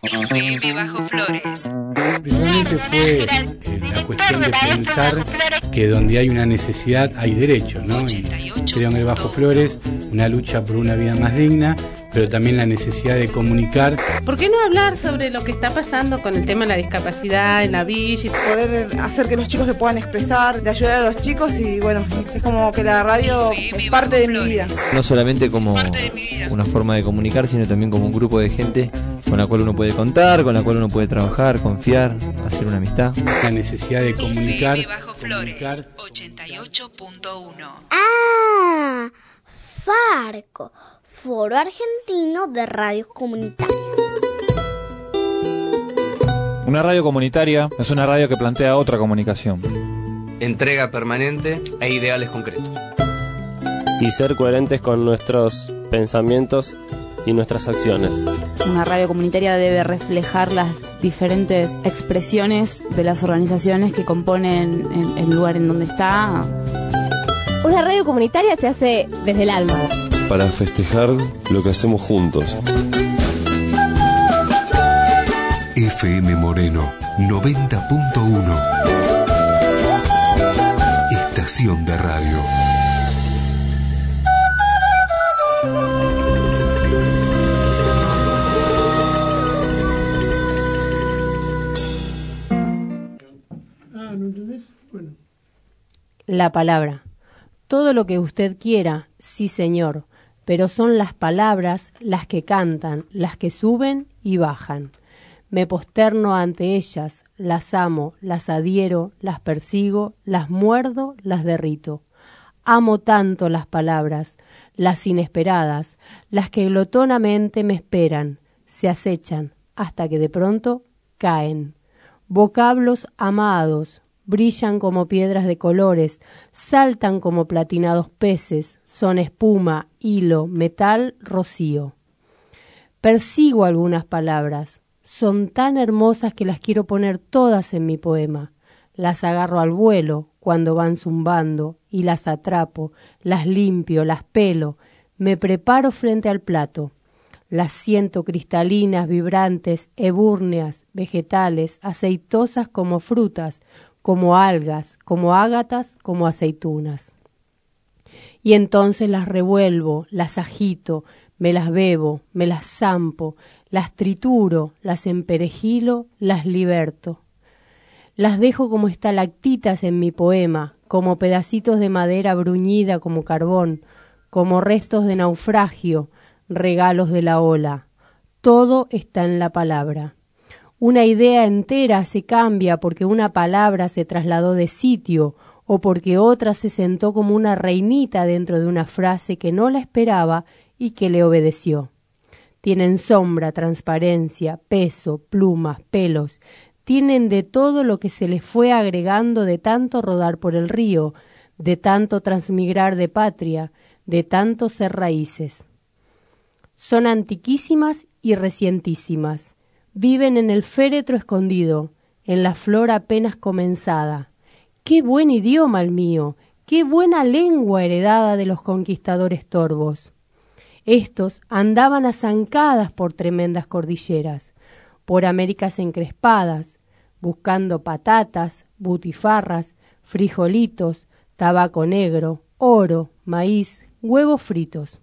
FM Bajo Flores. Principalmente fue la cuestión de pensar que donde hay una necesidad hay derechos, ¿no? Y creo en el Bajo Flores una lucha por una vida más digna, pero también la necesidad de comunicar. ¿Por qué no hablar sobre lo que está pasando con el tema de la discapacidad en la villa? Poder hacer que los chicos se puedan expresar, de ayudar a los chicos y bueno, es como que la radio es parte de mi vida. No solamente como una forma de comunicar, sino también como un grupo de gente con la cual uno puede contar, con la cual uno puede trabajar, confiar, hacer una amistad. La necesidad de comunicar. FM Bajo Flores, 88.1. ¡Ah! Farco, Foro Argentino de Radios Comunitarias. Una radio comunitaria es una radio que plantea otra comunicación. Entrega permanente e ideales concretos. Y ser coherentes con nuestros pensamientos y nuestras acciones. Una radio comunitaria debe reflejar las diferentes expresiones de las organizaciones que componen el lugar en donde está. Una radio comunitaria se hace desde el alma. Para festejar lo que hacemos juntos. FM Moreno 90.1. Estación de radio. ¿No entendés? Bueno. La palabra. Todo lo que usted quiera, sí señor, pero son las palabras las que cantan, las que suben y bajan. Me posterno ante ellas, las amo, las adhiero, las persigo, las muerdo, las derrito. Amo tanto las palabras, las inesperadas, las que glotonamente me esperan, se acechan, hasta que de pronto caen. Vocablos amados, brillan como piedras de colores, saltan como platinados peces, son espuma, hilo, metal, rocío. Persigo algunas palabras, son tan hermosas que las quiero poner todas en mi poema. Las agarro al vuelo cuando van zumbando y las atrapo, las limpio, las pelo, me preparo frente al plato. Las siento cristalinas, vibrantes, ebúrneas, vegetales, aceitosas como frutas, como algas, como ágatas, como aceitunas. Y entonces las revuelvo, las agito, me las bebo, me las zampo, las trituro, las emperejilo, las liberto. Las dejo como estalactitas en mi poema, como pedacitos de madera bruñida como carbón, como restos de naufragio, regalos de la ola. Todo está en la palabra. Una idea entera se cambia porque una palabra se trasladó de sitio o porque otra se sentó como una reinita dentro de una frase que no la esperaba y que le obedeció. Tienen sombra, transparencia, peso, plumas, pelos. Tienen de todo lo que se les fue agregando de tanto rodar por el río, de tanto transmigrar de patria, de tanto ser raíces. Son antiquísimas y recientísimas. Viven en el féretro escondido, en la flor apenas comenzada. ¡Qué buen idioma el mío! ¡Qué buena lengua heredada de los conquistadores torvos! Estos andaban a zancadas por tremendas cordilleras, por Américas encrespadas, buscando patatas, butifarras, frijolitos, tabaco negro, oro, maíz, huevos fritos.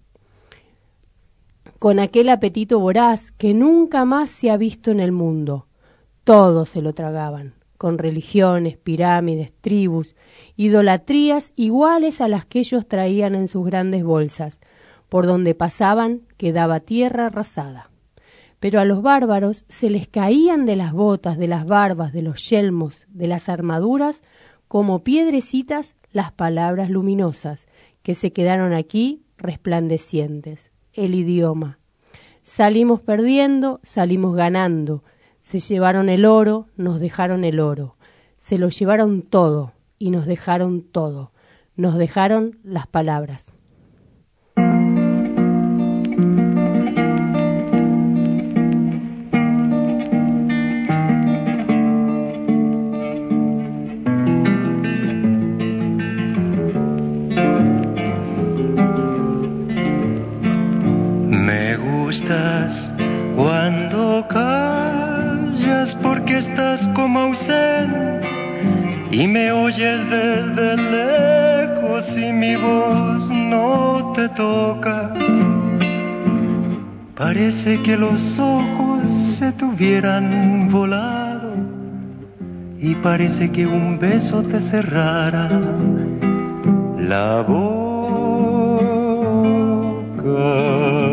Con aquel apetito voraz que nunca más se ha visto en el mundo. Todos se lo tragaban, con religiones, pirámides, tribus, idolatrías iguales a las que ellos traían en sus grandes bolsas. Por donde pasaban quedaba tierra arrasada. Pero a los bárbaros se les caían de las botas, de las barbas, de los yelmos, de las armaduras, como piedrecitas las palabras luminosas, que se quedaron aquí resplandecientes. El idioma. Salimos perdiendo, salimos ganando. Se llevaron el oro, nos dejaron el oro. Se lo llevaron todo y nos dejaron todo. Nos dejaron las palabras. Cuando porque estás como ausente y me oyes desde lejos y mi voz no te toca. Parece que los ojos se te hubieran volado y parece que un beso te cerrara la boca.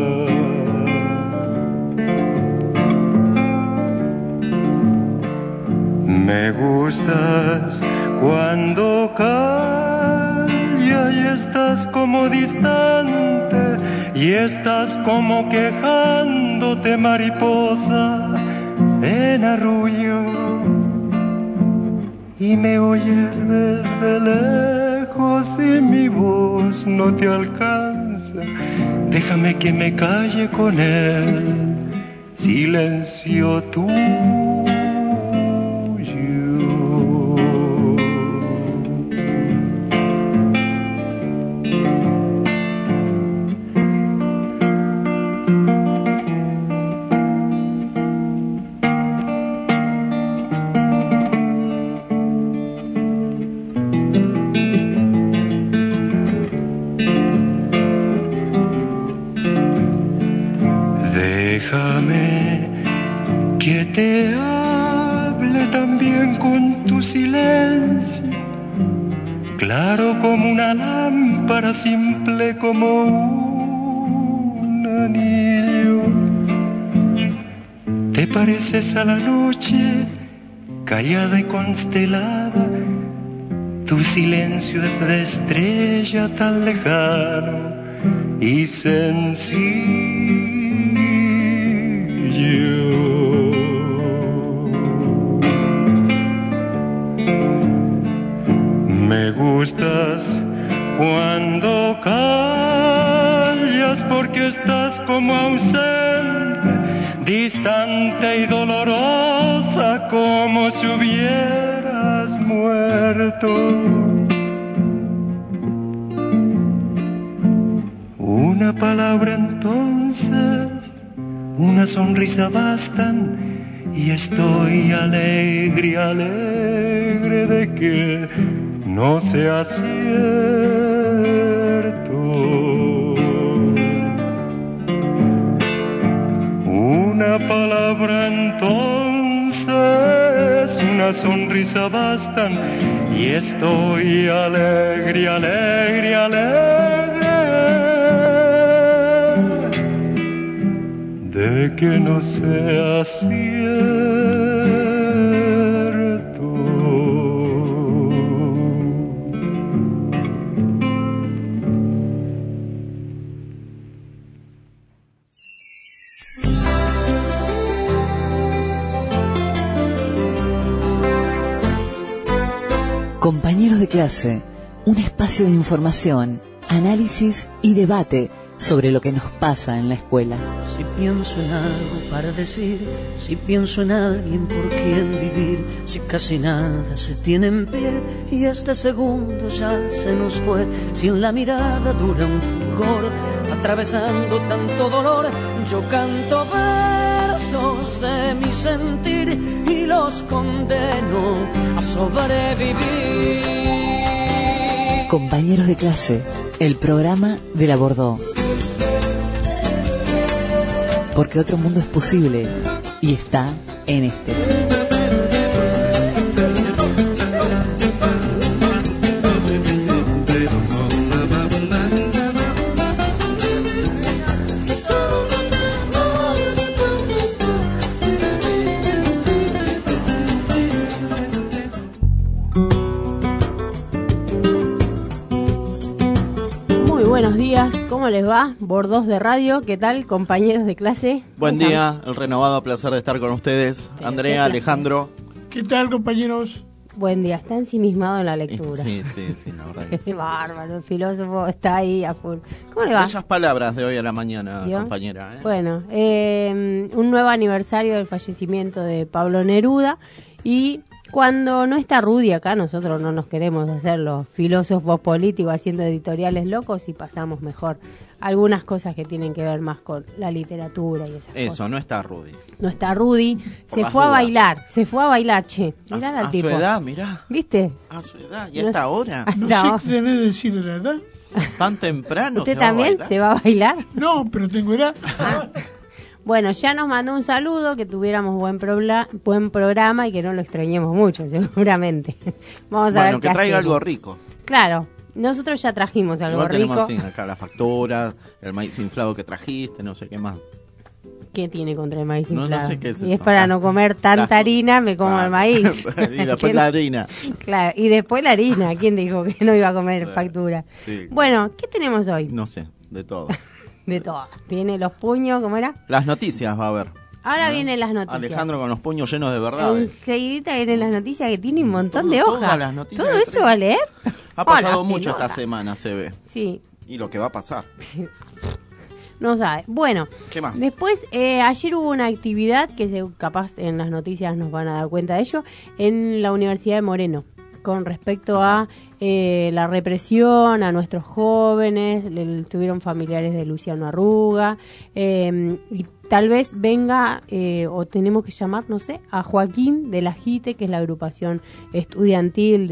Me gustas cuando callas y estás como distante y estás como quejándote, mariposa en arrullo, y me oyes desde lejos y mi voz no te alcanza. Déjame que me calle con él, silencio tú. Te hable también con tu silencio, claro como una lámpara, simple como un anillo. Te pareces a la noche, callada y constelada, tu silencio es de estrella tan lejano y sencillo. Me gustas cuando callas porque estás como ausente, distante y dolorosa como si hubieras muerto. Una palabra entonces, una sonrisa bastan y estoy alegre, alegre de que no sea cierto. Una palabra entonces, una sonrisa bastan y estoy alegre, alegre, alegre de que no sea cierto. Compañeros de clase, un espacio de información, análisis y debate sobre lo que nos pasa en la escuela. Si pienso en algo para decir, si pienso en alguien por quien vivir, si casi nada se tiene en pie y este segundo ya se nos fue, si en la mirada dura un fulgor, atravesando tanto dolor, yo canto versos de mi sentir y los condeno a sobrevivir. Compañeros de clase, el programa de la Bordeaux. Porque otro mundo es posible y está en este. Buenos días, ¿cómo les va? Bordos de radio, ¿qué tal, compañeros de clase? Buen día, el renovado placer de estar con ustedes. Andrea, Alejandro. ¿Qué tal, compañeros? Buen día, está ensimismado en la lectura. Sí, la verdad. Qué bárbaro, el filósofo está ahí a full. ¿Cómo le va? Esas palabras de hoy a la mañana, compañera. Bueno, un nuevo aniversario del fallecimiento de Pablo Neruda y Cuando no está Rudy acá, nosotros no nos queremos hacer los filósofos políticos haciendo editoriales locos y pasamos mejor algunas cosas que tienen que ver más con la literatura y esas cosas. Eso, no está Rudy. No está Rudy, se fue a bailar, che. Mirá al tipo. A su edad, mirá. ¿Viste? A su edad, y a esta hora. No sé qué tenés que decir, la verdad. Tan temprano. ¿Usted también se va a bailar? No, pero tengo edad. Bueno, ya nos mandó un saludo, que tuviéramos buen programa y que no lo extrañemos mucho, seguramente. Vamos a ver que traiga algo rico. Claro, nosotros ya trajimos algo rico. Tenemos acá la factura, el maíz inflado que trajiste, no sé qué más. ¿Qué tiene contra el maíz inflado? No sé qué es y eso. es para no comer tanta harina, me como el maíz. Y después la harina. Claro, y después la harina. ¿Quién dijo que no iba a comer factura? Sí. Bueno, ¿qué tenemos hoy? No sé, de todo. De todo. Tiene los puños, ¿cómo era? Las noticias va a haber. Ahora vienen las noticias. Alejandro con los puños llenos de verdad. Enseguidita vienen las noticias, que tiene un montón de hojas. ¿Todo eso va a leer? Ha pasado mucho esta semana, se ve. Sí. Y lo que va a pasar. No sabe. Bueno, ¿qué más? Después, ayer hubo una actividad que capaz en las noticias nos van a dar cuenta de ello, en la Universidad de Moreno, con respecto a la represión a nuestros jóvenes. Tuvieron familiares de Luciano Arruga, y tal vez venga, o tenemos que llamar, no sé, a Joaquín de la JITE, que es la agrupación estudiantil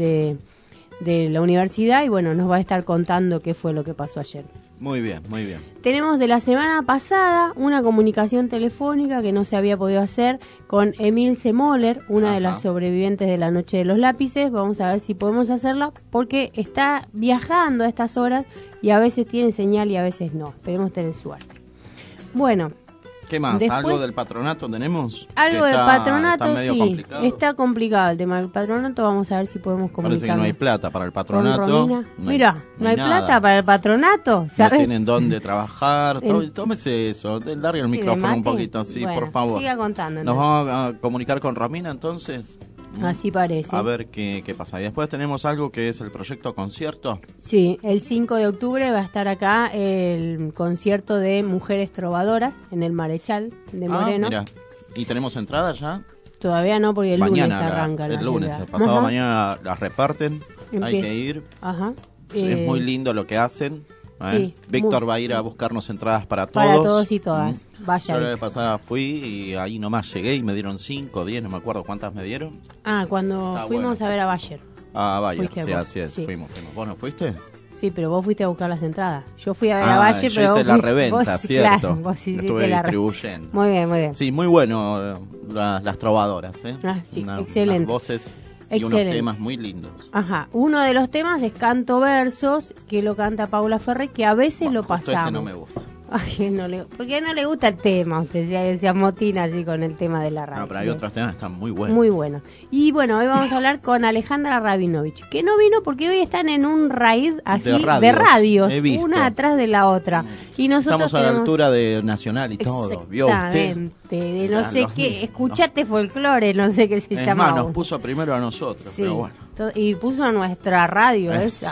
de la universidad, y bueno, nos va a estar contando qué fue lo que pasó ayer. Muy bien, muy bien. Tenemos de la semana pasada una comunicación telefónica que no se había podido hacer con Emilce Moller, una de las sobrevivientes de la Noche de los Lápices. Vamos a ver si podemos hacerla, porque está viajando a estas horas y a veces tiene señal y a veces no. Esperemos tener suerte. Bueno. ¿Qué más? Después, ¿algo del patronato tenemos? Algo del patronato, está medio complicado. Está complicado el tema del patronato. Vamos a ver si podemos comunicarnos. Parece que no hay plata para el patronato. Mira, no hay plata para el patronato. ¿Sabes? No tienen dónde trabajar. Tómese eso. Largue el micrófono un poquito, sí, bueno, por favor. Siga contando. Nos vamos a comunicar con Romina entonces. Así parece. A ver qué pasa. Y después tenemos algo que es el proyecto concierto. Sí, el 5 de octubre va a estar acá el concierto de Mujeres Trovadoras en el Marechal de Moreno. Mira. ¿Y tenemos entrada ya? Todavía no, porque el lunes arranca. El lunes, pasado mañana las reparten. Hay que ir. Ajá. Es muy lindo lo que hacen. Sí, Víctor va a ir a buscarnos entradas para todos. Para todos y todas. Vaya. Yo la vez pasada fui y ahí nomás llegué y me dieron 5, 10, no me acuerdo cuántas me dieron. Cuando fuimos a ver a Bayer. A Bayer, sí, así es. Sí. Fuimos. ¿Vos no fuiste? Sí, pero vos fuiste a buscar las entradas. Yo fui a ver a Bayer, pero hice la reventa, ¿cierto? Claro, vos estuve distribuyendo. Muy bien, muy bien. Sí, muy bueno las trovadoras, ¿eh? Sí, excelente. Unas voces y unos temas muy lindos. Ajá, uno de los temas es Canto Versos, que lo canta Paula Ferrer, que a veces lo pasamos. Ese no me gusta. Ay, ¿por qué no le gusta el tema? Usted se amotina así con el tema de la radio. No, pero hay otros temas que están muy buenos. Muy buenos. Y bueno, hoy vamos a hablar con Alejandra Rabinovich, que no vino porque hoy están en un raíz así de radios, una atrás de la otra. Y nosotros estamos a la altura de Nacional y todo. ¿Vio usted? De no sé qué, escuchate folclore, no sé qué se llama. Nos puso primero a nosotros, sí, pero bueno. Y puso a nuestra radio esa.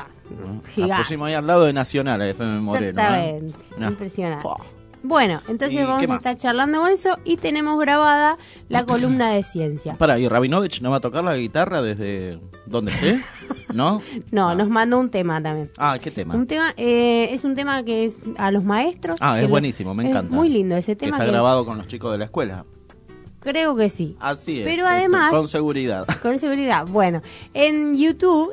La pusimos ahí al lado de Nacional, a FM Moreno. Exactamente, impresionante. Bueno, entonces vamos a estar charlando con eso y tenemos grabada la columna de ciencia. ¿Y Rabinovich no va a tocar la guitarra desde donde esté? ¿No? No, nos mandó un tema también. ¿Qué tema? Un tema, es un tema que es a los maestros. Es buenísimo, me encanta. Es muy lindo ese tema. Está grabado con los chicos de la escuela. Creo que sí. Así es. Pero además, con seguridad. Con seguridad. Bueno, en YouTube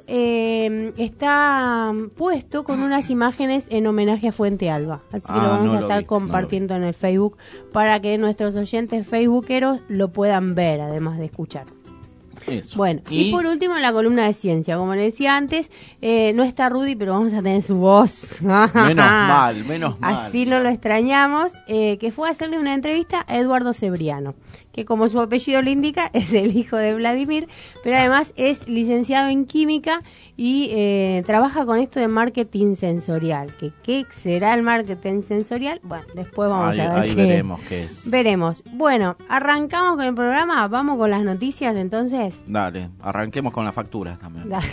está puesto con unas imágenes en homenaje a Fuente Alba. Así que lo vamos a estar compartiendo en el Facebook para que nuestros oyentes facebookeros lo puedan ver, además de escuchar. Eso. Bueno, y por último la columna de ciencia. Como le decía antes, no está Rudy, pero vamos a tener su voz. Menos mal. Así no lo extrañamos, que fue a hacerle una entrevista a Eduardo Cebriano, que como su apellido le indica, es el hijo de Vladimir, pero además es licenciado en química y trabaja con esto de marketing sensorial. ¿Qué será el marketing sensorial? Bueno, después vamos a ver. Ahí veremos qué es. Veremos. Bueno, arrancamos con el programa, vamos con las noticias entonces. Dale, arranquemos con las facturas también. Dale.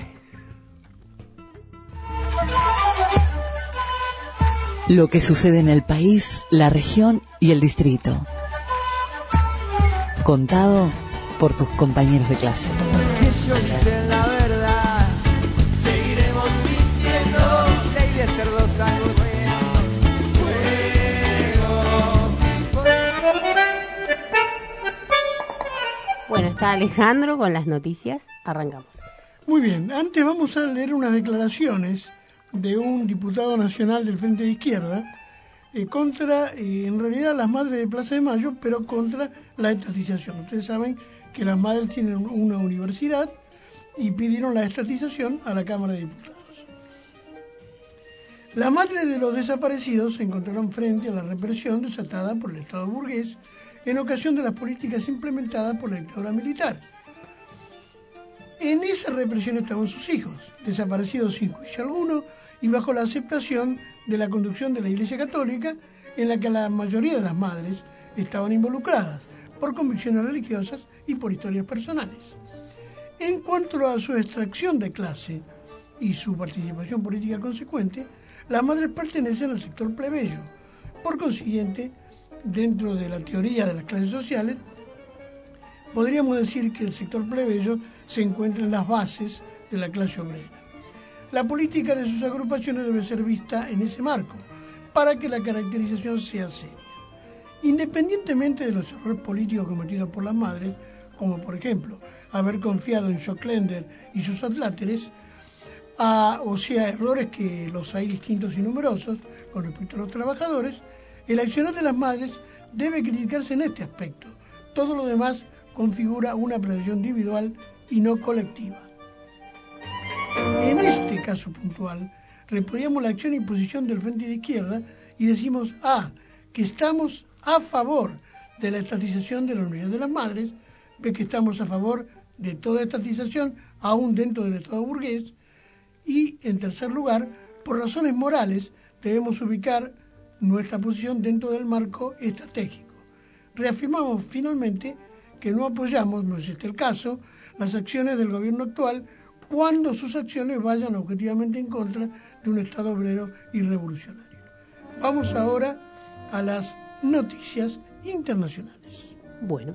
Lo que sucede en el país, la región y el distrito. Contado por tus compañeros de clase. Si ellos dicen la verdad, seguiremos mintiendo. Ley de cerdos angurrientos, fuego. Bueno, está Alejandro con las noticias. Arrancamos. Muy bien, antes vamos a leer unas declaraciones de un diputado nacional del Frente de Izquierda contra, en realidad, las madres de Plaza de Mayo, pero contra la estatización. Ustedes saben que las madres tienen una universidad y pidieron la estatización a la Cámara de Diputados. Las madres de los desaparecidos se encontraron frente a la represión desatada por el Estado burgués en ocasión de las políticas implementadas por la dictadura militar. En esa represión estaban sus hijos, desaparecidos sin juicio alguno y bajo la aceptación de la conducción de la Iglesia Católica, en la que la mayoría de las madres estaban involucradas por convicciones religiosas y por historias personales. En cuanto a su extracción de clase y su participación política consecuente, las madres pertenecen al sector plebeyo. Por consiguiente, dentro de la teoría de las clases sociales, podríamos decir que el sector plebeyo se encuentra en las bases de la clase obrera. La política de sus agrupaciones debe ser vista en ese marco, para que la caracterización sea seria. Independientemente de los errores políticos cometidos por las madres, como por ejemplo haber confiado en Schocklender y sus adláteres, o sea, errores que los hay distintos y numerosos con respecto a los trabajadores, el accionar de las madres debe criticarse en este aspecto. Todo lo demás configura una apreciación individual y no colectiva. En este caso puntual, repudiamos la acción y posición del Frente de Izquierda y decimos que estamos a favor de la estatización de la Universidad de las Madres, B, que estamos a favor de toda estatización, aún dentro del Estado burgués, y, en tercer lugar, por razones morales, debemos ubicar nuestra posición dentro del marco estratégico. Reafirmamos finalmente que no apoyamos, no es este el caso, las acciones del gobierno actual cuando sus acciones vayan objetivamente en contra de un Estado obrero y revolucionario. Vamos ahora a las noticias internacionales. Bueno.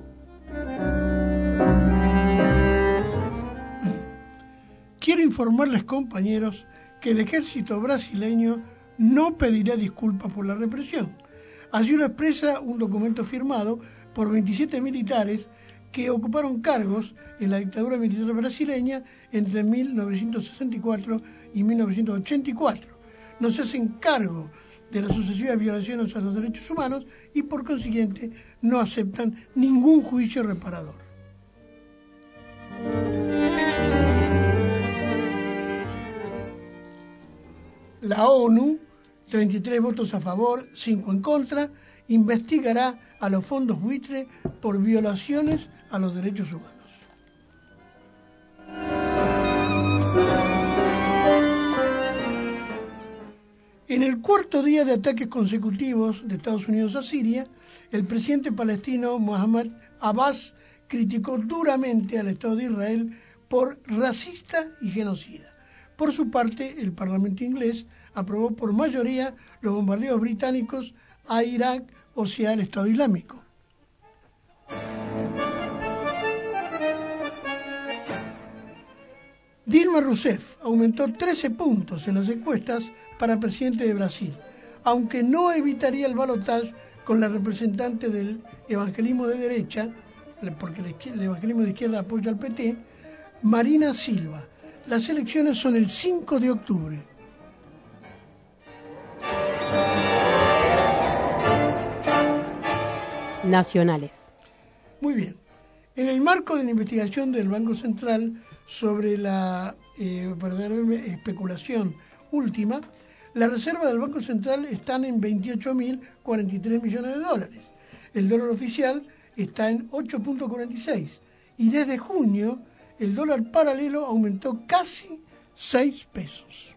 Quiero informarles, compañeros, que el ejército brasileño no pedirá disculpas por la represión. Así lo expresa un documento firmado por 27 militares que ocuparon cargos en la dictadura militar brasileña entre 1964 y 1984. No se hacen cargo de las sucesivas violaciones a los derechos humanos y, por consiguiente, no aceptan ningún juicio reparador. La ONU, 33 votos a favor, 5 en contra, investigará a los fondos buitre por violaciones a los derechos humanos. En el cuarto día de ataques consecutivos de Estados Unidos a Siria, el presidente palestino Mohamed Abbas criticó duramente al Estado de Israel por racista y genocida. Por su parte, el Parlamento inglés aprobó por mayoría los bombardeos británicos a Irak, o sea, al Estado Islámico. Dilma Rousseff aumentó 13 puntos en las encuestas para presidente de Brasil, aunque no evitaría el balotaje con la representante del evangelismo de derecha, porque el evangelismo de izquierda apoya al PT, Marina Silva. Las elecciones son el 5 de octubre. Nacionales. Muy bien. En el marco de la investigación del Banco Central sobre la especulación última, las reservas del Banco Central están en 28.043 millones de dólares. El dólar oficial está en 8.46 y desde junio el dólar paralelo aumentó casi 6 pesos.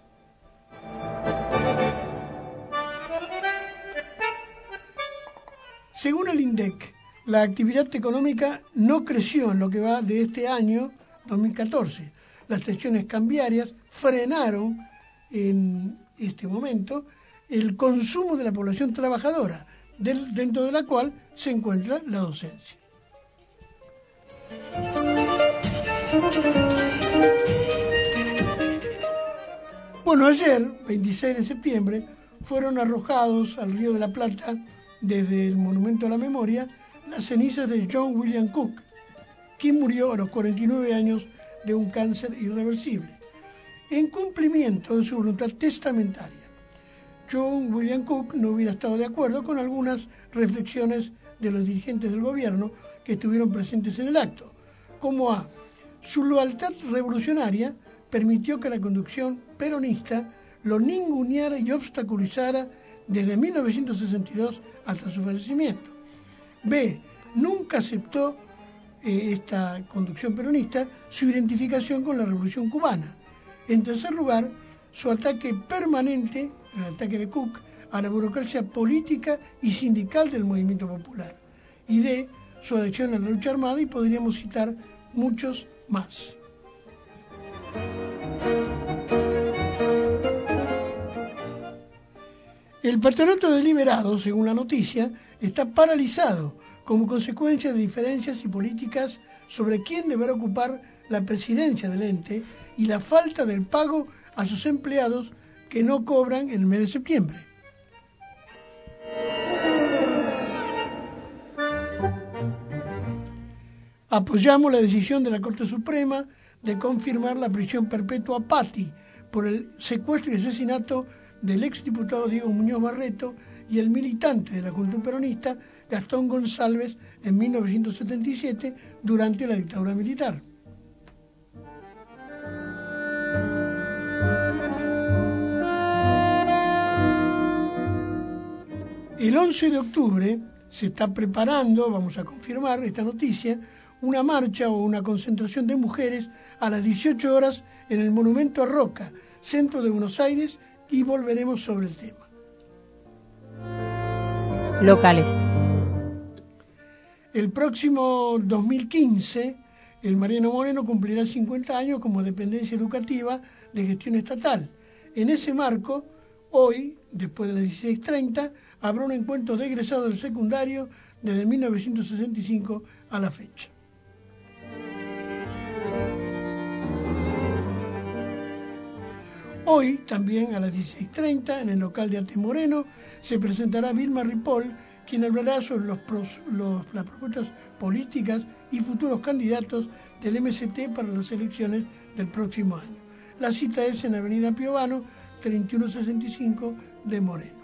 Según el INDEC, la actividad económica no creció en lo que va de este año 2014. Las tensiones cambiarias frenaron en este momento el consumo de la población trabajadora, dentro de la cual se encuentra la docencia. Bueno, ayer, 26 de septiembre, fueron arrojados al Río de la Plata, desde el Monumento a la Memoria, las cenizas de John William Cook, quien murió a los 49 años de un cáncer irreversible, en cumplimiento de su voluntad testamentaria. John William Cook no hubiera estado de acuerdo con algunas reflexiones de los dirigentes del gobierno que estuvieron presentes en el acto, como a su lealtad revolucionaria permitió que la conducción peronista lo ninguneara y obstaculizara desde 1962 hasta su fallecimiento. B. Nunca aceptó esta conducción peronista su identificación con la Revolución Cubana. En tercer lugar, su ataque permanente, el ataque de Cook, a la burocracia política y sindical del movimiento popular. Y D. Su adhesión a la lucha armada, y podríamos citar muchos más. El Patronato de Liberados, según la noticia, está paralizado como consecuencia de diferencias y políticas sobre quién deberá ocupar la presidencia del ente y la falta del pago a sus empleados que no cobran en el mes de septiembre. Apoyamos la decisión de la Corte Suprema de confirmar la prisión perpetua a Patti por el secuestro y asesinato del exdiputado Diego Muñoz Barreto y el militante de la Juventud Peronista Gastón González en 1977 durante la dictadura militar. El 11 de octubre se está preparando, vamos a confirmar esta noticia, una marcha o una concentración de mujeres a las 18 horas en el Monumento a Roca, centro de Buenos Aires, y volveremos sobre el tema. Locales. El próximo 2015, el Mariano Moreno cumplirá 50 años como dependencia educativa de gestión estatal. En ese marco, hoy, después de las 16:30, habrá un encuentro de egresados del secundario desde 1965 a la fecha. Hoy, también a las 16:30, en el local de Arte Moreno, se presentará Vilma Ripoll, quien hablará sobre las propuestas políticas y futuros candidatos del MST para las elecciones del próximo año. La cita es en Avenida Piovano, 3165 de Moreno.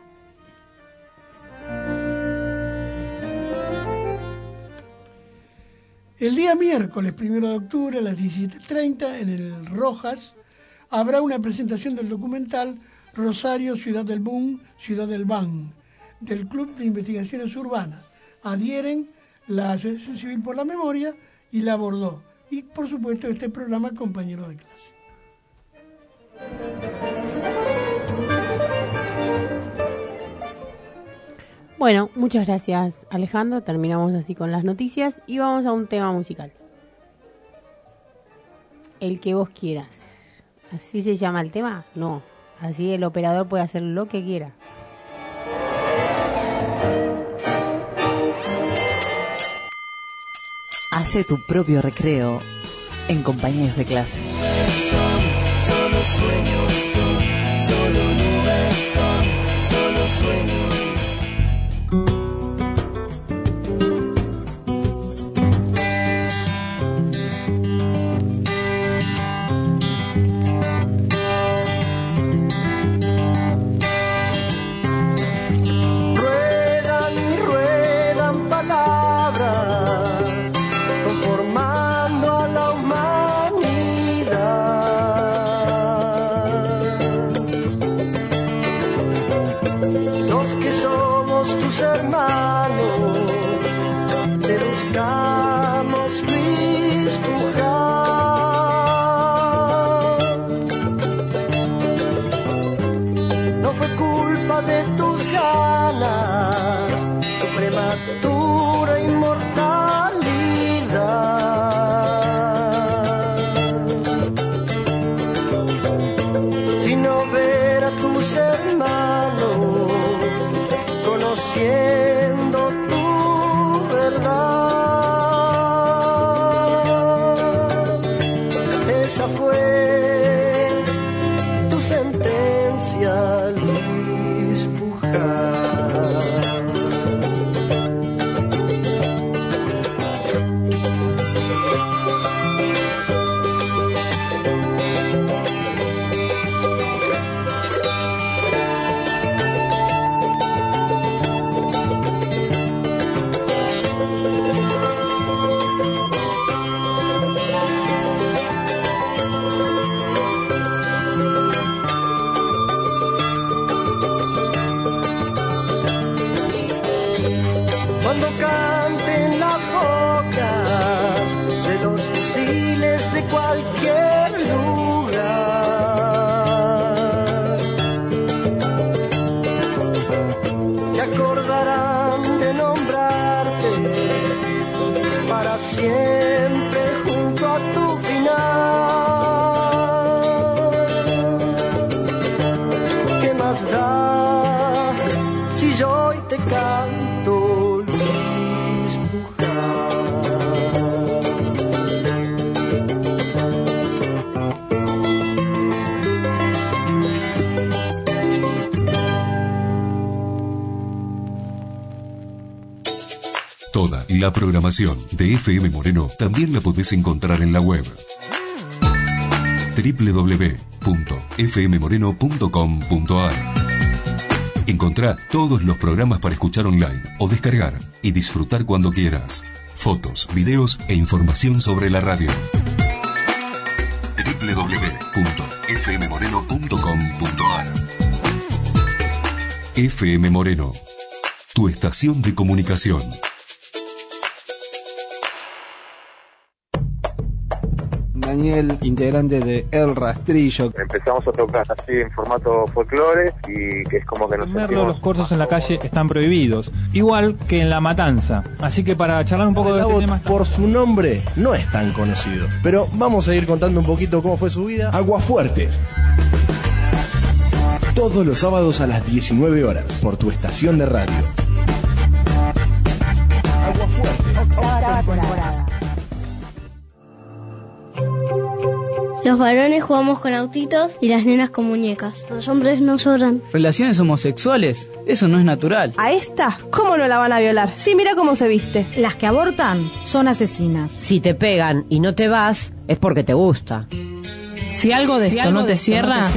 El día miércoles 1 de octubre a las 17:30 en el Rojas habrá una presentación del documental Rosario, Ciudad del Boom, Ciudad del Ban, del Club de Investigaciones Urbanas. Adhieren la Asociación Civil por la Memoria y la Bordó. Y, por supuesto, este programa Compañero de Clase. Bueno, muchas gracias, Alejandro. Terminamos así con las noticias y vamos a un tema musical. El que vos quieras. ¿Así se llama el tema? No. Así el operador puede hacer lo que quiera. Hace tu propio recreo en Compañeros de Clase. Solo sueños son, solo nubes son, solo sueños. Los La programación de FM Moreno también la podés encontrar en la web www.fmmoreno.com.ar. Encontrá todos los programas para escuchar online o descargar y disfrutar cuando quieras. Fotos, videos e información sobre la radio. www.fmmoreno.com.ar. FM Moreno, tu estación de comunicación. Daniel, integrante de El Rastrillo. Empezamos a tocar así en formato folclore y que es como que nos sentimos... Los corsos en la calle están prohibidos, igual que en La Matanza. Así que para charlar un poco de este tema... Por su nombre no es tan conocido, pero vamos a ir contando un poquito cómo fue su vida. Aguafuertes. Todos los sábados a las 19 horas por tu estación de radio. Aguafuertes. Octava temporada. Los varones jugamos con autitos y las nenas con muñecas. Los hombres no lloran. Relaciones homosexuales, eso no es natural. ¿A esta? ¿Cómo no la van a violar? Sí, mira cómo se viste. Las que abortan son asesinas. Si te pegan y no te vas, es porque te gusta. Si algo de esto no te cierra,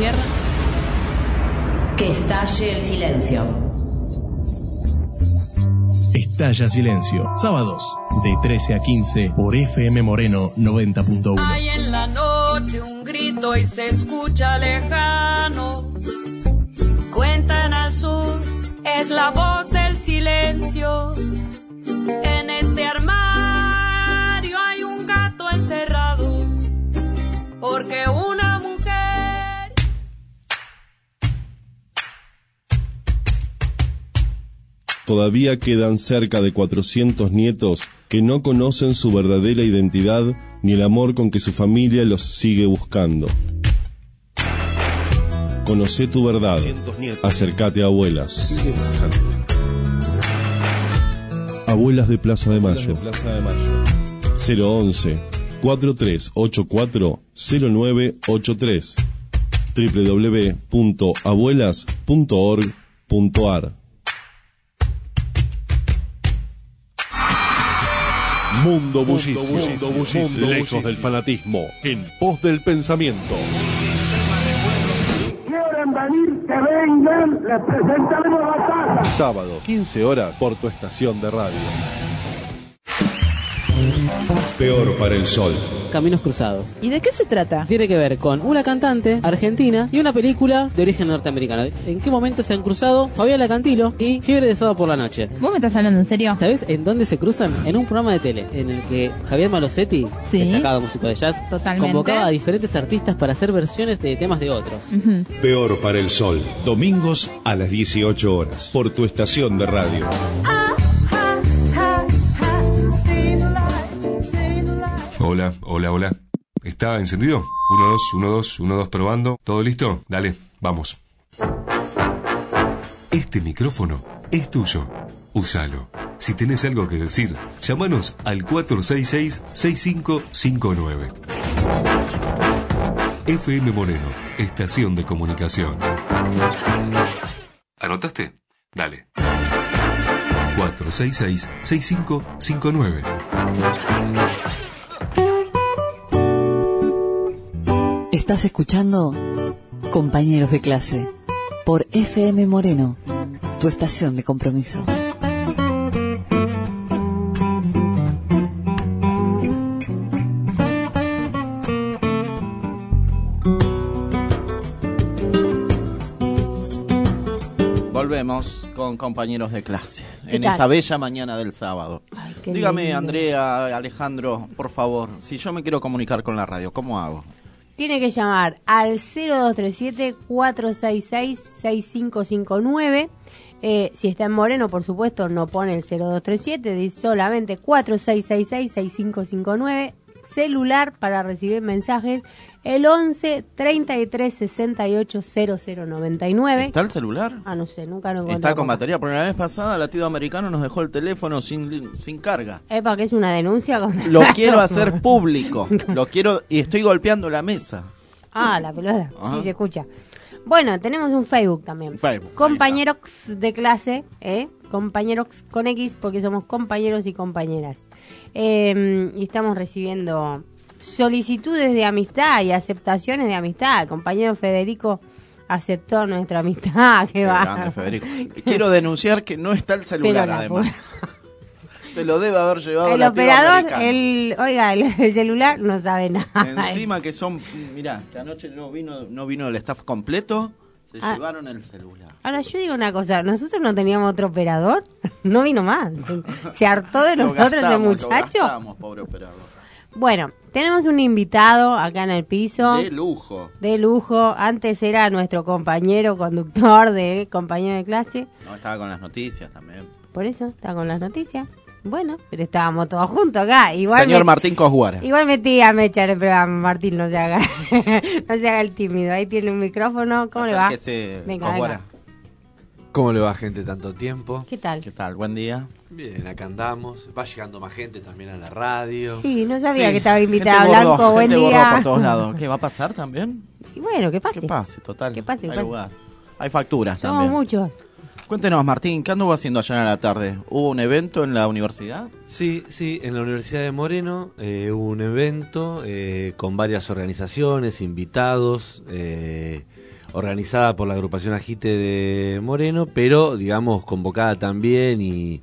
que estalle el silencio. Estalla Silencio, sábados de 13 a 15 por FM Moreno 90.1. Hay en la noche un grito y se escucha lejano. Cuentan al sur, es la voz del silencio. En este armario hay un gato encerrado, porque una mujer... Todavía quedan cerca de 400 nietos que no conocen su verdadera identidad ni el amor con que su familia los sigue buscando. Conocé tu verdad. Acércate a Abuelas. Abuelas de Plaza de Mayo. 011-4384-0983 www.abuelas.org.ar. Mundo bullicio, lejos del fanatismo, en pos del pensamiento. ¿Quieren venir? Que vengan, les presentaremos la taza. Sábado, 15 horas, por tu estación de radio. Peor para el sol. Caminos Cruzados. ¿Y de qué se trata? Tiene que ver con una cantante argentina y una película de origen norteamericano. ¿En qué momento se han cruzado Fabiola Cantilo y Fiebre de Sábado por la Noche? ¿Vos me estás hablando en serio? ¿Sabés en dónde se cruzan? En un programa de tele en el que Javier Malosetti, destacado músico de jazz, convocaba a diferentes artistas para hacer versiones de temas de otros. Peor para el sol. Domingos a las 18 horas. Por tu estación de radio. Hola, hola, hola. ¿Está encendido? 1, 2, 1, 2, 1, 2, probando. ¿Todo listo? Dale, vamos. Este micrófono es tuyo. Úsalo. Si tenés algo que decir, llámanos al 466-6559. FM Moreno, estación de comunicación. ¿Anotaste? Dale. 466-6559. Estás escuchando Compañeros de Clase por FM Moreno, tu estación de compromiso. Volvemos con Compañeros de Clase en esta bella mañana del sábado. Ay, Dígame, lindo. Andrea, Alejandro, por favor, si yo me quiero comunicar con la radio, ¿cómo hago? Tiene que llamar al 0237-466-6559. Si está en Moreno, por supuesto, no pone el 0237, dice solamente 4666-6559. Celular para recibir mensajes, el 11 33 68 0099. ¿Está el celular? Ah, no sé, nunca lo encontré. Está con batería, porque la vez pasada Latido Americano nos dejó el teléfono sin carga. ¿Para qué es una denuncia? Lo quiero hacer público, lo quiero y estoy golpeando la mesa. Ah, la pelota, Ajá. sí se escucha. Bueno, tenemos un Facebook también. Facebook. Compañeros de clase, compañeros con X, porque somos compañeros y compañeras. Y estamos recibiendo solicitudes de amistad y aceptaciones de amistad. El compañero Federico aceptó nuestra amistad. Qué grande, Federico. Quiero denunciar que no está el celular, además. Se lo debe haber llevado el operador, el celular no sabe nada. Encima que son, mirá, que anoche no vino el staff completo, se llevaron el celular. Ahora yo digo una cosa, nosotros no teníamos otro operador, no vino más. Se hartó de nosotros ese muchacho. Lo gastamos, pobre operador. Bueno, tenemos un invitado acá en el piso. De lujo. De lujo. Antes era nuestro compañero conductor, compañero de clase. No, estaba con las noticias también. Por eso, estaba con las noticias. Bueno, pero estábamos todos juntos acá. Igual Señor Martín Cosguara. Igual metí a Mecha en el programa. Martín, no se haga el tímido. Ahí tiene un micrófono. ¿Cómo le va? Venga. ¿Cómo le va, gente, tanto tiempo? ¿Qué tal? ¿Qué tal? Buen día. Bien, acá andamos. Va llegando más gente también a la radio. Sí, no sabía que estaba invitado. Blanco, buen día. Por todos lados. ¿Qué va a pasar también? Y bueno, que pase. Que pase, total. Que pase, Hay lugar. Hay facturas Somos también. Muchos. Cuéntenos, Martín, ¿qué anduvo haciendo ayer a la tarde? ¿Hubo un evento en la universidad? Sí, en la Universidad de Moreno hubo un evento con varias organizaciones, invitados, organizada por la agrupación Agite de Moreno, pero, digamos, convocada también y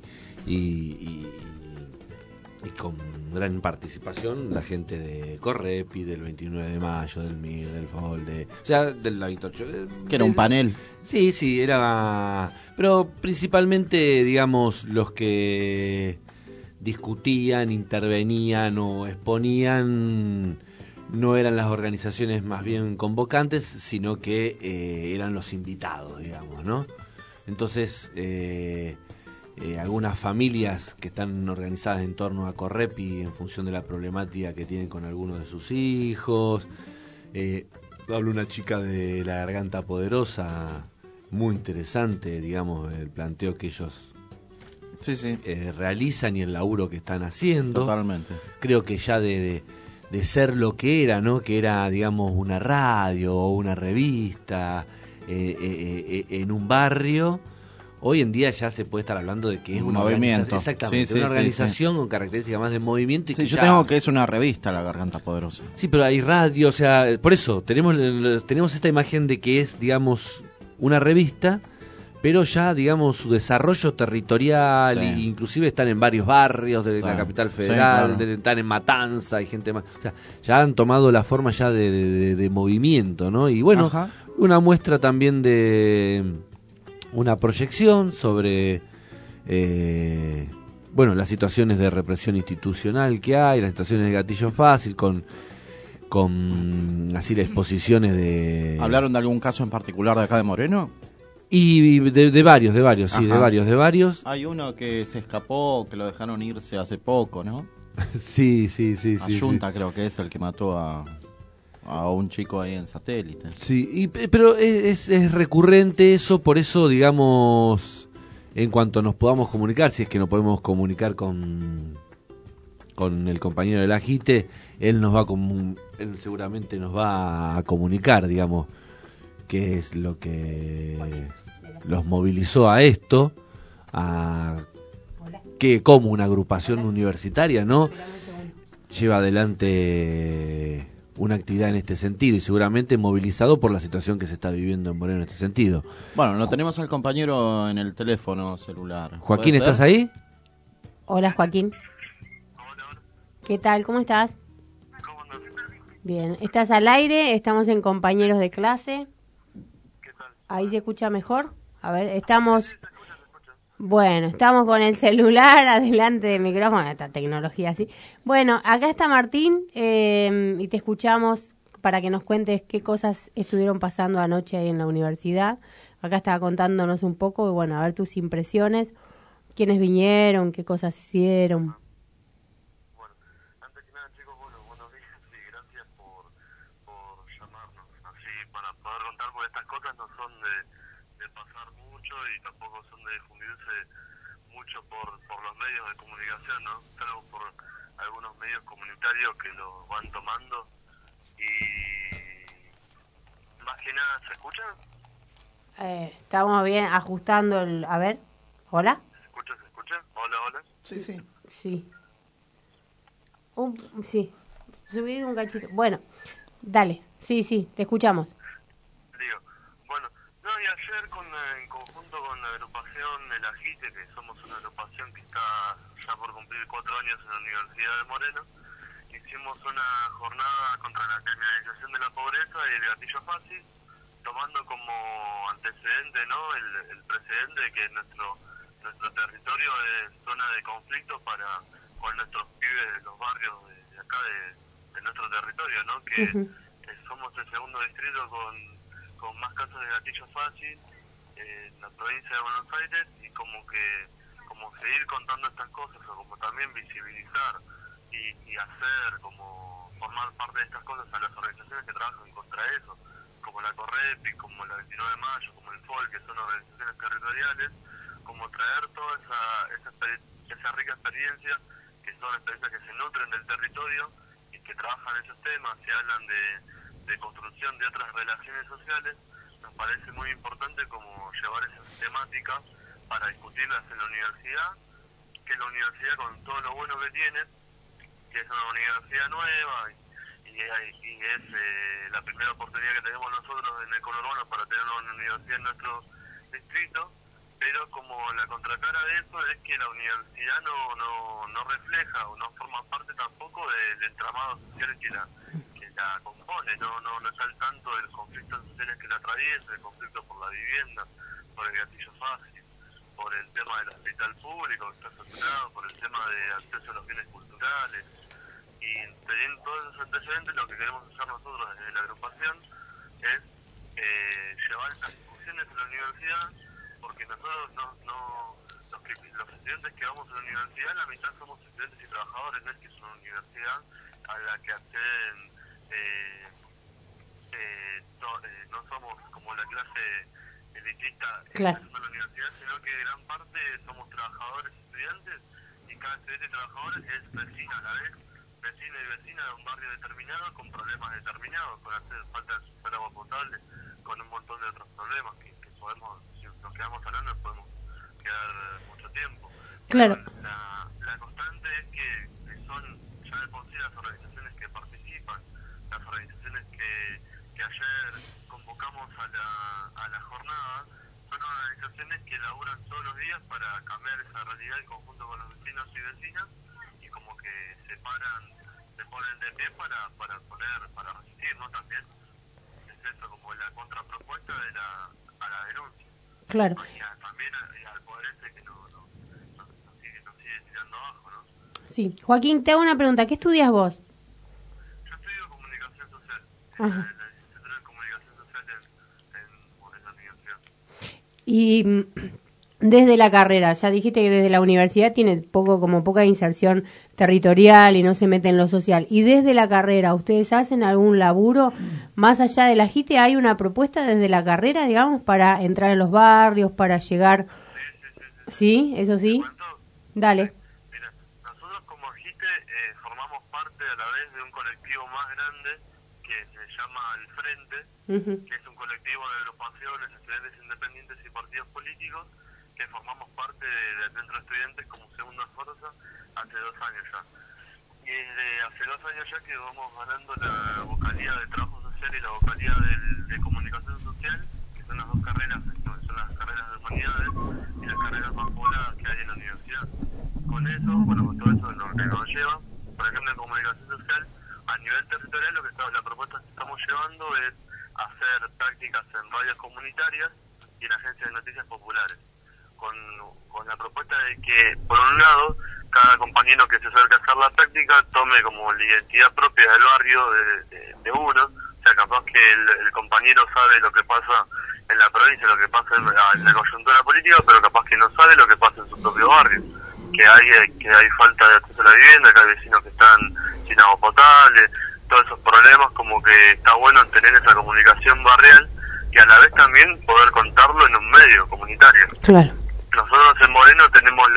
con gran participación la gente de Correpi, del 29 de mayo, del MIR, del FOL, del la 28. Que era un panel. Sí, era... Pero principalmente, digamos, los que discutían, intervenían o exponían no eran las organizaciones más bien convocantes, sino que eran los invitados, digamos, ¿no? Entonces, algunas familias que están organizadas en torno a Correpi en función de la problemática que tienen con algunos de sus hijos. Habló una chica de La Garganta Poderosa, muy interesante, digamos, el planteo que ellos realizan y el laburo que están haciendo. Totalmente. Creo que ya de ser lo que era, ¿no? Que era, digamos, una radio o una revista en un barrio. Hoy en día ya se puede estar hablando de que es un una movimiento. Exactamente, una organización con características más de movimiento. Y que yo ya... tengo que es una revista La Garganta Poderosa. Sí, pero hay radio, o sea, por eso tenemos esta imagen de que es, digamos, una revista, pero ya, digamos, su desarrollo territorial, e inclusive están en varios barrios de la capital federal, claro. Están en Matanza, hay gente más, o sea, ya han tomado la forma ya de movimiento, ¿no? Y bueno, una muestra también de una proyección sobre las situaciones de represión institucional que hay, las situaciones de gatillo fácil, con así las exposiciones de... ¿Hablaron de algún caso en particular de acá de Moreno? Y de varios, sí, de varios. Hay uno que se escapó, que lo dejaron irse hace poco, ¿no? Sí. Ayunta creo que es el que mató a un chico ahí en Satélite. Sí, pero es recurrente eso, por eso, digamos, en cuanto nos podamos comunicar, si es que nos podemos comunicar con el compañero del Agite, él seguramente nos va a comunicar, digamos, qué es lo que los movilizó a esto, que como una agrupación universitaria, ¿no? Lleva adelante una actividad en este sentido y seguramente movilizado por la situación que se está viviendo en Moreno en este sentido. Bueno, lo tenemos al compañero en el teléfono celular. Joaquín, ¿estás ahí? Hola, Joaquín. ¿Qué tal? ¿Cómo estás? ¿Cómo andas? Bien, estás al aire, estamos en compañeros de clase. ¿Qué tal? Ahí se escucha mejor. A ver, estamos... Bueno, estamos con el celular adelante del micrófono, esta tecnología así. Bueno, acá está Martín y te escuchamos para que nos cuentes qué cosas estuvieron pasando anoche ahí en la universidad. Acá estaba contándonos un poco y bueno, a ver tus impresiones, quiénes vinieron, qué cosas hicieron. Bueno, antes que nada chicos, buenos días y gracias por llamarnos. Así para poder contar, porque estas cosas no son de pasar mucho y tampoco son de difundirse mucho por los medios de comunicación, ¿no? Salvo por algunos medios comunitarios que lo van tomando y más que nada, ¿se escucha? Estamos bien ajustando el... A ver, ¿hola? ¿Se escucha? Hola. Sí. Sí. Sí. Subí un cachito. Bueno, dale. Sí, te escuchamos. Digo, bueno, y ayer en conjunto con la agrupación El Agite, que somos una agrupación que está ya por cumplir 4 años en la Universidad de Moreno, hicimos una jornada contra la criminalización de la pobreza y el gatillo fácil, tomando como antecedente, ¿no?, el precedente de que nuestro territorio es zona de conflicto con nuestros pibes de los barrios de acá de nuestro territorio, ¿no?, que somos el segundo distrito con más casos de gatillo fácil en la provincia de Buenos Aires, y como seguir contando estas cosas, o como también visibilizar y hacer, como formar parte de estas cosas a las organizaciones que trabajan contra eso, como la Correpi, como la 29 de Mayo, como el FOL, que son organizaciones territoriales, como traer toda esa rica experiencia, que son experiencias que se nutren del territorio y que trabajan esos temas y hablan de construcción de otras relaciones sociales. Nos parece muy importante como llevar esas temáticas para discutirlas en la universidad, que la universidad, con todo lo bueno que tiene, que es una universidad nueva y es la primera oportunidad que tenemos nosotros en el conurbano para tener una universidad en nuestro distrito, pero como la contracara de eso es que la universidad no refleja o no forma parte tampoco del entramado social que la compone, no está al tanto de los conflictos sociales que la atraviesan, el conflicto por la vivienda, por el gatillo fácil, por el tema del hospital público que está saturado, por el tema de acceso a los bienes culturales. Y teniendo todos esos antecedentes, lo que queremos hacer nosotros desde la agrupación es llevar estas discusiones a la universidad, porque nosotros los estudiantes que vamos a la universidad, la mitad somos estudiantes y trabajadores, no es que es una universidad a la que acceden no somos como la clase elitista de la universidad, sino que gran parte somos trabajadores y estudiantes, y cada estudiante y trabajador es vecina a la vez, vecino y vecina de un barrio determinado con problemas determinados, con falta de agua potable, con un montón de otros problemas que podemos, si nos quedamos hablando, podemos quedar mucho tiempo. Claro. La constante es que son ya de por sí las organizaciones que participan, las organizaciones que ayer convocamos a la jornada, son organizaciones que laburan todos los días para cambiar esa realidad en conjunto con los vecinos y vecinas, y como que se ponen de pie para resistir, ¿no? También es eso, como la contrapropuesta a la denuncia. Claro. Y también al poder que nos sigue tirando abajo, ¿no? Sí. Joaquín, te hago una pregunta. ¿Qué estudias vos? Yo estudio comunicación social. Ajá. La licenciatura en comunicación social en la universidad. Y desde la carrera, ya dijiste que desde la universidad tiene poca inserción territorial y no se mete en lo social. Y desde la carrera, ¿ustedes hacen algún laburo más allá del agite? ¿Hay una propuesta desde la carrera, digamos, para entrar en los barrios, para llegar? Sí, eso sí. Dale. Mira, nosotros como agite formamos parte a la vez de un colectivo más grande que se llama El Frente, que es un colectivo de agrupaciones, estudiantes independientes y partidos políticos, que formamos parte del Centro de Estudiantes como segunda fuerza hace 2 años ya. Y desde hace 2 años ya que vamos ganando la vocalía de Trabajo Social y la vocalía de Comunicación Social, que son las 2 carreras, son las carreras de humanidades y las carreras más pobladas que hay en la universidad. Con eso, con todo eso lo que nos lleva, por ejemplo, en Comunicación Social, a nivel territorial, la propuesta que estamos llevando es hacer prácticas en radios comunitarias y en agencias de noticias populares, con la propuesta de que, por un lado, cada compañero que se acerca a hacer la práctica tome como la identidad propia del barrio de uno, o sea, capaz que el compañero sabe lo que pasa en la provincia, lo que pasa en la coyuntura política, pero capaz que no sabe lo que pasa en su propio barrio, que hay falta de acceso a la vivienda, que hay vecinos que están sin agua potable, todos esos problemas, como que está bueno tener esa comunicación barrial y a la vez también poder contarlo en un medio comunitario. Claro. Nosotros en Moreno tenemos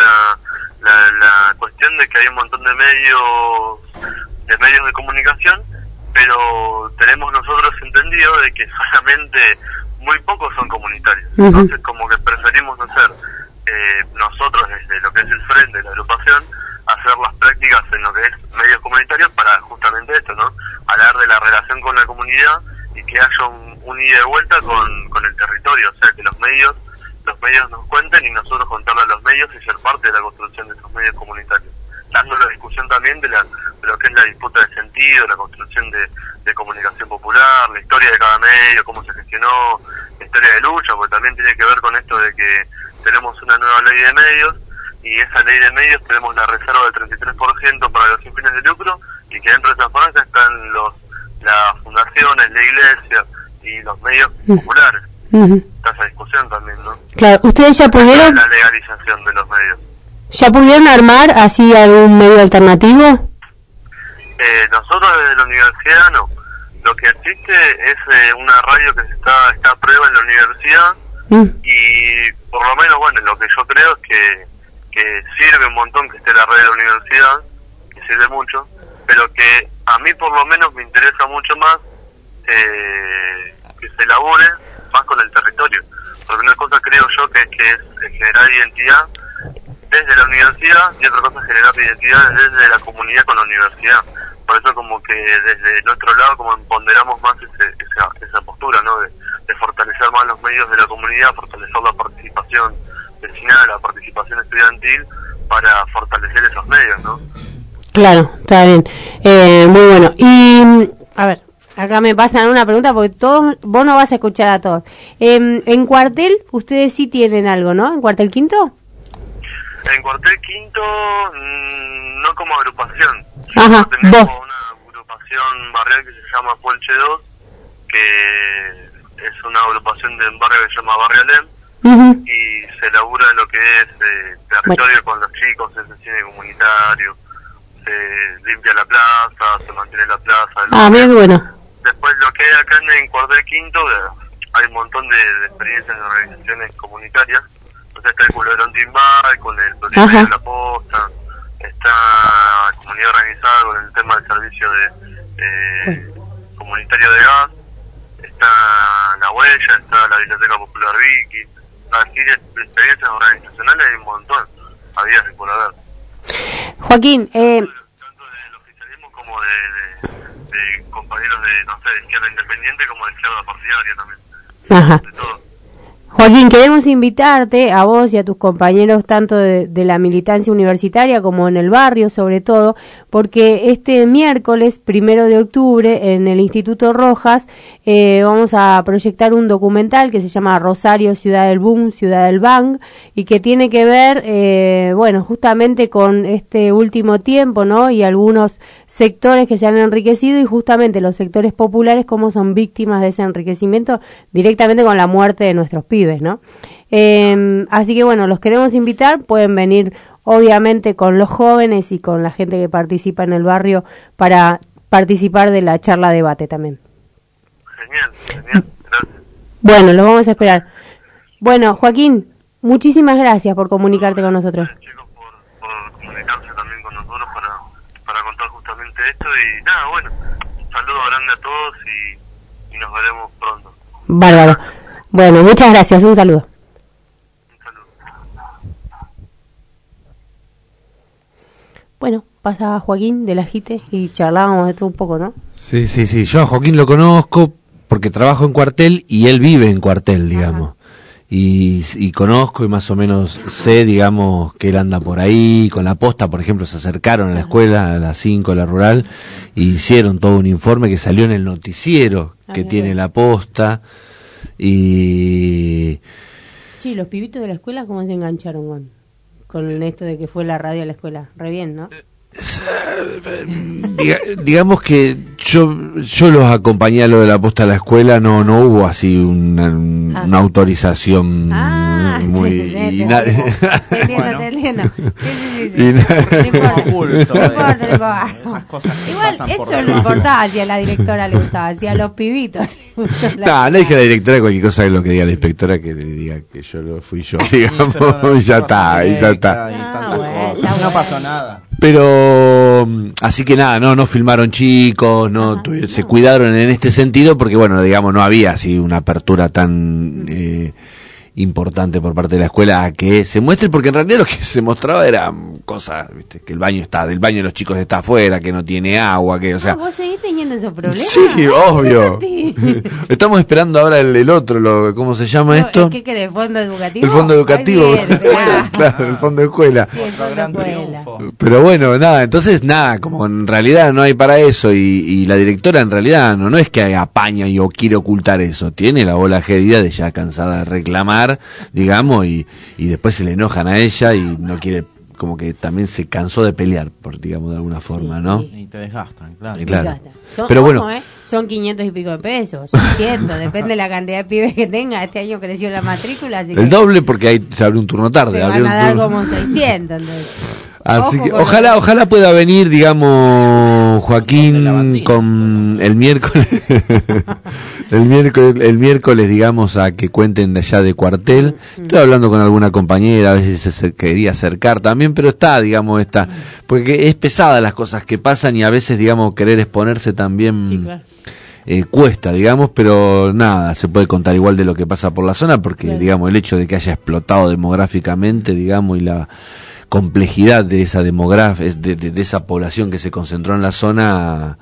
la cuestión de que hay un montón de medios de comunicación, pero tenemos nosotros entendido de que solamente muy pocos son comunitarios. Entonces como que preferimos hacer nosotros desde lo que es el frente de la agrupación, hacer las prácticas en lo que es medios comunitarios para justamente esto, ¿no? Hablar de la relación con la comunidad y que haya un ida y vuelta con el territorio, o sea, que los medios nos cuenten y nosotros contarle a los medios y ser parte de la construcción de esos medios comunitarios. Dando la discusión también de lo que es la disputa de sentido, la construcción de comunicación popular, la historia de cada medio, cómo se gestionó, la historia de lucha, porque también tiene que ver con esto de que tenemos una nueva ley de medios, y esa ley de medios tenemos la reserva del 33% para los sin fines de lucro, y que dentro de esa franja están las fundaciones, la iglesia y los medios populares. Está esa discusión también, ¿no? Claro, ¿ustedes ya pudieron? La legalización de los medios. ¿Ya pudieron armar así algún medio alternativo? Nosotros desde la universidad no. Lo que existe es una radio que está a prueba en la universidad, y por lo menos, bueno, lo que yo creo es que sirve un montón que esté la radio de la universidad, que sirve mucho, pero que a mí por lo menos me interesa mucho más que se elabore más con el territorio, porque una cosa creo yo que es generar identidad desde la universidad, y otra cosa es generar identidad desde la comunidad con la universidad. Por eso como que desde el otro lado como ponderamos más esa postura, ¿no? De fortalecer más los medios de la comunidad, fortalecer la participación vecinal, la participación estudiantil, para fortalecer esos medios, ¿no? Claro, está bien. Muy bueno. Y, a ver, acá me pasan una pregunta, porque vos no vas a escuchar a todos. En Cuartel, ustedes sí tienen algo, ¿no? ¿En Cuartel Quinto? En Cuartel Quinto, no como agrupación. Ajá, tenemos vos. Una agrupación barrial que se llama Puelche 2, que es una agrupación de un barrio que se llama Barrio Alem, y se labura lo que es territorio con los chicos, se hace cine comunitario, se limpia la plaza, se mantiene la plaza. Bien, bueno. Después lo que hay acá en Cuartel Quinto, hay un montón de experiencias de organizaciones comunitarias. Entonces está el Culebrón Timbal, con el proyecto de la posta, está la comunidad organizada con el tema del servicio de comunitario de gas, está la huella, está la Biblioteca Popular Vicky, así de experiencias organizacionales hay un montón, había que por haber. Joaquín, tanto del oficialismo como de compañeros de izquierda independiente como de izquierda partidaria también. Ajá. De todo. Joaquín, queremos invitarte a vos y a tus compañeros tanto de la militancia universitaria como en el barrio sobre todo, porque este miércoles 1 de octubre en el Instituto Rojas vamos a proyectar un documental que se llama Rosario, Ciudad del Boom, Ciudad del Bang, y que tiene que ver, bueno, justamente con este último tiempo, ¿no? Y algunos sectores que se han enriquecido, y justamente los sectores populares cómo son víctimas de ese enriquecimiento directamente con la muerte de nuestros pibes, ¿no? Así que bueno, los queremos invitar, pueden venir obviamente con los jóvenes y con la gente que participa en el barrio para participar de la charla debate también. Genial, gracias. Bueno, los vamos a esperar. Bueno, Joaquín, muchísimas gracias por comunicarte con nosotros. Chicos, por comunicarse también con nosotros para contar justamente esto, y nada, bueno, un saludo grande a todos y nos veremos pronto. Bárbaro. Bueno, muchas gracias, un saludo. Bueno, pasa Joaquín del Ajite y charlábamos de todo un poco, ¿no? Sí, yo a Joaquín lo conozco porque trabajo en Cuartel y él vive en Cuartel, digamos. Y conozco y más o menos sé, digamos, que él anda por ahí, con la posta, por ejemplo, se acercaron a la escuela, a las 5 de la rural, y hicieron todo un informe que salió en el noticiero que tiene la posta. Y sí, los pibitos de la escuela, ¿cómo se engancharon con esto de que fue la radio a la escuela? Re bien, ¿no? Digamos que yo los acompañé a lo de la posta a la escuela, no hubo así una autorización muy... Igual eso no importaba si a la directora le gustaba, si a los pibitos no dije a la directora cualquier cosa de lo que diga la inspectora, que le diga que yo lo fui yo, digamos, y ya está. No pasó nada. Pero así que nada, no filmaron chicos, se cuidaron en este sentido porque bueno, digamos, no había así una apertura tan importante por parte de la escuela a que se muestre, porque en realidad lo que se mostraba era cosas, ¿viste? Que el baño de los chicos está afuera, que no tiene agua, que, o sea... ¿Vos seguís teniendo esos problemas? Sí, obvio. Estamos esperando ahora el otro, ¿cómo se llama esto? ¿Qué querés? ¿El fondo educativo? El fondo educativo, claro, el fondo de escuela. Sí, el fondo de escuela. Pero bueno, nada, entonces nada, como en realidad no hay para eso y la directora en realidad no es que apaña o quiere ocultar eso, tiene la bola gedida de ya cansada de reclamar, digamos, y después se le enojan a ella y no quiere, como que también se cansó de pelear, por digamos de alguna forma, ¿no? Y te desgastan, claro. Pero bueno, son 500 y pico de pesos, son 100, depende de la cantidad de pibes que tenga. Este año creció la matrícula, así el doble porque ahí se abre un turno tarde. Te van a dar como 600, entonces. Así que ojalá pueda venir, digamos, Joaquín con el miércoles el miércoles, digamos, a que cuenten de allá de cuartel. Estoy hablando con alguna compañera, a veces se quería acercar también, pero digamos, porque es pesada las cosas que pasan y a veces, digamos, querer exponerse también. Sí, claro. Cuesta, digamos, pero nada, se puede contar igual de lo que pasa por la zona, porque, claro, digamos, el hecho de que haya explotado demográficamente, digamos, y la complejidad de esa de esa población que se concentró en la zona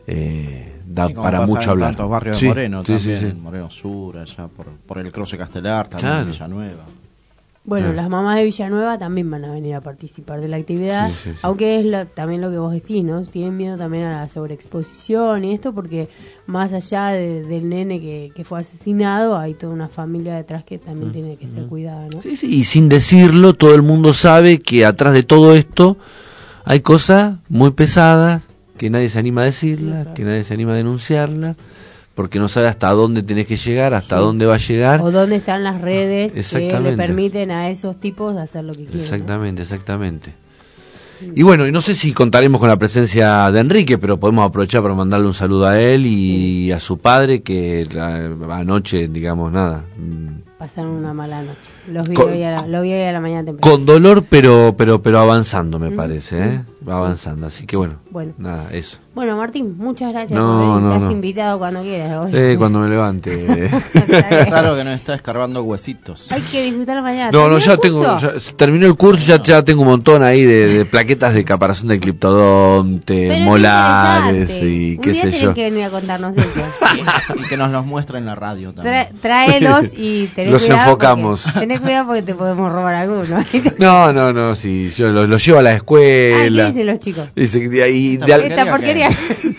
da para mucho hablar. Tantos barrios de Moreno también, Moreno Sur, allá por el Cruce Castelar, también, claro. Villanueva. Bueno, las mamás de Villanueva también van a venir a participar de la actividad, aunque es también lo que vos decís, ¿no? Tienen miedo también a la sobreexposición y esto, porque más allá del nene que fue asesinado, hay toda una familia detrás que también tiene que ser cuidada, ¿no? Sí, y sin decirlo, todo el mundo sabe que atrás de todo esto hay cosas muy pesadas, que nadie se anima a decirlas, que nadie se anima a denunciarlas, porque no sabe hasta dónde tenés que llegar, hasta dónde va a llegar. O dónde están las redes que le permiten a esos tipos hacer lo que quieren. Exactamente. Y bueno, y no sé si contaremos con la presencia de Enrique, pero podemos aprovechar para mandarle un saludo a él y a su padre, que anoche, digamos, nada... Pasaron una mala noche. Lo vi hoy a la mañana temprano. Con dolor, pero avanzando, me parece, Va avanzando, así que bueno, nada, eso. Bueno, Martín, muchas gracias por venir. Estás invitado cuando quieras. Cuando me levante. Claro que nos está escarbando huesitos. Hay que disfrutar mañana. No, ya terminó el curso, ya tengo un montón ahí de plaquetas de caparazón de cliptodonte, molares y qué sé yo. Que venir a contarnos eso. Y que nos los muestre en la radio también. Tráelos y los enfocamos. Tenés cuidado porque te podemos robar alguno. No, sí, yo los llevo a la escuela. ¿Qué dicen los chicos? Esta porquería.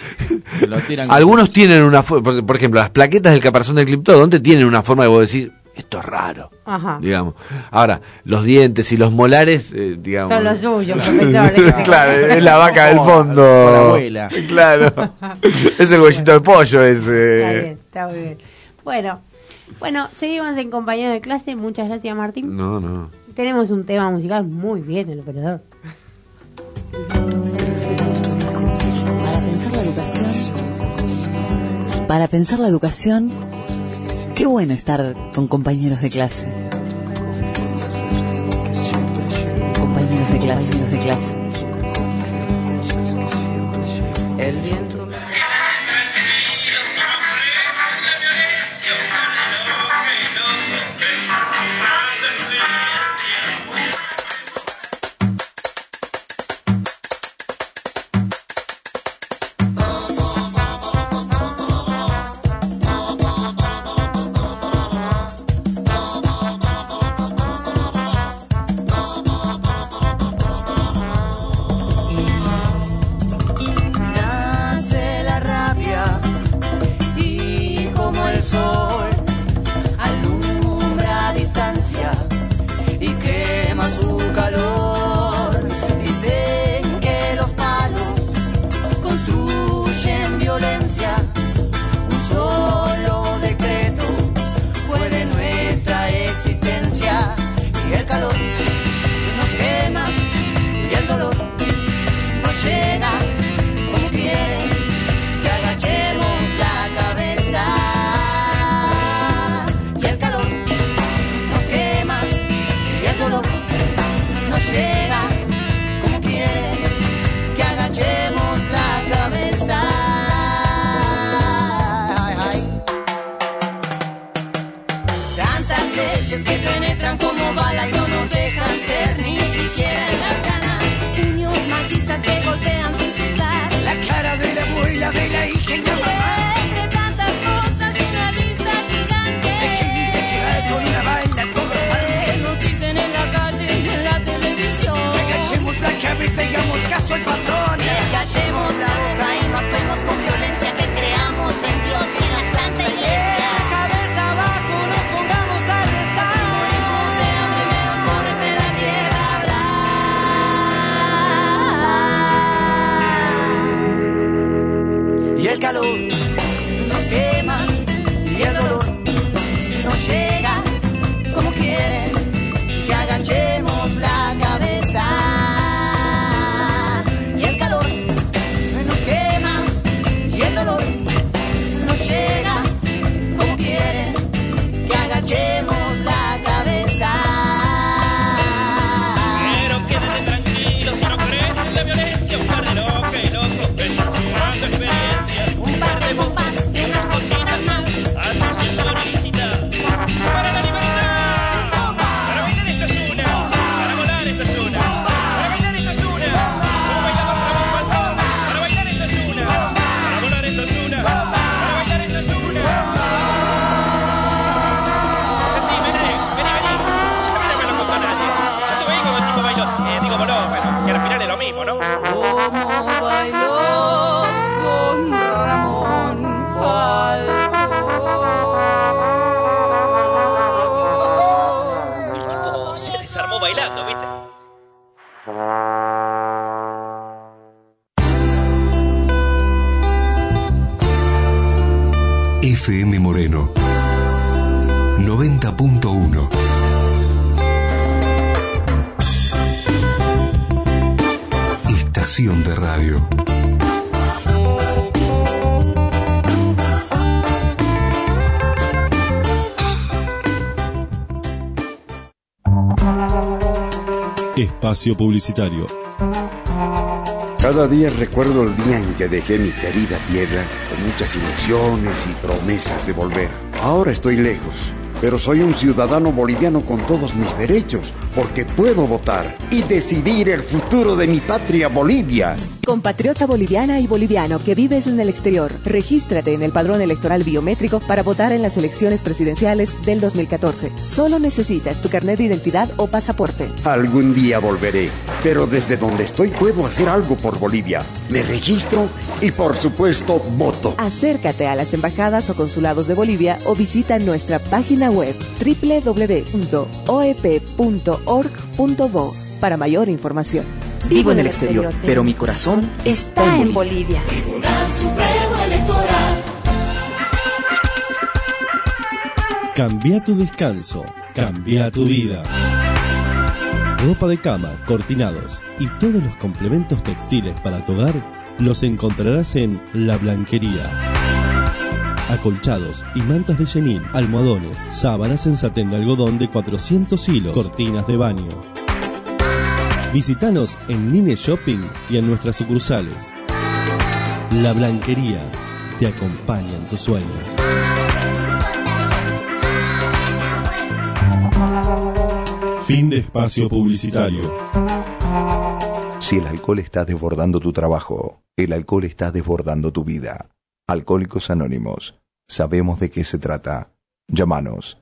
Algunos tienen una forma, por ejemplo, las plaquetas del caparazón del cliptodonte tienen una forma de vos decir, esto es raro. Ajá. Digamos. Ahora, los dientes y los molares, digamos. Son los suyos, profesor. Claro, es la vaca del fondo. La abuela. Claro. Es el huesito de pollo ese. Está muy bien. Bueno, seguimos en compañía de clase. Muchas gracias, Martín. No. Tenemos un tema musical muy bien, el operador. Para pensar la educación, qué bueno estar con compañeros de clase. Compañeros de clase. El viento. abuela y que la mamá. Entre tantas cosas una lista gigante De gente que va con una bala todo mal. nos dicen en la calle y en la televisión. Que agachemos la cabeza y hagamos caso al patrón. Que callemos la boca y no actuemos con violencia. Que creamos en Dios y en la Santa Iglesia. Cabeza abajo, nos pongamos a rezar. Si morimos de hambre, menos pobres en la tierra habrá. Y el calor nos quema y el dolor nos llega como quiere que agachemos la cabeza. Y el calor nos quema y el dolor nos llega como quiere que agachemos la cabeza. Pero quédate tranquilo si no crees en la violencia. Un par de locos y locos sumando experiencias. Un par de bombas y unas cositas más. Asociación ilícita para la libertad. Para bailar esto es una. Para volar esto es una. Para bailar esto es una. Como bailador Ramón Falcón. Para bailar esto es una. Para volar esto es una. Para bailar esto es una. Sentí, vení. Si no me lo contó nadie. Yo te vengo con tipo bailó. Digo voló, bueno, que al final es lo mismo, ¿no? Como bailó Don Ramón Falcón. El tipo se desarmó bailando, ¿viste? FM Moreno 90.1. Estación de radio. Espacio publicitario. Cada día recuerdo el día en que dejé mi querida tierra con muchas ilusiones y promesas de volver. Ahora estoy lejos, pero soy un ciudadano boliviano con todos mis derechos, porque puedo votar y decidir el futuro de mi patria Bolivia. Compatriota boliviana y boliviano que vives en el exterior, regístrate en el padrón electoral biométrico para votar en las elecciones presidenciales del 2014. Solo necesitas tu carnet de identidad o pasaporte. Algún día volveré, pero desde donde estoy puedo hacer algo por Bolivia. Me registro y por supuesto voto. Acércate a las embajadas o consulados de Bolivia o visita nuestra página web www.oep.org.bo para mayor información. Vivo en el exterior, pero mi corazón está en Bolivia. Tribunal Supremo Electoral. Cambia tu descanso, cambia tu vida. Ropa de cama, cortinados y todos los complementos textiles para tu hogar los encontrarás en La Blanquería. Acolchados y mantas de chenil, almohadones, sábanas en satén de algodón de 400 hilos, cortinas de baño. Visítanos en Nine Shopping y en nuestras sucursales. La Blanquería te acompaña en tus sueños. Fin de espacio publicitario. Si el alcohol está desbordando tu trabajo, el alcohol está desbordando tu vida. Alcohólicos Anónimos. Sabemos de qué se trata. Llámanos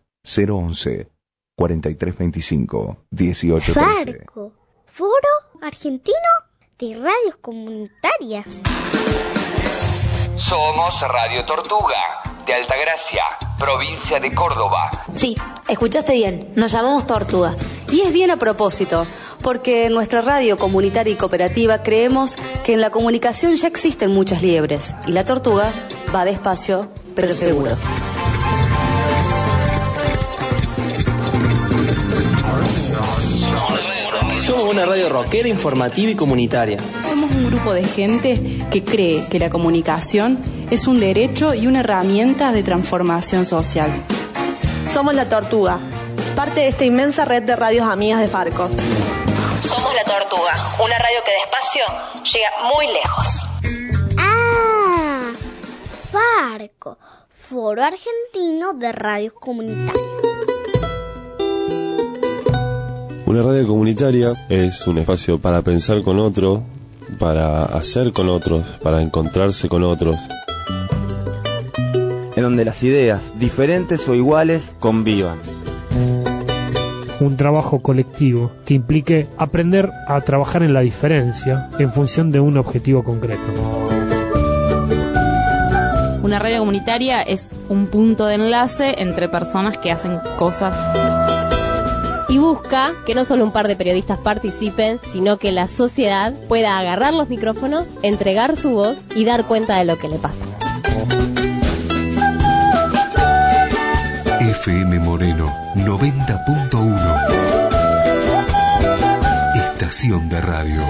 011-4325-1813. Farco, Foro Argentino de Radios Comunitarias. Somos Radio Tortuga, de Altagracia, provincia de Córdoba. Sí, escuchaste bien, nos llamamos Tortuga. Y es bien a propósito, porque en nuestra radio comunitaria y cooperativa creemos que en la comunicación ya existen muchas liebres, y la tortuga va despacio, pero seguro. Somos una radio rockera, informativa y comunitaria. Somos un grupo de gente que cree que la comunicación es un derecho y una herramienta de transformación social. Somos La Tortuga, parte de esta inmensa red de radios amigas de Farco. Somos La Tortuga, una radio que despacio llega muy lejos. Ah, Farco, Foro Argentino de Radios Comunitarias. Una radio comunitaria es un espacio para pensar con otro, para hacer con otros, para encontrarse con otros, en donde las ideas, diferentes o iguales, convivan. Un trabajo colectivo que implique aprender a trabajar en la diferencia en función de un objetivo concreto. Una radio comunitaria es un punto de enlace entre personas que hacen cosas. Y busca que no solo un par de periodistas participen, sino que la sociedad pueda agarrar los micrófonos, entregar su voz y dar cuenta de lo que le pasa. FM Moreno 90.1. Estación de radio.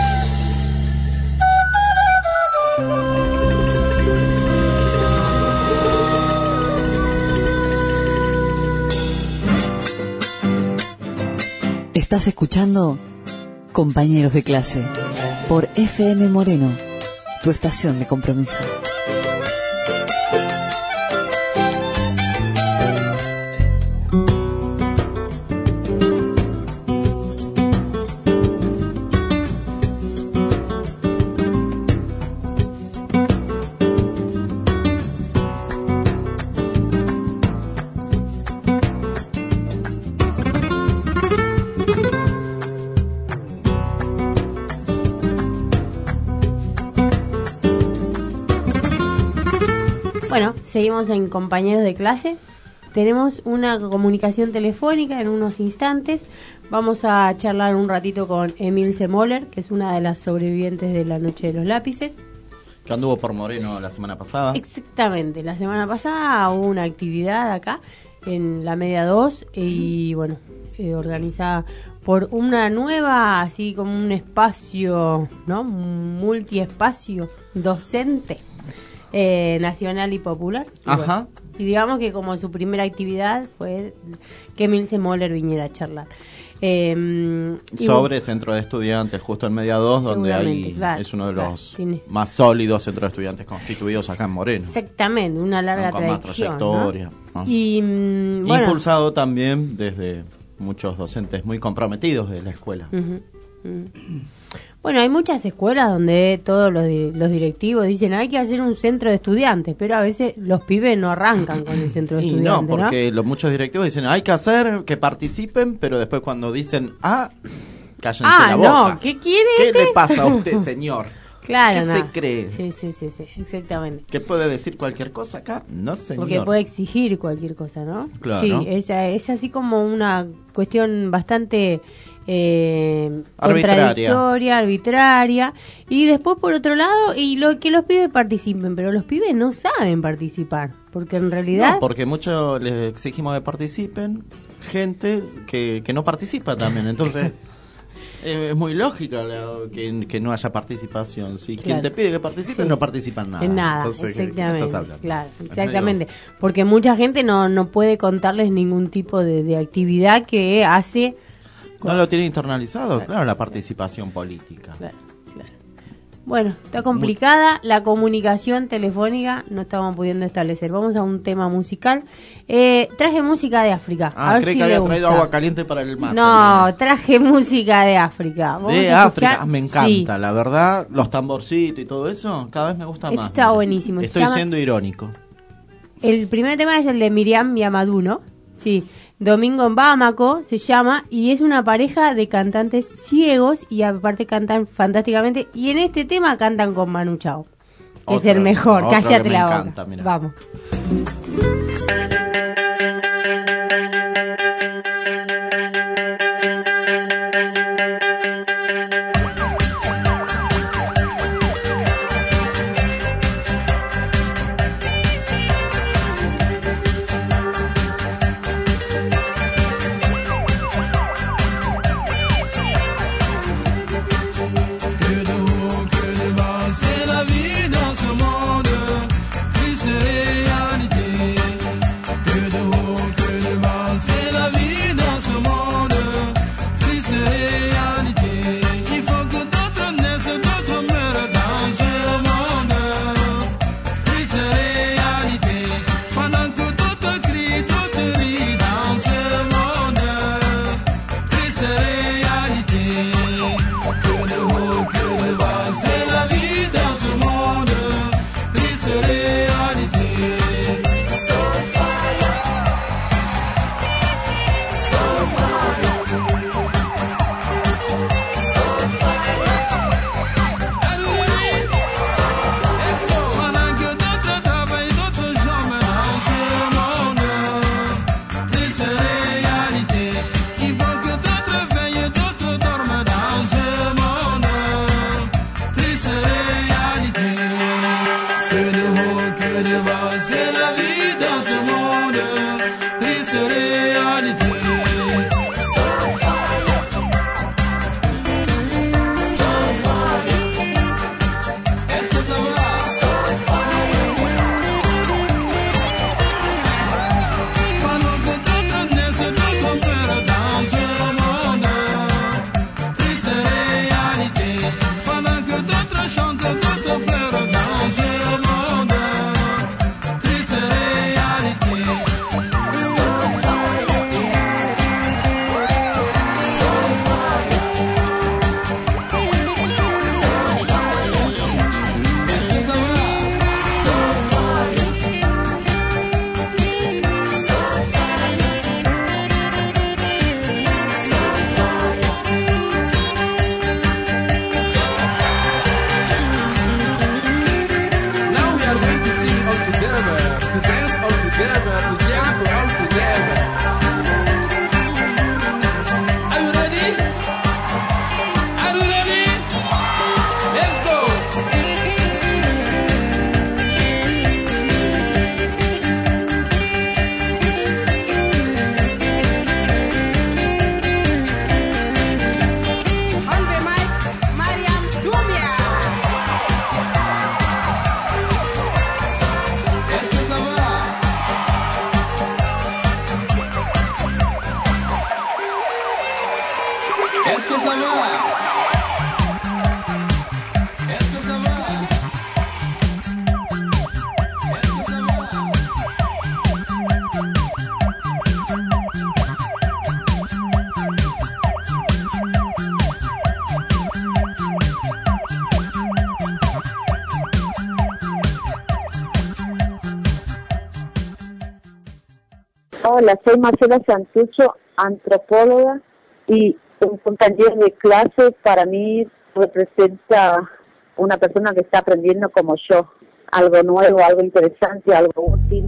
Estás escuchando Compañeros de Clase por FM Moreno, tu estación de compromiso. Bueno, seguimos en Compañeros de Clase. Tenemos una comunicación telefónica en unos instantes. Vamos a charlar un ratito con Emilce Moller, que es una de las sobrevivientes de la Noche de los Lápices. Que anduvo por Moreno la semana pasada. Exactamente, la semana pasada hubo una actividad acá en la Media 2 y bueno, organizada por una nueva, así como un espacio, ¿no? Multiespacio docente. Nacional y popular. Y, ajá. Bueno, y digamos que como su primera actividad fue que Emilce Moller viniera a charlar. Sobre centro de estudiantes, justo en Media 2, donde hay es uno de los más sólidos centros de estudiantes constituidos acá en Moreno. Exactamente, una larga con tradición. Más trayectoria. ¿No? Y, bueno, impulsado también desde muchos docentes muy comprometidos de la escuela. Bueno, hay muchas escuelas donde todos los directivos dicen hay que hacer un centro de estudiantes, pero a veces los pibes no arrancan con el centro de estudiantes. No, porque muchos directivos dicen hay que hacer, que participen, pero después cuando dicen cállense la boca. No, ¿qué quiere? ¿Qué le pasa a usted, señor? Claro, ¿Qué se cree? Sí, exactamente. ¿Que puede decir cualquier cosa acá? No, señor. Porque puede exigir cualquier cosa, ¿no? Claro. Sí, es así como una cuestión bastante contradictoria, arbitraria. Y después, por otro lado, que los pibes participen, pero los pibes no saben participar, porque en realidad... No, porque mucho les exigimos que participen, gente que no participa también, entonces... Es muy lógico que no haya participación. Si quien te pide que participe, no participa en nada. En nada, entonces, exactamente. ¿qué estás hablando? Claro, exactamente. Porque mucha gente no puede contarles ningún tipo de actividad que hace... No lo tiene internalizado, claro, la participación política. Claro. Bueno, está complicada la comunicación telefónica, no estamos pudiendo establecer. Vamos a un tema musical. Traje música de África. Creí que había traído agua caliente para el mate. No, traje música de África. De África, me encanta, la verdad. Los tamborcitos y todo eso, cada vez me gusta más. Está buenísimo. Estoy siendo irónico. El primer tema es el de Miriam Yamaduno. Sí. Domingo en Bámaco se llama, y es una pareja de cantantes ciegos y aparte cantan fantásticamente, y en este tema cantan con Manu Chao, que es el mejor. Cállate la boca. Encanta, vamos. C'est la vie dans ce monde, puis c'est réalité. va, c'est la vie dans ce monde, triste réalité. Hola, soy Marcela Santucho, antropóloga, y un compañero de clase para mí representa una persona que está aprendiendo como yo, algo nuevo, algo interesante, algo útil.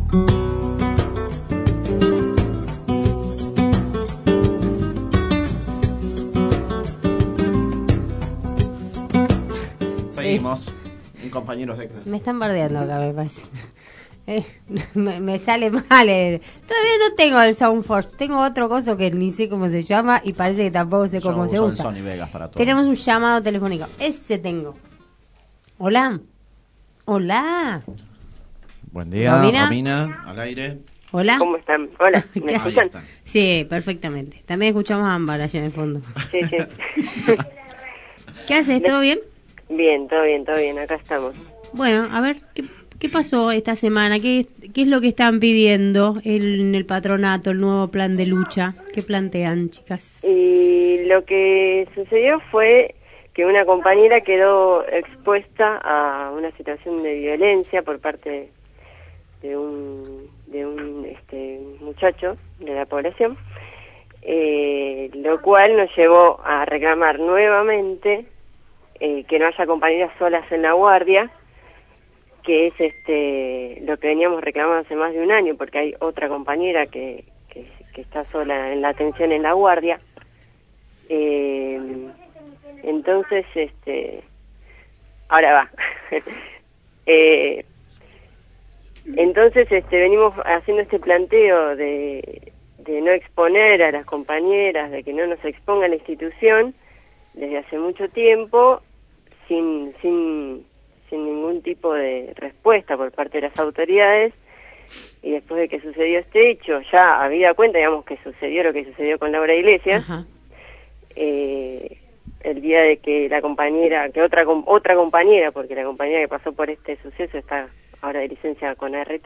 Seguimos, compañeros de clase. Me están bardeando acá, me parece. Me sale mal. Todavía no tengo el Soundforce. Tengo otro coso que ni sé cómo se llama y parece que tampoco sé cómo se usa. Sony Vegas para todo. Tenemos un llamado telefónico. Ese tengo. Hola. Hola. Buen día, Romina, al aire. Hola. ¿Cómo están? Hola, ¿me escuchan? Sí, perfectamente. También escuchamos a Ámbar allá en el fondo. Sí, sí. ¿Qué haces? ¿Todo bien? Bien, todo bien, todo bien. Acá estamos. Bueno, a ver, ¿qué pasó esta semana? ¿Qué es lo que están pidiendo en el patronato, el nuevo plan de lucha? ¿Qué plantean, chicas? Y lo que sucedió fue que una compañera quedó expuesta a una situación de violencia por parte de un muchacho de la población, lo cual nos llevó a reclamar nuevamente que no haya compañeras solas en la guardia, que es lo que veníamos reclamando hace más de un año, porque hay otra compañera que está sola en la atención en la guardia. Entonces, ahora va. Entonces, venimos haciendo este planteo de no exponer a las compañeras, de que no nos exponga la institución desde hace mucho tiempo, sin ningún tipo de respuesta por parte de las autoridades. Y después de que sucedió este hecho, ya habida cuenta, digamos, que sucedió lo que sucedió con Laura Iglesias, el día de que la compañera, que otra compañera, porque la compañera que pasó por este suceso está ahora de licencia con ART,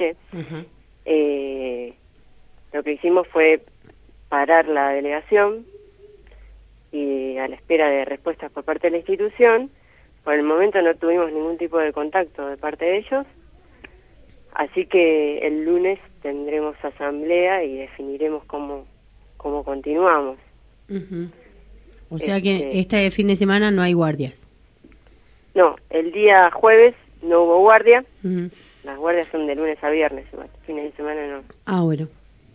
lo que hicimos fue parar la delegación y a la espera de respuestas por parte de la institución. Por el momento no tuvimos ningún tipo de contacto de parte de ellos, así que el lunes tendremos asamblea y definiremos cómo continuamos. O sea que este fin de semana no hay guardias. No, el día jueves no hubo guardia. Las guardias son de lunes a viernes, igual. Fines de semana no. Ah, bueno.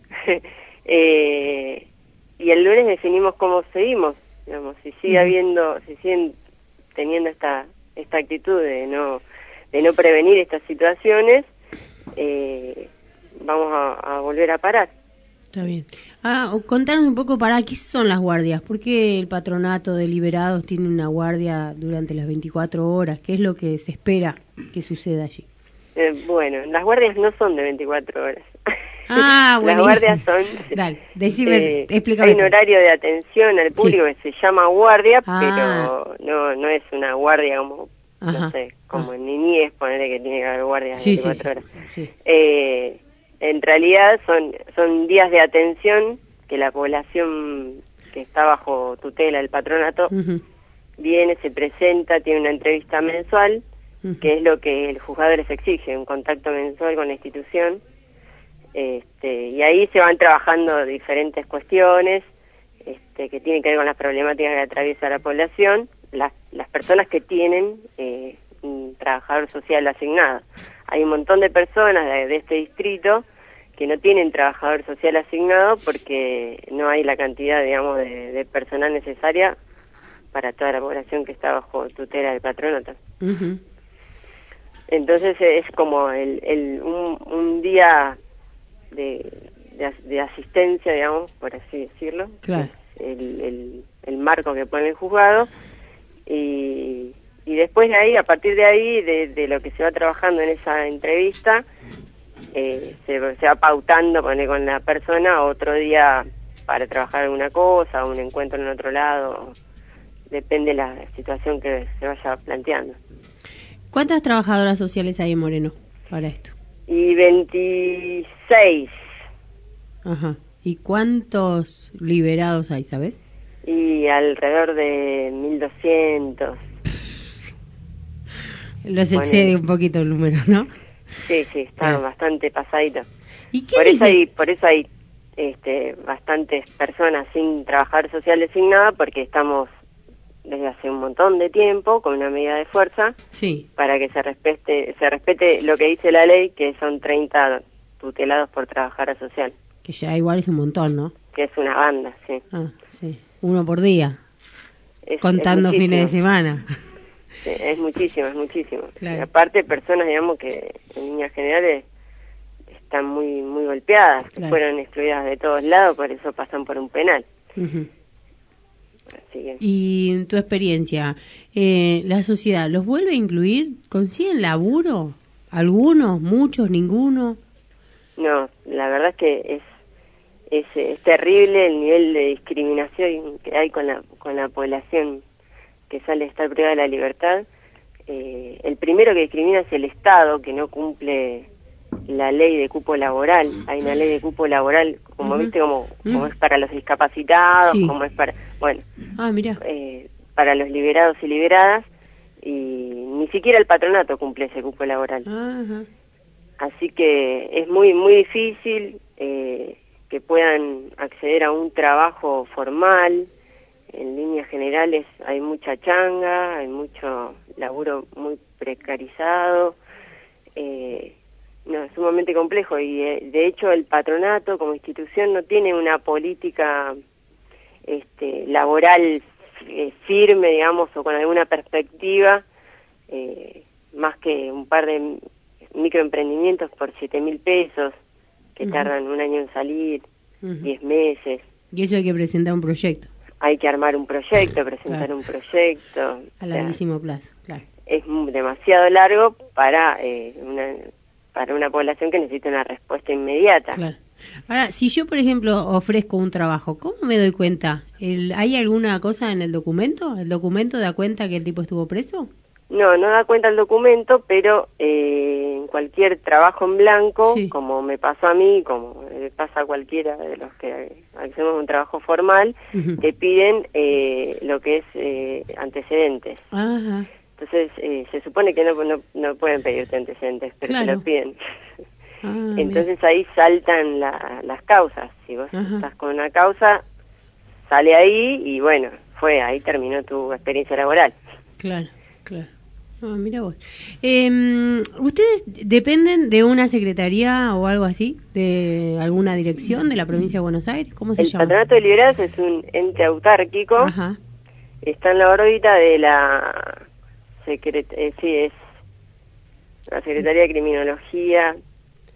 Y el lunes definimos cómo seguimos, digamos, si sigue habiendo, si siguen teniendo esta actitud de no prevenir estas situaciones, vamos a volver a parar. Está bien. Contanos un poco ¿qué son las guardias? ¿Por qué el patronato de liberados tiene una guardia durante las 24 horas? ¿Qué es lo que se espera que suceda allí? Bueno, las guardias no son de 24 horas. Bueno. Las guardias son... Dale, decime, explícame. Hay un horario de atención al público que se llama guardia, pero no es una guardia como, no sé, como en Niñez, ponerle que tiene que haber guardias de 24 horas. Sí. En realidad son días de atención que la población que está bajo tutela del patronato viene, se presenta, tiene una entrevista mensual, que es lo que el juzgado les exige, un contacto mensual con la institución, y ahí se van trabajando diferentes cuestiones que tienen que ver con las problemáticas que atraviesa la población, las personas que tienen un trabajador social asignado. Hay un montón de personas de este distrito que no tienen trabajador social asignado porque no hay la cantidad, digamos, de personal necesaria para toda la población que está bajo tutela del patronato. Entonces es como un día de asistencia, digamos, por así decirlo. Claro. El marco que pone el juzgado y después de ahí, a partir de ahí, de lo que se va trabajando en esa entrevista, se va pautando con la persona otro día para trabajar alguna cosa, un encuentro en otro lado, depende de la situación que se vaya planteando. ¿Cuántas trabajadoras sociales hay en Moreno para esto? Y 26. Ajá. ¿Y cuántos liberados hay, sabes? Y alrededor de 1200. Los excede un poquito el número, ¿no? Sí, está bastante pasadito. ¿Y qué por eso hay bastantes personas sin trabajar social designada, porque estamos desde hace un montón de tiempo con una medida de fuerza para que se respete lo que dice la ley, que son 30 tutelados por trabajadora social. Que ya igual es un montón, ¿no? Que es una banda, sí. Sí. Uno por día, contando fines de semana. Sí, es muchísimo. Claro. Y aparte, personas, digamos, que en líneas generales están muy muy golpeadas, que fueron excluidas de todos lados, por eso pasan por un penal. Así que... Y en tu experiencia, ¿la sociedad los vuelve a incluir? ¿Consiguen laburo? ¿Algunos? ¿Muchos? ¿Ninguno? No, la verdad es que es terrible el nivel de discriminación que hay con la población que sale a estar privada de la libertad. El primero que discrimina es el Estado, que no cumple la ley de cupo laboral. Hay una ley de cupo laboral, como viste, como es para los discapacitados, como es para, para los liberados y liberadas, y ni siquiera el patronato cumple ese cupo laboral. Así que es muy muy difícil que puedan acceder a un trabajo formal. En líneas generales hay mucha changa, hay mucho laburo muy precarizado, es sumamente complejo, y de hecho el patronato como institución no tiene una política laboral firme, digamos, o con alguna perspectiva, más que un par de microemprendimientos por 7.000 pesos que tardan un año en salir, 10 meses. Y eso hay que presentar un proyecto. Hay que armar un proyecto, presentar un proyecto. A larguísimo plazo, claro. Es demasiado largo para una población que necesita una respuesta inmediata. Claro. Ahora, si yo, por ejemplo, ofrezco un trabajo, ¿cómo me doy cuenta? ¿Hay alguna cosa en el documento? ¿El documento da cuenta que el tipo estuvo preso? No da cuenta el documento, pero en cualquier trabajo en blanco, como me pasó a mí, como le pasa a cualquiera de los que hacemos un trabajo formal, te piden lo que es antecedentes. Ajá. Entonces, se supone que no pueden pedirte antecedentes, pero te lo piden. Entonces ahí saltan las causas. Si vos estás con una causa, sale ahí y bueno, ahí terminó tu experiencia laboral. Claro. Mira vos. ¿Ustedes dependen de una secretaría o algo así? ¿De alguna dirección de la provincia de Buenos Aires? ¿Cómo se llama? El Patronato de Liberados es un ente autárquico. Está en la órbita de la es la Secretaría de Criminología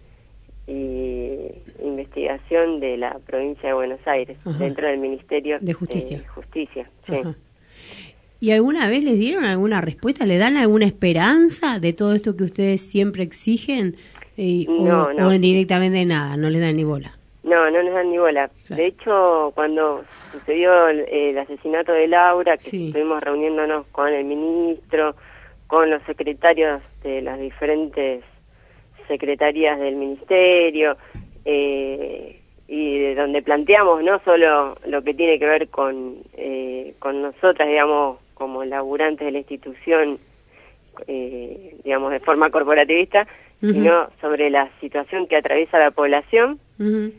investigación de la provincia de Buenos Aires, Ajá. dentro del Ministerio De Justicia. Justicia, sí. Ajá. ¿Y alguna vez les dieron alguna respuesta? ¿Le dan alguna esperanza de todo esto que ustedes siempre exigen? No. O directamente nada, no les dan ni bola. No les dan ni bola. Claro. De hecho, cuando sucedió el asesinato de Laura, que estuvimos reuniéndonos con el ministro, con los secretarios de las diferentes secretarías del ministerio, y de donde planteamos no solo lo que tiene que ver con nosotras, digamos, como laburantes de la institución, digamos, de forma corporativista, Ujú. sino sobre la situación que atraviesa la población. Ujú.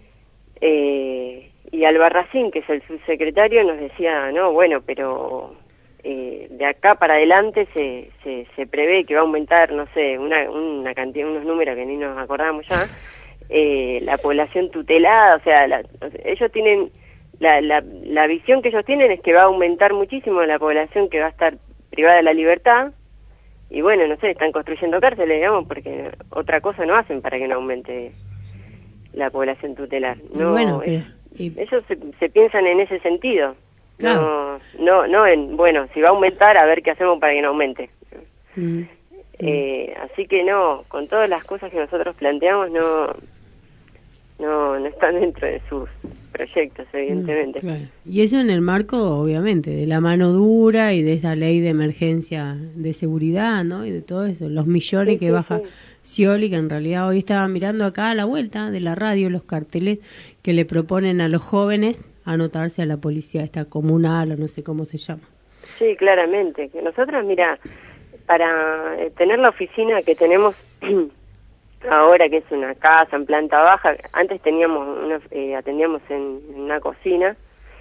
Y Albarracín, que es el subsecretario, nos decía, no, bueno, pero de acá para adelante se prevé que va a aumentar, no sé, una cantidad, unos números que ni nos acordamos ya, la población tutelada, o sea, ellos tienen, la visión que ellos tienen es que va a aumentar muchísimo la población que va a estar privada de la libertad, y bueno, no sé, están construyendo cárceles, digamos, porque otra cosa no hacen para que no aumente la población tutelar. No, Bueno, pero- ellos se piensan en ese sentido. Claro. No en, bueno, si va a aumentar, a ver qué hacemos para que no aumente. Mm. Así que no, con todas las cosas que nosotros planteamos, no están dentro de sus proyectos, evidentemente. Claro. Y eso en el marco, obviamente, de la mano dura y de esa ley de emergencia de seguridad, ¿no? Y de todo eso, los millones Sí, que sí, baja sí. Scioli, que en realidad hoy estaba mirando acá a la vuelta de la radio los carteles que le proponen a los jóvenes anotarse a la policía esta comunal o no sé cómo se llama. Sí, claramente. Que nosotros, mira, para tener la oficina que tenemos ahora, que es una casa en planta baja, antes atendíamos en una cocina.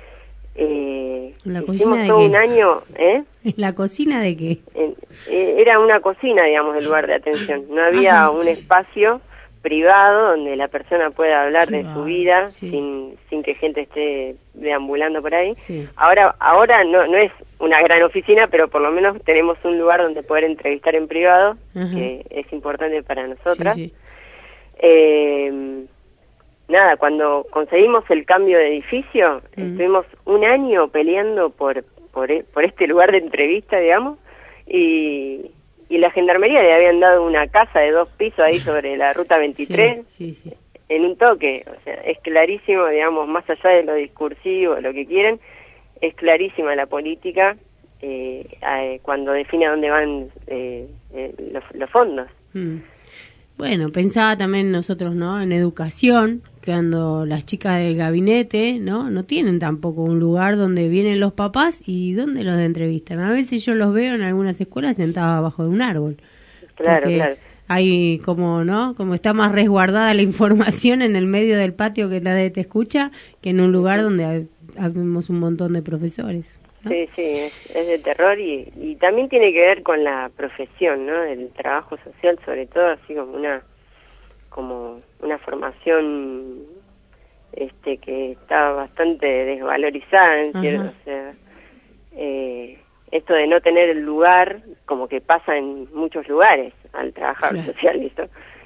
¿La Hicimos cocina de todo qué? un año, ¿La cocina de qué? era una cocina, digamos, el lugar de atención. No había Ajá. un espacio privado donde la persona pueda hablar de su vida sí. sin que gente esté deambulando por ahí. Sí. Ahora no es una gran oficina, pero por lo menos tenemos un lugar donde poder entrevistar en privado, Ajá. que es importante para nosotras. Sí, Nada, cuando conseguimos el cambio de edificio, estuvimos un año peleando por este lugar de entrevista, digamos, y la gendarmería le habían dado una casa de 2 pisos ahí sobre la ruta 23, sí. en un toque. O sea, es clarísimo, digamos, más allá de lo discursivo, lo que quieren, es clarísima la política cuando define a dónde van los fondos. Bueno, pensaba también nosotros, ¿no? En educación, cuando las chicas del gabinete, ¿no? No tienen tampoco un lugar donde vienen los papás y donde los entrevistan. A veces yo los veo en algunas escuelas sentados abajo de un árbol. Claro, Porque claro. hay como, ¿no? Como está más resguardada la información en el medio del patio que nadie te escucha que en un lugar donde habemos un montón de profesores. Sí, es de terror y también tiene que ver con la profesión, ¿no? Del trabajo social, sobre todo, así como una formación que está bastante desvalorizada, Ajá. o sea, esto de no tener el lugar, como que pasa en muchos lugares al trabajar Claro. social, esto.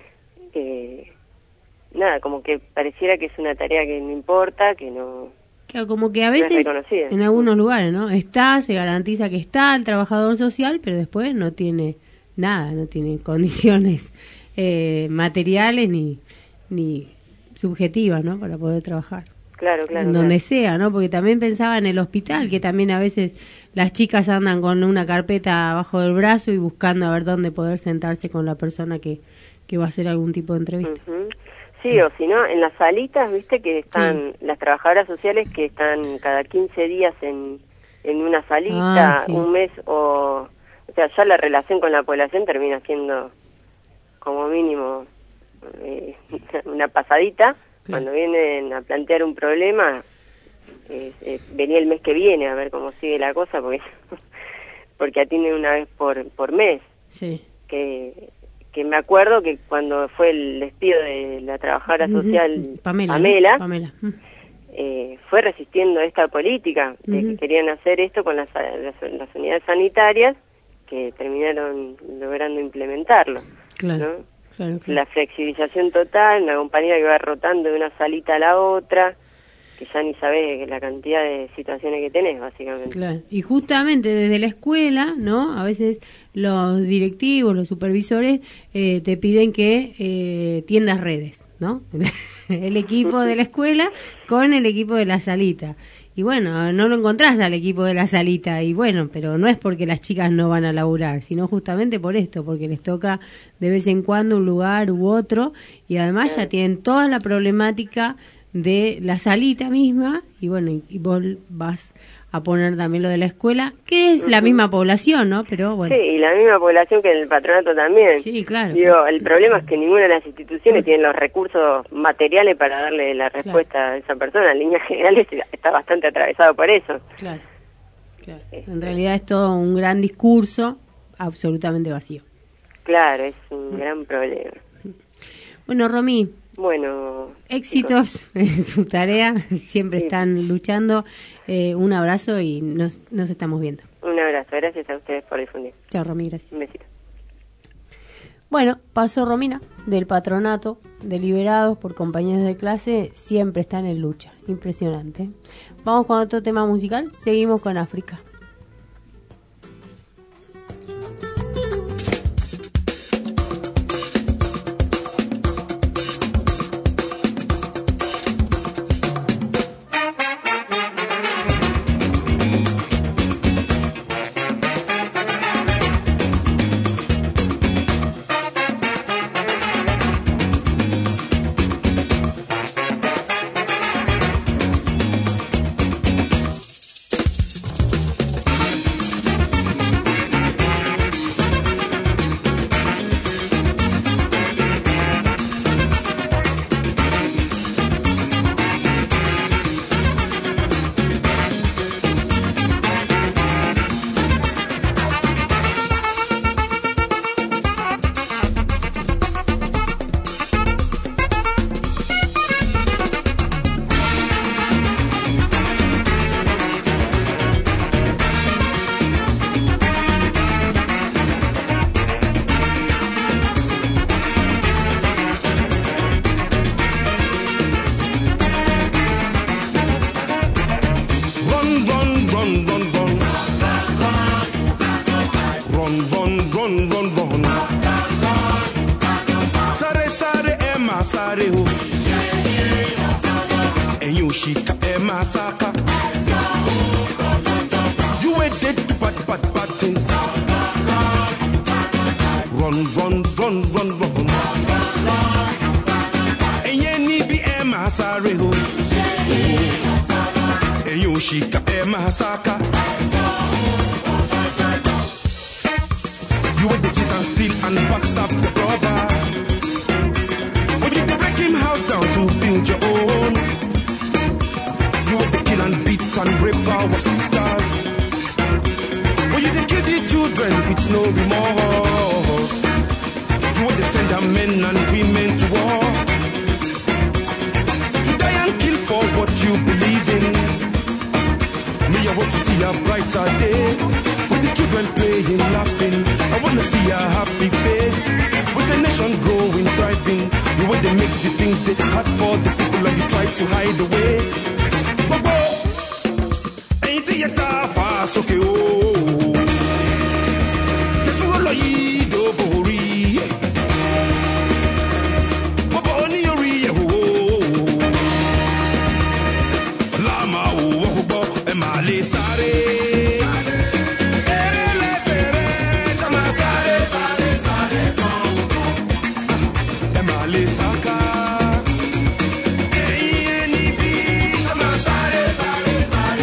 Nada, como que pareciera que es una tarea que no importa, que no... Claro, como que a No es veces reconocida. en algunos lugares, ¿no? Se garantiza que está el trabajador social, pero después no tiene nada, no tiene condiciones materiales ni subjetivas, ¿no? Para poder trabajar. Claro. En donde sea, ¿no? Porque también pensaba en el hospital, que también a veces las chicas andan con una carpeta abajo del brazo y buscando a ver dónde poder sentarse con la persona que va a hacer algún tipo de entrevista. Ujú. Sí, o si no, en las salitas, viste que están las trabajadoras sociales que están cada 15 días en una salita, Sí. un mes, o sea, ya la relación con la población termina siendo como mínimo una pasadita. Cuando vienen a plantear un problema, venía el mes que viene a ver cómo sigue la cosa, porque atienden una vez por mes. Sí. Que me acuerdo que cuando fue el despido de la trabajadora social Pamela. Fue resistiendo esta política de que querían hacer esto con las unidades sanitarias, que terminaron logrando implementarlo. Claro, ¿no? Claro. La flexibilización total, una compañera que va rotando de una salita a la otra, que ya ni sabés la cantidad de situaciones que tenés, básicamente. Claro. Y justamente desde la escuela, ¿no? A veces los directivos, los supervisores te piden que tiendas redes, ¿no? El equipo de la escuela con el equipo de la salita. Y bueno, no lo encontrás al equipo de la salita, y bueno, pero no es porque las chicas no van a laburar, sino justamente por esto, porque les toca de vez en cuando un lugar u otro, y además ya tienen toda la problemática de la salita misma, y bueno, y vos vas a poner también lo de la escuela, que es la misma población, ¿no? Pero bueno. Sí, y la misma población que en el patronato también. Sí, claro. Digo, el problema es que ninguna de las instituciones tiene los recursos materiales para darle la respuesta a esa persona. En líneas generales está bastante atravesado por eso. Claro. En realidad es todo un gran discurso absolutamente vacío. Claro, es un gran problema. Bueno, Romy. Bueno, éxitos en su tarea, siempre están luchando. Un abrazo y nos estamos viendo. Un abrazo, gracias a ustedes por difundir. Chao, Romy, gracias. Un besito. Bueno, pasó Romina, del patronato de Liberados por Compañeros de Clase, siempre están en lucha. Impresionante. Vamos con otro tema musical, seguimos con África.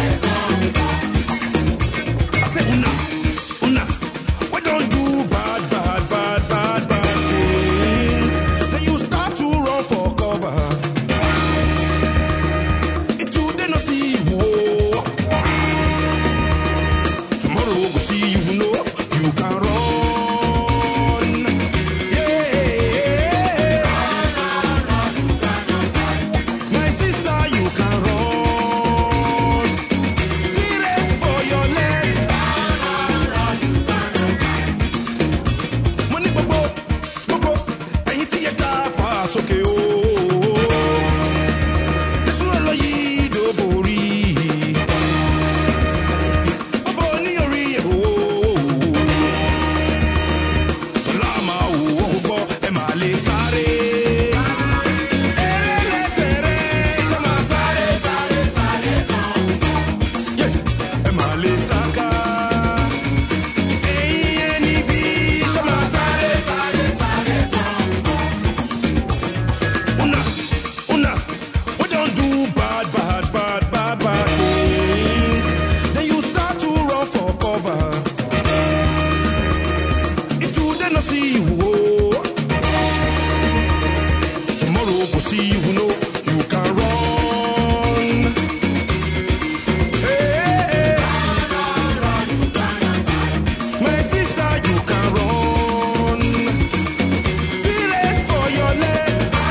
Bad But see, you know you can run. Hey, my sister, you can run. See, let's for your leg.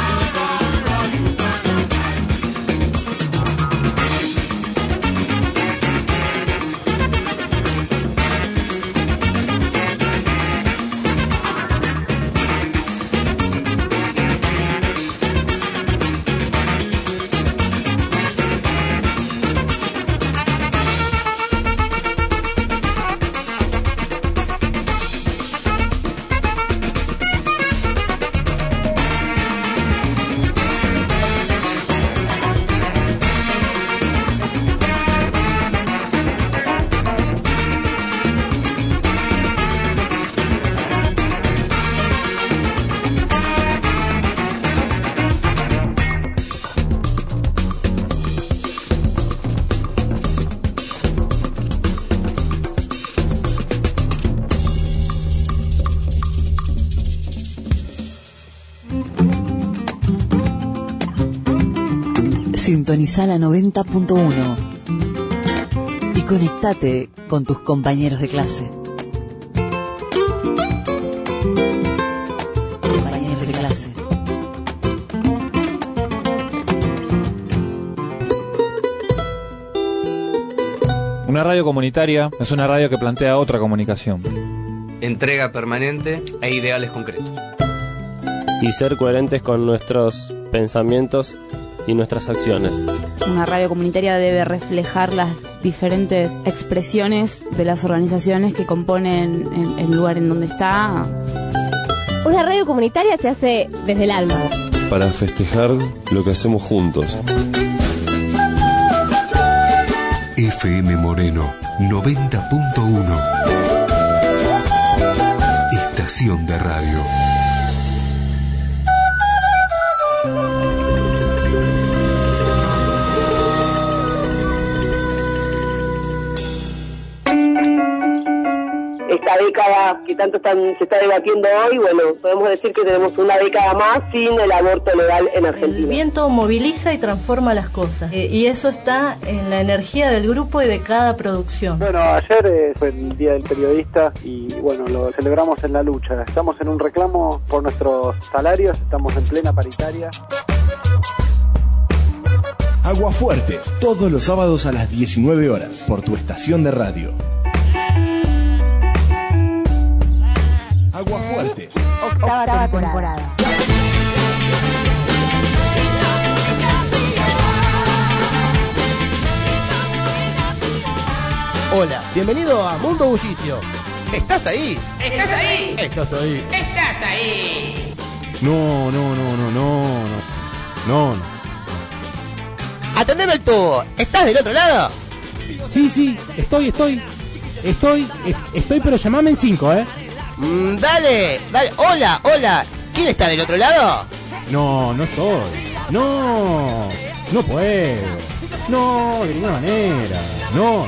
Sintoniza la 90.1 y conectate con tus compañeros de clase. Compañeros de clase. Una radio comunitaria es una radio que plantea otra comunicación. Entrega permanente e ideales concretos. Y ser coherentes con nuestros pensamientos y nuestras acciones. Una radio comunitaria debe reflejar las diferentes expresiones de las organizaciones que componen el lugar en donde está. Una radio comunitaria se hace desde el alma. Para festejar lo que hacemos juntos. FM Moreno 90.1. Estación de radio. Esta década que tanto se está debatiendo hoy, bueno, podemos decir que tenemos una década más sin el aborto legal en Argentina. El viento moviliza y transforma las cosas, y eso está en la energía del grupo y de cada producción. Bueno, ayer fue el Día del Periodista y bueno, lo celebramos en la lucha. Estamos en un reclamo por nuestros salarios, estamos en plena paritaria. Aguafuertes, todos los sábados a las 19 horas, por tu estación de radio. Aguafuertes, octava temporada. Hola, bienvenido a Mundo Bullicio. ¿Estás ahí? ¿Estás ahí? ¿Estás ahí? ¿Estás ahí? No. Atendeme el tubo. ¿Estás del otro lado? Sí, estoy, pero llamame en 5, Dale. Hola. ¿Quién está del otro lado? No estoy. No puedo. No, de ninguna manera. No.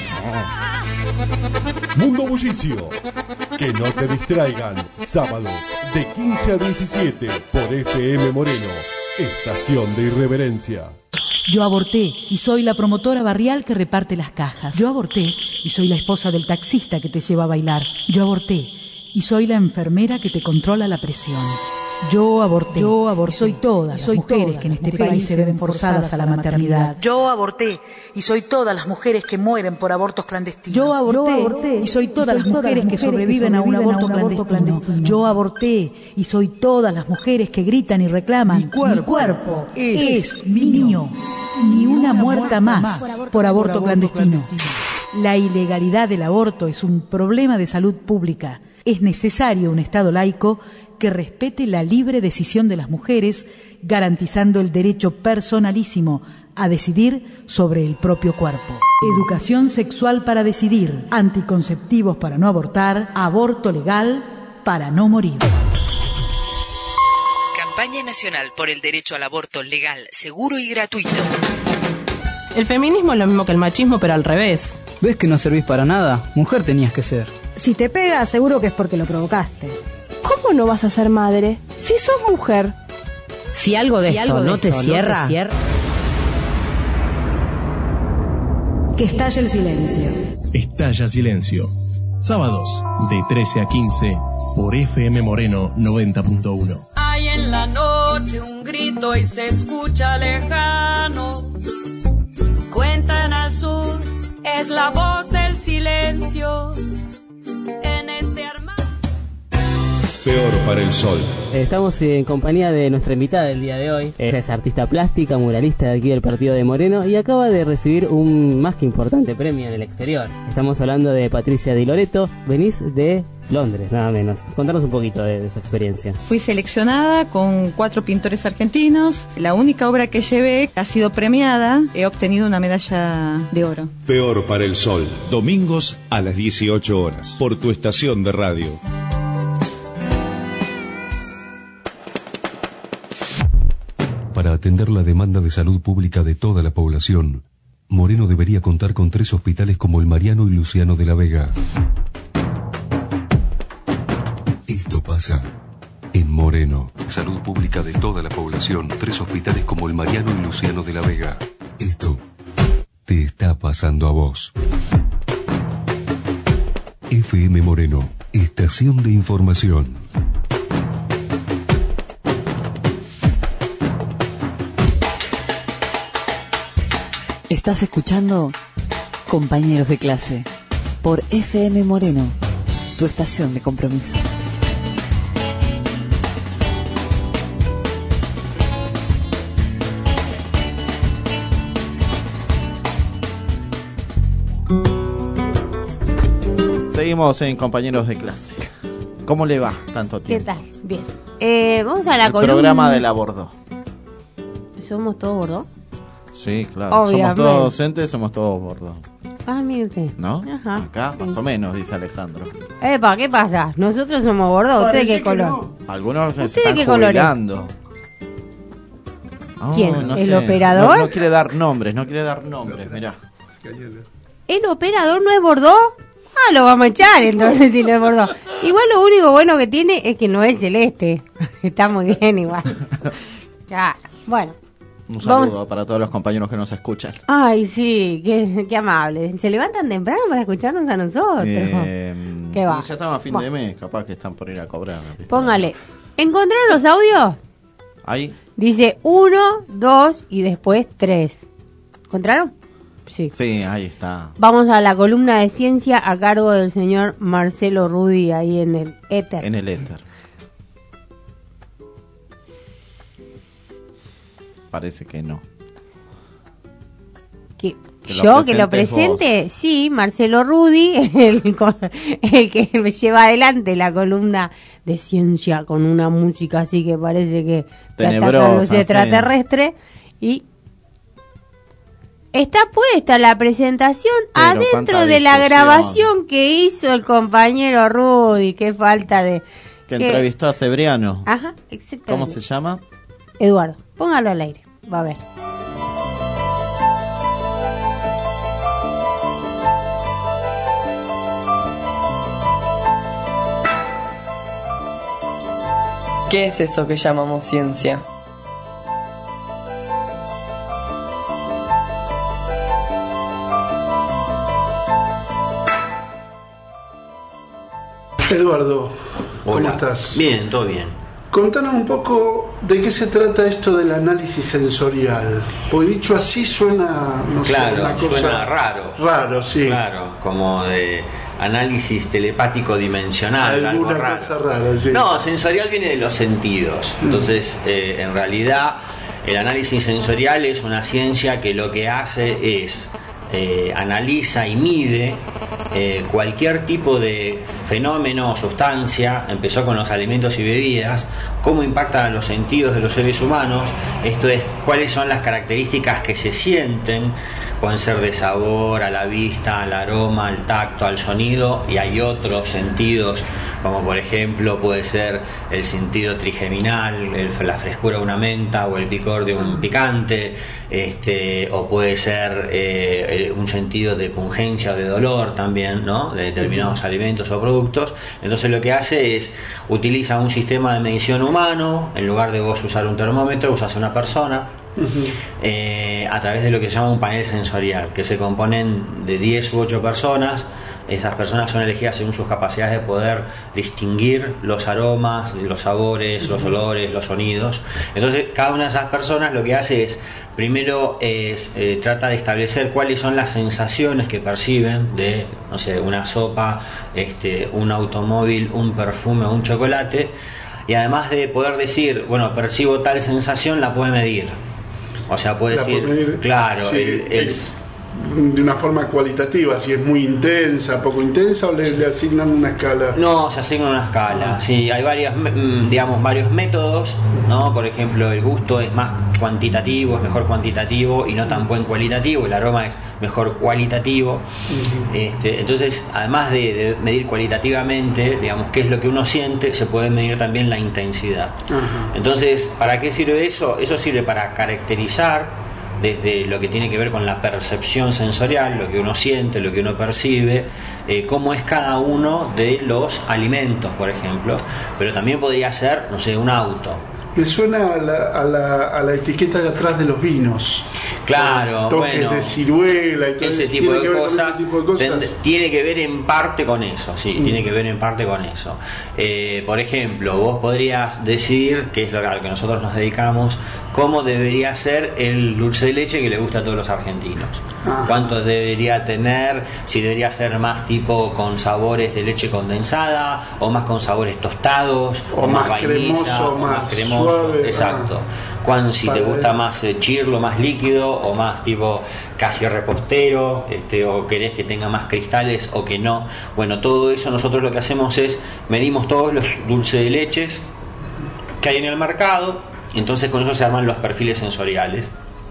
Mundo Bullicio. Que no te distraigan. Sábados de 15 a 17 por FM Moreno. Estación de Irreverencia. Yo aborté y soy la promotora barrial que reparte las cajas. Yo aborté y soy la esposa del taxista que te lleva a bailar. Yo aborté y soy la enfermera que te controla la presión. Yo aborté. Soy todas las mujeres que en este país se ven forzadas a la maternidad. Yo aborté y soy todas las mujeres que mueren por abortos clandestinos. Yo aborté y soy todas las mujeres que sobreviven a un aborto clandestino. Yo aborté y soy todas las mujeres que gritan y reclaman. Mi cuerpo es mío. Ni una muerta más por aborto clandestino. La ilegalidad del aborto es un problema de salud pública. Es necesario un Estado laico que respete la libre decisión de las mujeres, garantizando el derecho personalísimo a decidir sobre el propio cuerpo. Educación sexual para decidir, anticonceptivos para no abortar, aborto legal para no morir. Campaña Nacional por el Derecho al Aborto Legal, Seguro y Gratuito. El feminismo es lo mismo que el machismo, pero al revés. ¿Ves que no servís para nada? Mujer tenías que ser. Si te pega, seguro que es porque lo provocaste. ¿Cómo no vas a ser madre si sos mujer? Si algo de esto no te cierra, Que estalle el silencio. Estalla Silencio. Sábados de 13 a 15 por FM Moreno 90.1. Hay en la noche un grito y se escucha lejano. Cuentan al sur, es la voz del silencio. En este armario. Peor para el sol. Estamos en compañía de nuestra invitada del día de hoy. Ella es artista plástica, muralista de aquí del partido de Moreno y acaba de recibir un más que importante premio en el exterior. Estamos hablando de Patricia Di Loreto. Venís de Londres, nada menos. Contanos un poquito de esa experiencia. Fui seleccionada con 4 pintores argentinos. La única obra que llevé ha sido premiada. He obtenido una medalla de oro. Peor para el sol. Domingos a las 18 horas. Por tu estación de radio. Para atender la demanda de salud pública de toda la población, Moreno debería contar con 3 hospitales como el Mariano y Luciano de la Vega. Esto pasa en Moreno. Salud pública de toda la población, 3 hospitales como el Mariano y Luciano de la Vega. Esto te está pasando a vos. FM Moreno, estación de información. Estás escuchando Compañeros de Clase por FM Moreno, tu estación de compromiso. Seguimos en Compañeros de Clase. ¿Cómo le va tanto tiempo? ¿Qué tal? Bien. Vamos a la El columna. programa de la Bordeaux. ¿Somos todos Bordeaux? Sí, claro. Obviamente. Somos todos docentes, somos todos Bordeaux. Ah, mire usted. ¿No? Ajá. Acá, más o menos, dice Alejandro. Epa, ¿qué pasa? Nosotros somos Bordeaux. ¿Usted qué color? Algunos se ¿Usted están qué color es? jubilando. ¿Quién? No ¿El sé. operador? No quiere dar nombres, mirá. ¿El operador no es Bordeaux? Ah, lo vamos a echar entonces si no es Bordeaux. Igual lo único bueno que tiene es que no es celeste. Está muy bien igual. Ya, bueno. Un saludo para todos los compañeros que nos escuchan. Ay, sí, qué amable. ¿Se levantan temprano para escucharnos a nosotros? ¿Qué va? Ya estamos a fin de mes, capaz que están por ir a cobrar. ¿Viste? Póngale. ¿Encontraron los audios? Ahí. Dice 1, 2 y después 3. ¿Encontraron? Sí. Sí, ahí está. Vamos a la columna de ciencia a cargo del señor Marcelo Rudi ahí en el éter. En el éter. Parece que no. Que lo presente, vos. Sí, Marcelo Rudi, el que me lleva adelante la columna de ciencia con una música así que parece que atacan los extraterrestres. Y está puesta la presentación adentro de la grabación que hizo el compañero Rudi. Qué falta de... Que entrevistó a Cebriano. Ajá, exactamente. ¿Cómo se llama? Eduardo, póngalo al aire, va a ver. ¿Qué es eso que llamamos ciencia? Eduardo, ¿cómo Hola. estás? Bien, todo bien. Contanos un poco de qué se trata esto del análisis sensorial. Porque dicho así suena, no Claro, sé, una cosa suena raro. Raro, sí. Claro, como de análisis telepático dimensional, algo Alguna raro. cosa rara, sí. No, sensorial viene de los sentidos. Entonces, en realidad, el análisis sensorial es una ciencia que lo que hace es analiza y mide cualquier tipo de fenómeno o sustancia. Empezó con los alimentos y bebidas, cómo impactan a los sentidos de los seres humanos, esto es, cuáles son las características que se sienten. pueden ser de sabor, a la vista, al aroma, al tacto, al sonido, y hay otros sentidos, como por ejemplo puede ser el sentido trigeminal, la frescura de una menta o el picor de un picante, o puede ser un sentido de pungencia o de dolor también, ¿no?, de determinados alimentos o productos. Entonces lo que hace es utiliza un sistema de medición humano. En lugar de vos usar un termómetro, usas una persona. A través de lo que se llama un panel sensorial, que se componen de 10 u 8 personas. Esas personas son elegidas según sus capacidades de poder distinguir los aromas, los sabores, los olores, los sonidos. Entonces cada una de esas personas lo que hace es, primero trata de establecer cuáles son las sensaciones que perciben de, no sé, una sopa, un automóvil, un perfume o un chocolate, y además de poder decir, bueno, percibo tal sensación, la puede medir. O sea, puede decir, claro, sí, de una forma cualitativa, si es muy intensa, poco intensa, o le asignan una escala. No, se asigna una escala. Sí, hay varios métodos, ¿no? Por ejemplo, el gusto es más cuantitativo, es mejor cuantitativo y no tan buen cualitativo. El aroma es mejor cualitativo. Entonces, además de medir cualitativamente, digamos, qué es lo que uno siente, se puede medir también la intensidad. Entonces, ¿para qué sirve eso? Eso sirve para caracterizar desde lo que tiene que ver con la percepción sensorial, lo que uno siente, lo que uno percibe, cómo es cada uno de los alimentos, por ejemplo, pero también podría ser, no sé, un auto. Me suena a la etiqueta de atrás de los vinos. Claro, toques de ciruela y todo ese tipo de cosas. Tiene que ver en parte con eso, sí, tiene que ver en parte con eso. Por ejemplo, vos podrías decir, que es a lo que nosotros nos dedicamos, cómo debería ser el dulce de leche que le gusta a todos los argentinos. Cuánto debería tener, si debería ser más tipo con sabores de leche condensada, o más con sabores tostados, o más vainilla, o más cremoso. Suave, exacto. Si te gusta más chirlo, más líquido, o más tipo casi repostero, o querés que tenga más cristales o que no. Bueno, todo eso nosotros lo que hacemos es medimos todos los dulces de leches que hay en el mercado, y entonces con eso se arman los perfiles sensoriales.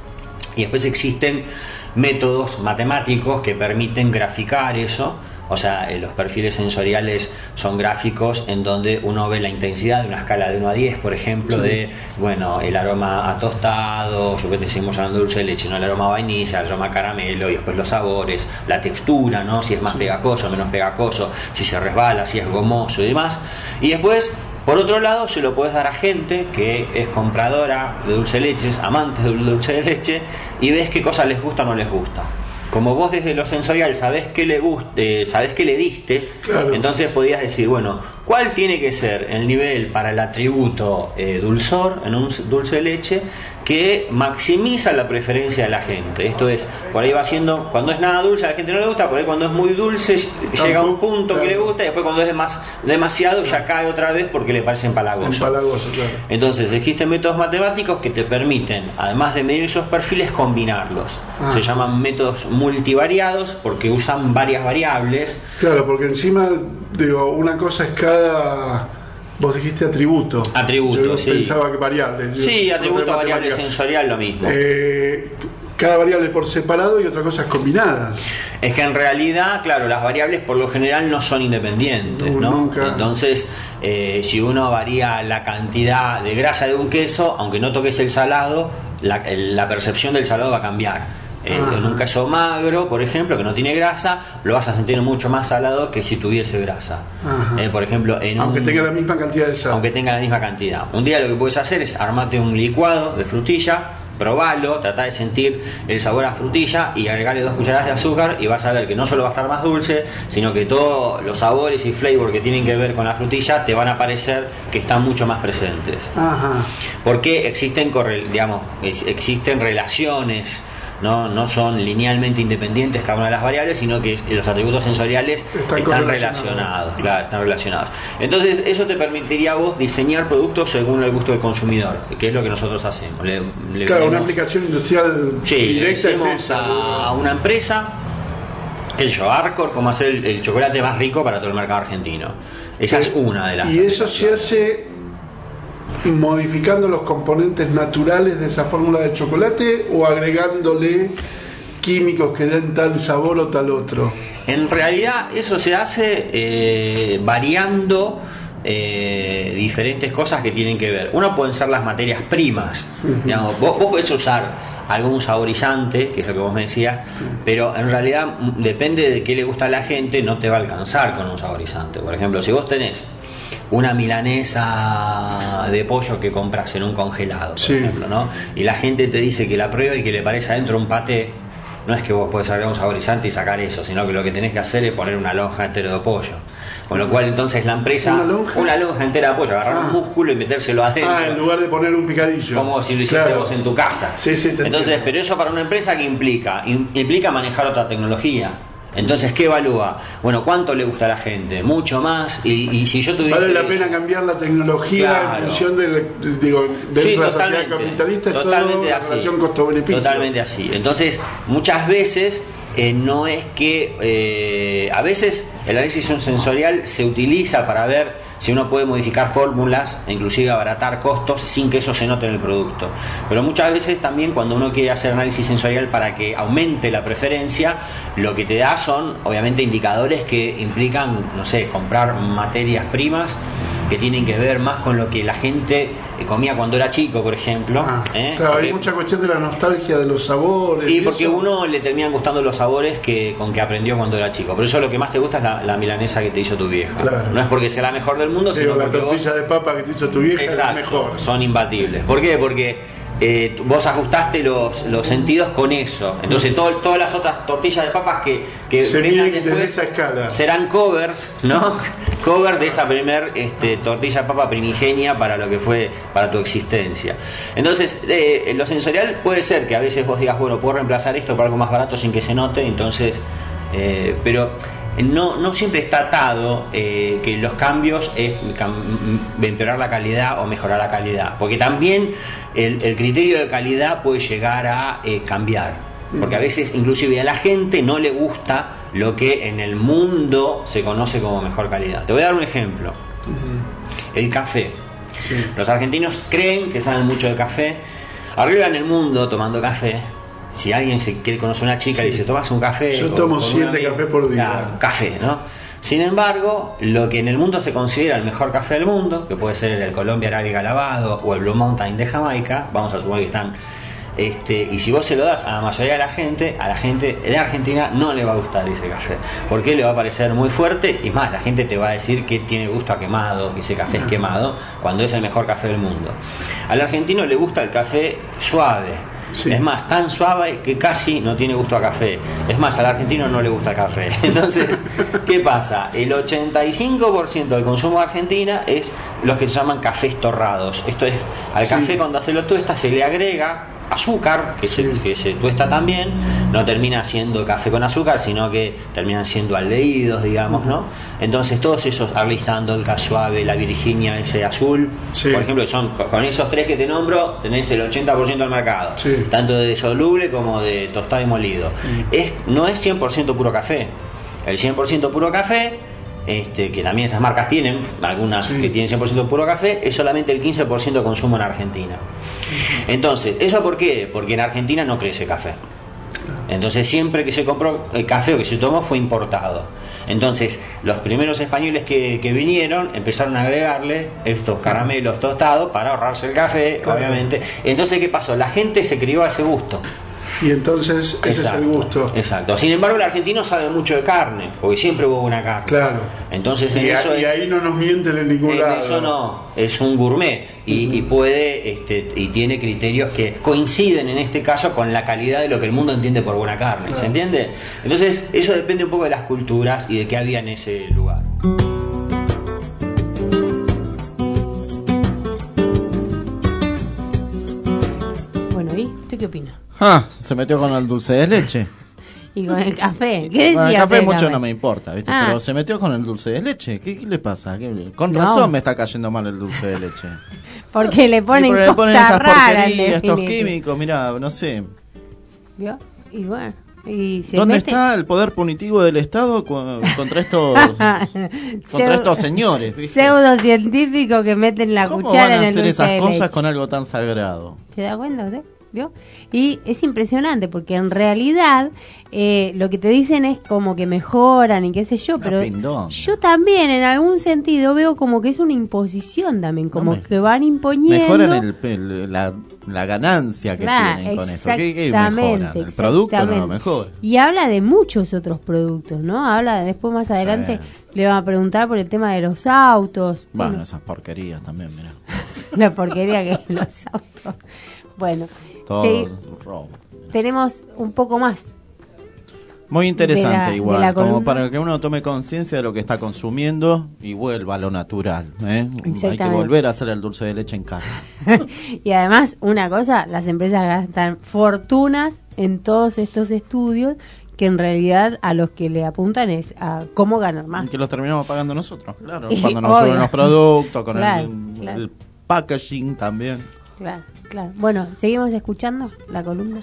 Y después existen métodos matemáticos que permiten graficar eso. O sea, los perfiles sensoriales son gráficos en donde uno ve la intensidad de una escala de 1 a 10, por ejemplo, de, bueno, el aroma a tostado, yo que te decimos hablando de dulce de leche, ¿no? El aroma a vainilla, el aroma a caramelo, y después los sabores, la textura, ¿no? Si es más pegajoso, menos pegajoso, si se resbala, si es gomoso y demás. Y después, por otro lado, se lo puedes dar a gente que es compradora de dulce de leches, amantes del dulce de leche, y ves qué cosas les gusta o no les gusta. Como vos desde lo sensorial sabés qué le guste, sabés qué le diste, claro, entonces podías decir, bueno, ¿cuál tiene que ser el nivel para el atributo dulzor en un dulce de leche que maximiza la preferencia de la gente? Esto es, por ahí va siendo, cuando es nada dulce a la gente no le gusta, por ahí cuando es muy dulce llega a un punto que le gusta, y después cuando es demasiado ya cae otra vez porque le parece empalagoso. Claro. Entonces existen métodos matemáticos que te permiten, además de medir esos perfiles, combinarlos. Se llaman métodos multivariados porque usan varias variables. Claro, porque encima, digo, una cosa es cada... Vos dijiste atributo. Yo sí. Pensaba que variable. Sí, atributo, variable sensorial, lo mismo. Cada variable por separado y otra cosa es combinadas. Es que en realidad, claro, las variables por lo general no son independientes, ¿no? Nunca. Entonces, si uno varía la cantidad de grasa de un queso, aunque no toques el salado, la percepción del salado va a cambiar. En un queso magro, por ejemplo, que no tiene grasa, lo vas a sentir mucho más salado que si tuviese grasa. Por ejemplo, aunque tenga la misma cantidad de sal. Aunque tenga la misma cantidad. Un día lo que puedes hacer es armarte un licuado de frutilla, probalo, trata de sentir el sabor a frutilla y agregarle 2 cucharadas de azúcar, y vas a ver que no solo va a estar más dulce, sino que todos los sabores y flavor que tienen que ver con la frutilla te van a parecer que están mucho más presentes. Porque existen relaciones, no son linealmente independientes cada una de las variables, sino que los atributos sensoriales están relacionados. Claro, están relacionados. Entonces eso te permitiría a vos diseñar productos según el gusto del consumidor, que es lo que nosotros hacemos. Claro, una aplicación industrial directa. Le decimos a una empresa, qué sé yo, Arcor, cómo hacer el chocolate más rico para todo el mercado argentino. Esa es una de las. Y eso se hace modificando los componentes naturales de esa fórmula de chocolate, o agregándole químicos que den tal sabor o tal otro? En realidad eso se hace variando diferentes cosas que tienen que ver. Uno pueden ser las materias primas. Digamos, vos podés usar algún saborizante, que es lo que vos me decías, pero en realidad depende de qué le gusta a la gente, no te va a alcanzar con un saborizante. Por ejemplo, si vos tenés una milanesa de pollo que compras en un congelado, por ejemplo, ¿no? Y la gente te dice que la prueba y que le parece adentro un paté, no es que vos podés agregar un saborizante y sacar eso, sino que lo que tenés que hacer es poner una lonja entera de pollo. Con lo cual entonces la empresa, una lonja entera de pollo, agarrar un músculo y metérselo adentro. En lugar de poner un picadillo. Como si lo hiciste vos en tu casa. Entonces, pero eso para una empresa, ¿qué implica? Implica manejar otra tecnología. Entonces, ¿qué evalúa? Bueno, ¿cuánto le gusta a la gente? Mucho más. Y si yo tuviese... ¿Vale la pena cambiar la tecnología en función de la sociedad capitalista? Es totalmente todo así. Relación costo-beneficio. Totalmente así. Entonces, muchas veces no es que... a veces el análisis sensorial se utiliza para ver si uno puede modificar fórmulas e inclusive abaratar costos sin que eso se note en el producto. Pero muchas veces también cuando uno quiere hacer análisis sensorial para que aumente la preferencia, lo que te da son obviamente indicadores que implican, no sé, comprar materias primas que tienen que ver más con lo que la gente comía cuando era chico, por ejemplo. Claro, hay mucha cuestión de la nostalgia de los sabores. Y porque uno le terminan gustando los sabores con que aprendió cuando era chico. Por eso lo que más te gusta es la milanesa que te hizo tu vieja. Claro. No es porque sea la mejor del mundo, sino la porque tortilla de papa que te hizo tu vieja es la mejor. Son imbatibles. ¿Por qué? Porque vos ajustaste los sentidos con eso. Entonces todas las otras tortillas de papas que se vengan miden después desde esa escala serán covers, ¿no? Cover de esa primer tortilla de papa primigenia para lo que fue para tu existencia. Entonces lo sensorial puede ser que a veces vos digas, bueno, puedo reemplazar esto por algo más barato sin que se note. Entonces pero no siempre está atado que los cambios es empeorar la calidad o mejorar la calidad, porque también el criterio de calidad puede llegar a cambiar, porque a veces inclusive a la gente no le gusta lo que en el mundo se conoce como mejor calidad. Te voy a dar un ejemplo. El café. Los argentinos creen que saben mucho de café, arriba en el mundo tomando café. Si alguien se quiere conocer a una chica y dice, ¿tomas un café? Yo tomo 7 cafés por día. Claro, café, ¿no? Sin embargo, lo que en el mundo se considera el mejor café del mundo, que puede ser el Colombia Arábiga lavado o el Blue Mountain de Jamaica, vamos a suponer que están... y si vos se lo das a la mayoría de la gente de Argentina no le va a gustar ese café, porque le va a parecer muy fuerte, y más, la gente te va a decir que tiene gusto a quemado, que ese café es quemado, cuando es el mejor café del mundo. Al argentino le gusta el café suave. Es más, tan suave que casi no tiene gusto a café. Es más, al argentino no le gusta el café. Entonces, ¿qué pasa? El 85% del consumo de Argentina es los que se llaman cafés torrados. Esto es, al café cuando se lo tuesta se le agrega azúcar, que se tuesta también. No termina siendo café con azúcar, sino que terminan siendo aldehídos, digamos, ¿no? Entonces todos esos, Arlistando, el Casuave, la Virginia, ese azul, por ejemplo, son con esos 3 que te nombro, tenés el 80% del mercado, tanto de soluble como de tostado y molido. No es 100% puro café. El 100% puro café, que también esas marcas tienen, algunas que tienen 100% puro café, es solamente el 15% de consumo en Argentina. Entonces, ¿eso por qué? Porque en Argentina no crece café. Entonces siempre que se compró el café o que se tomó fue importado. Entonces los primeros españoles que vinieron empezaron a agregarle estos caramelos tostados para ahorrarse el café, obviamente. Entonces, ¿qué pasó? La gente se crió a ese gusto. Y entonces ese es el gusto. Exacto. Sin embargo, el argentino sabe mucho de carne, porque siempre hubo buena carne. Claro. Entonces, y ahí no nos mienten en ningún lado. Eso no, es un gourmet y puede y tiene criterios que coinciden en este caso con la calidad de lo que el mundo entiende por buena carne. Claro. ¿Se entiende? Entonces, eso depende un poco de las culturas y de qué había en ese lugar. Bueno, ¿y usted qué opina? Se metió con el dulce de leche. ¿Y con el café? ¿Qué decía? Bueno, el café mucho café? No me importa, ¿viste? Pero se metió con el dulce de leche. ¿Qué le pasa? Con razón me está cayendo mal el dulce de leche. Porque le ponen cosas esas raras, estos químicos, mirá, no sé. ¿Vio? Y bueno. ¿Dónde está el poder punitivo del Estado contra estos estos señores? ¿Viste? Pseudocientíficos que meten la cuchara en el dulce de leche. ¿Cómo van a hacer esas cosas con algo tan sagrado? ¿Se da cuenta usted? ¿vio? Y es impresionante porque en realidad lo que te dicen es como que mejoran y qué sé yo, pero yo también en algún sentido veo como que es una imposición también, como que van imponiendo. Mejoran la ganancia que tienen con esto. ¿Qué mejoran? El producto no lo mejora. Y habla de muchos otros productos, ¿no? Habla después más adelante, le van a preguntar por el tema de los autos. Bueno, esas porquerías también, mira. La porquería que es los autos. Bueno, todo robo. Tenemos un poco más. Muy interesante igual, como para que uno tome conciencia de lo que está consumiendo y vuelva a lo natural. Hay que volver a hacer el dulce de leche en casa. Y además, una cosa, las empresas gastan fortunas en todos estos estudios que en realidad a los que le apuntan es a cómo ganar más. Y que los terminamos pagando nosotros, claro. Cuando nos suben los productos, con el packaging también. Claro. Bueno, ¿seguimos escuchando la columna?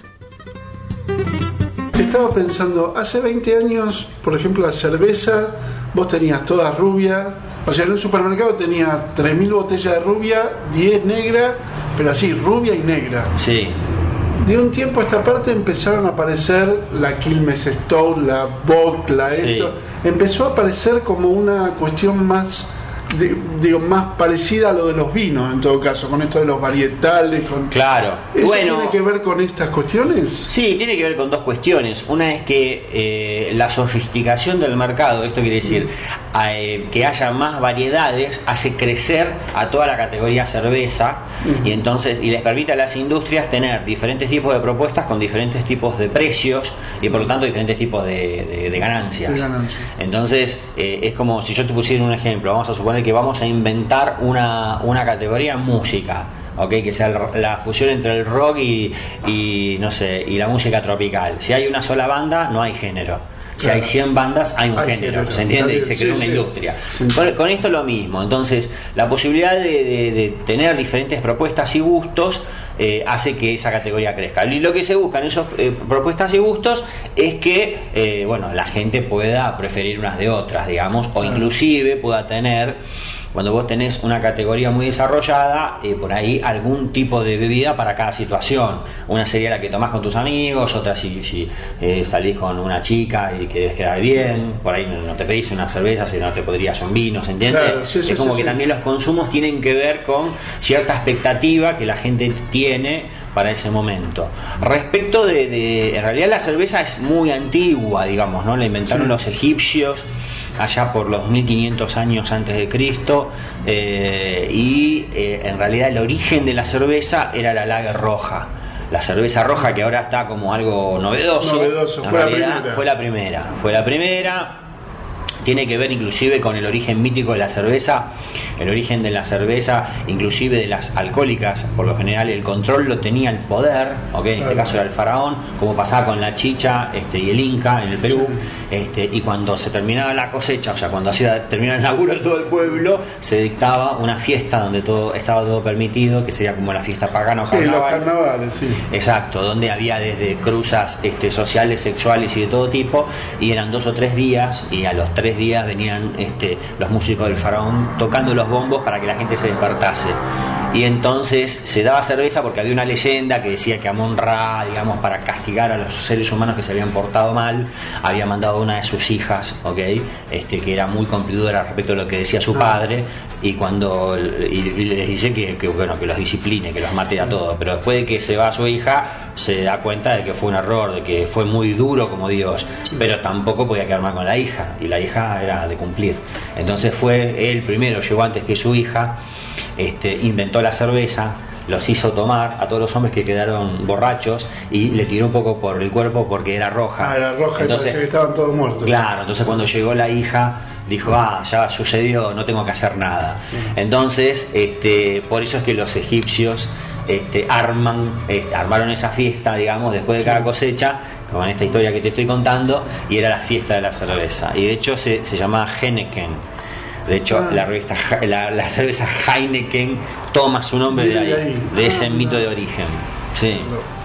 Estaba pensando, hace 20 años, por ejemplo, la cerveza, vos tenías toda rubia, o sea, en un supermercado tenía 3.000 botellas de rubia, 10 negra, pero así, rubia y negra. Sí. De un tiempo a esta parte empezaron a aparecer la Quilmes Stout, la Bock, esto. Empezó a aparecer como una cuestión más, más parecida a lo de los vinos, en todo caso, con esto de los varietales. Claro. ¿Eso tiene que ver con estas cuestiones? Sí, tiene que ver con dos cuestiones. Una es que la sofisticación del mercado, esto quiere decir que haya más variedades, hace crecer a toda la categoría cerveza, y entonces les permite a las industrias tener diferentes tipos de propuestas con diferentes tipos de precios y por lo tanto diferentes tipos de ganancias. Entonces es como si yo te pusiera un ejemplo. Vamos a suponer que vamos a inventar una categoría música, que sea la fusión entre el rock y no sé, y la música tropical. Si hay una sola banda, no hay género. Si hay 100 bandas, hay un género, ¿se entiende? Y se crea una industria. Con esto lo mismo. Entonces, la posibilidad de tener diferentes propuestas y gustos hace que esa categoría crezca. Y lo que se busca en esas propuestas y gustos es que la gente pueda preferir unas de otras, digamos, o inclusive pueda tener, cuando vos tenés una categoría muy desarrollada, por ahí algún tipo de bebida para cada situación. Una sería la que tomás con tus amigos, otra si salís con una chica y querés quedar bien, por ahí no te pedís una cerveza, sino te podrías un vino, ¿se entiende? Claro, es como que también los consumos tienen que ver con cierta expectativa que la gente tiene para ese momento. Respecto en realidad la cerveza es muy antigua, digamos, ¿no? La inventaron los egipcios allá por los 1500 años antes de Cristo, y en realidad el origen de la cerveza era la lager roja. La cerveza roja, que ahora está como algo novedoso en realidad fue la primera. Tiene que ver inclusive con el origen mítico de la cerveza. El origen de la cerveza, inclusive de las alcohólicas, por lo general el control lo tenía el poder, en este caso era el faraón, como pasaba con la chicha y el inca en el Perú, y cuando se terminaba la cosecha, o sea, cuando terminaba el laburo de todo el pueblo, se dictaba una fiesta donde estaba todo permitido, que sería como la fiesta pagana o carnaval. Los carnavales, sí. Exacto, donde había desde cruzas sociales, sexuales y de todo tipo, y eran 2 o 3 días, y a los 3 días venían los músicos del faraón tocando los bombos para que la gente se despertase. Y entonces se daba cerveza porque había una leyenda que decía que Amon-Ra, digamos, para castigar a los seres humanos que se habían portado mal, había mandado a una de sus hijas, que era muy cumplidora respecto a lo que decía su padre, y les dice que los discipline, que los mate a todos. Pero después de que se va su hija, se da cuenta de que fue un error, de que fue muy duro como Dios, pero tampoco podía quedar mal con la hija, y la hija era de cumplir. Entonces él primero llegó antes que su hija, inventó la cerveza, los hizo tomar a todos los hombres que quedaron borrachos y le tiró un poco por el cuerpo porque era roja. Era roja, entonces que estaban todos muertos. Claro, entonces cuando llegó la hija dijo, ya sucedió, no tengo que hacer nada. Entonces, por eso es que los egipcios armaron esa fiesta, digamos, después de cada cosecha, con esta historia que te estoy contando, y era la fiesta de la cerveza. Y de hecho se llamaba Heineken. De hecho, la cerveza Heineken toma su nombre de ahí, de ese mito de origen. Sí.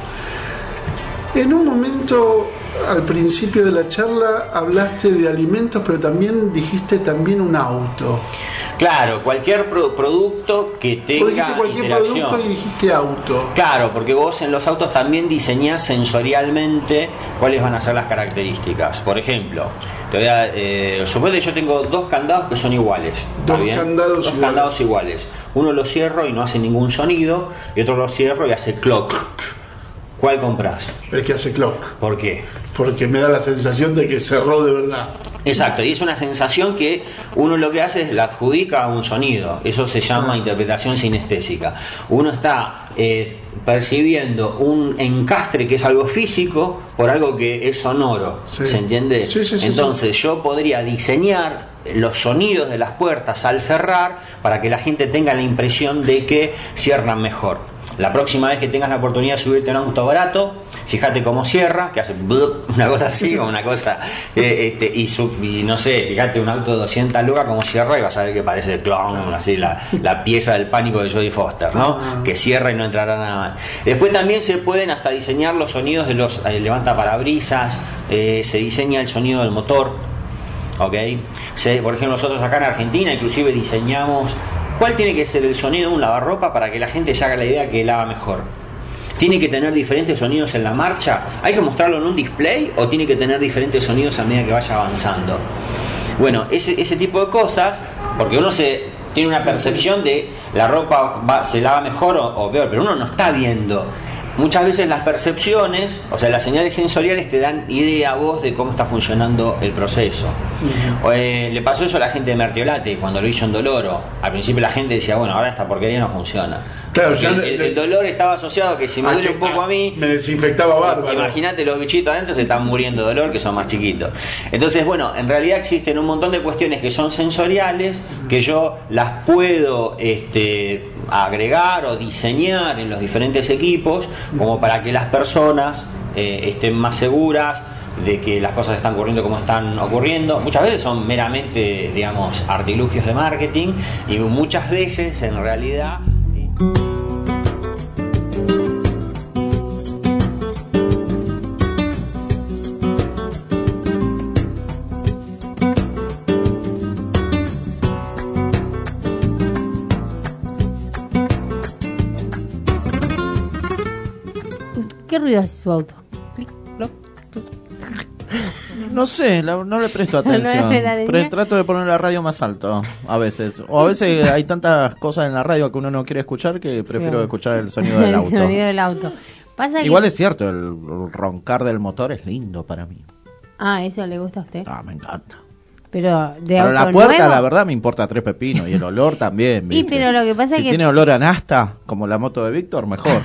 En un momento, al principio de la charla, hablaste de alimentos, pero también dijiste un auto. Claro, cualquier producto que tenga dijiste cualquier interacción. producto y dijiste auto. Claro, porque vos en los autos también diseñás sensorialmente cuáles van a ser las características. Por ejemplo, te voy a suponete que yo tengo 2 candados que son iguales. Dos candados iguales. Uno lo cierro y no hace ningún sonido, y otro lo cierro y hace clock. ¿Cuál compras? El que hace clock. ¿Por qué? Porque me da la sensación de que cerró de verdad. Exacto, y es una sensación que uno lo que hace es la adjudica a un sonido. Eso se llama interpretación sinestésica. Uno está percibiendo un encastre que es algo físico por algo que es sonoro. Sí. ¿Se entiende? Sí. Entonces yo podría diseñar los sonidos de las puertas al cerrar para que la gente tenga la impresión de que cierran mejor. La próxima vez que tengas la oportunidad de subirte a un auto barato, fíjate cómo cierra, que hace una cosa así o una cosa y no sé, fíjate un auto de 200 lucas como cierra y vas a ver que parece clon, así la pieza del pánico de Jodie Foster, ¿no? Que cierra y no entrará nada más. Después también se pueden hasta diseñar los sonidos de los levantaparabrisas, se diseña el sonido del motor, ¿ok? Por ejemplo, nosotros acá en Argentina inclusive diseñamos cuál tiene que ser el sonido de un lavarropa para que la gente se haga la idea que lava mejor. ¿Tiene que tener diferentes sonidos en la marcha? ¿Hay que mostrarlo en un display o tiene que tener diferentes sonidos a medida que vaya avanzando? Bueno, ese tipo de cosas, porque uno tiene una percepción de la ropa se lava mejor o peor, pero uno no está viendo. Muchas veces las percepciones, o sea, las señales sensoriales te dan idea a vos de cómo está funcionando el proceso. Le pasó eso a la gente de Mertiolate cuando lo hizo en Doloro. Al principio la gente decía, bueno, ahora esta porquería no funciona. Claro, el dolor estaba asociado a que si me duele un poco a mí, me desinfectaba bárbaro. Imagínate, los bichitos adentro se están muriendo de dolor, que son más chiquitos. Entonces, bueno, en realidad existen un montón de cuestiones que son sensoriales, que yo las puedo agregar o diseñar en los diferentes equipos, como para que las personas estén más seguras de que las cosas están ocurriendo como están ocurriendo. Muchas veces son meramente, digamos, artilugios de marketing, y muchas veces en realidad ¿Qué ruido hace su auto? No sé, no le presto atención. Trato de poner la radio más alto a veces. O a veces hay tantas cosas en la radio que uno no quiere escuchar que prefiero escuchar el sonido del auto. El sonido del auto. Igual es cierto, el roncar del motor es lindo para mí. Ah, ¿eso le gusta a usted? Ah, me encanta. Pero la puerta, nuevo, la verdad, me importa 3 pepinos. Y el olor también. Y pero lo que pasa es que tiene olor a nafta, como la moto de Víctor, mejor.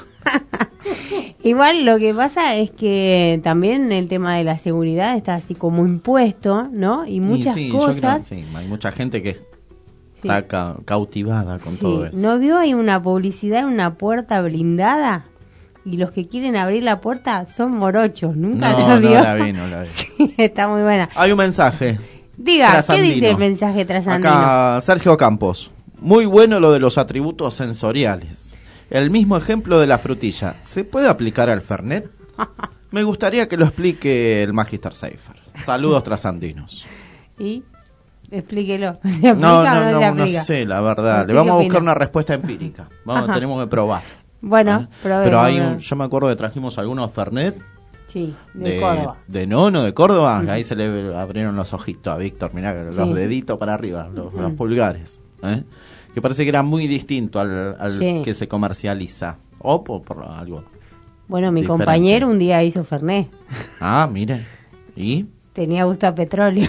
Igual lo que pasa es que también el tema de la seguridad está así como impuesto, ¿no? Y muchas cosas. Yo creo, sí, hay mucha gente que está cautivada con todo eso. ¿No vio? Hay una publicidad en una puerta blindada y los que quieren abrir la puerta son morochos. ¿Nunca la vio? No la vi. Sí, está muy buena. Hay un mensaje. Diga, ¿qué dice el mensaje trasandino? Acá Sergio Campos. Muy bueno lo de los atributos sensoriales. El mismo ejemplo de la frutilla. ¿Se puede aplicar al Fernet? Me gustaría que lo explique el Magister Seifer. Saludos trasandinos. ¿Y? Explíquelo. No sé, la verdad. Le vamos a buscar una respuesta empírica. Tenemos que probar. Bueno, pero yo me acuerdo que trajimos algunos Fernet. Sí, de Córdoba. De Córdoba. Ahí se le abrieron los ojitos a Víctor. Mirá, los deditos para arriba, los pulgares. Que parece que era muy distinto al que se comercializa. O por algo. Bueno, mi compañero un día hizo Fernet. Ah, mire. ¿Y? Tenía gusto a petróleo.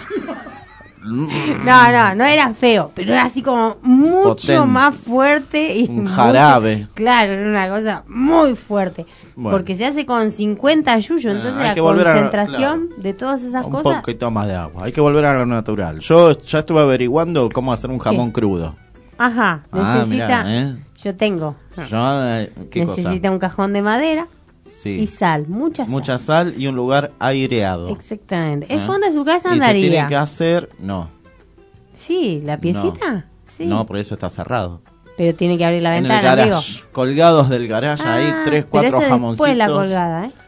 No era feo, pero era así como mucho potente, más fuerte. Y un jarabe. Claro, era una cosa muy fuerte. Bueno. Porque se hace con 50 yuyos, entonces la concentración de todas esas cosas. Un poquito más de agua. Hay que volver a lo natural. Yo ya estuve averiguando cómo hacer un jamón crudo. Ajá, necesita. Mirá, Yo tengo. ¿Qué necesita cosa? Un cajón de madera. Sí. Y sal, mucha sal y un lugar aireado. Exactamente. El fondo de su casa andaría. ¿Y se tiene que hacer? No. Sí, la piecita. No. Sí. No, por eso está cerrado. Pero tiene que abrir la ventana, en el garage, colgados del garage, ahí 3, 4 jamoncitos. Después la colgada,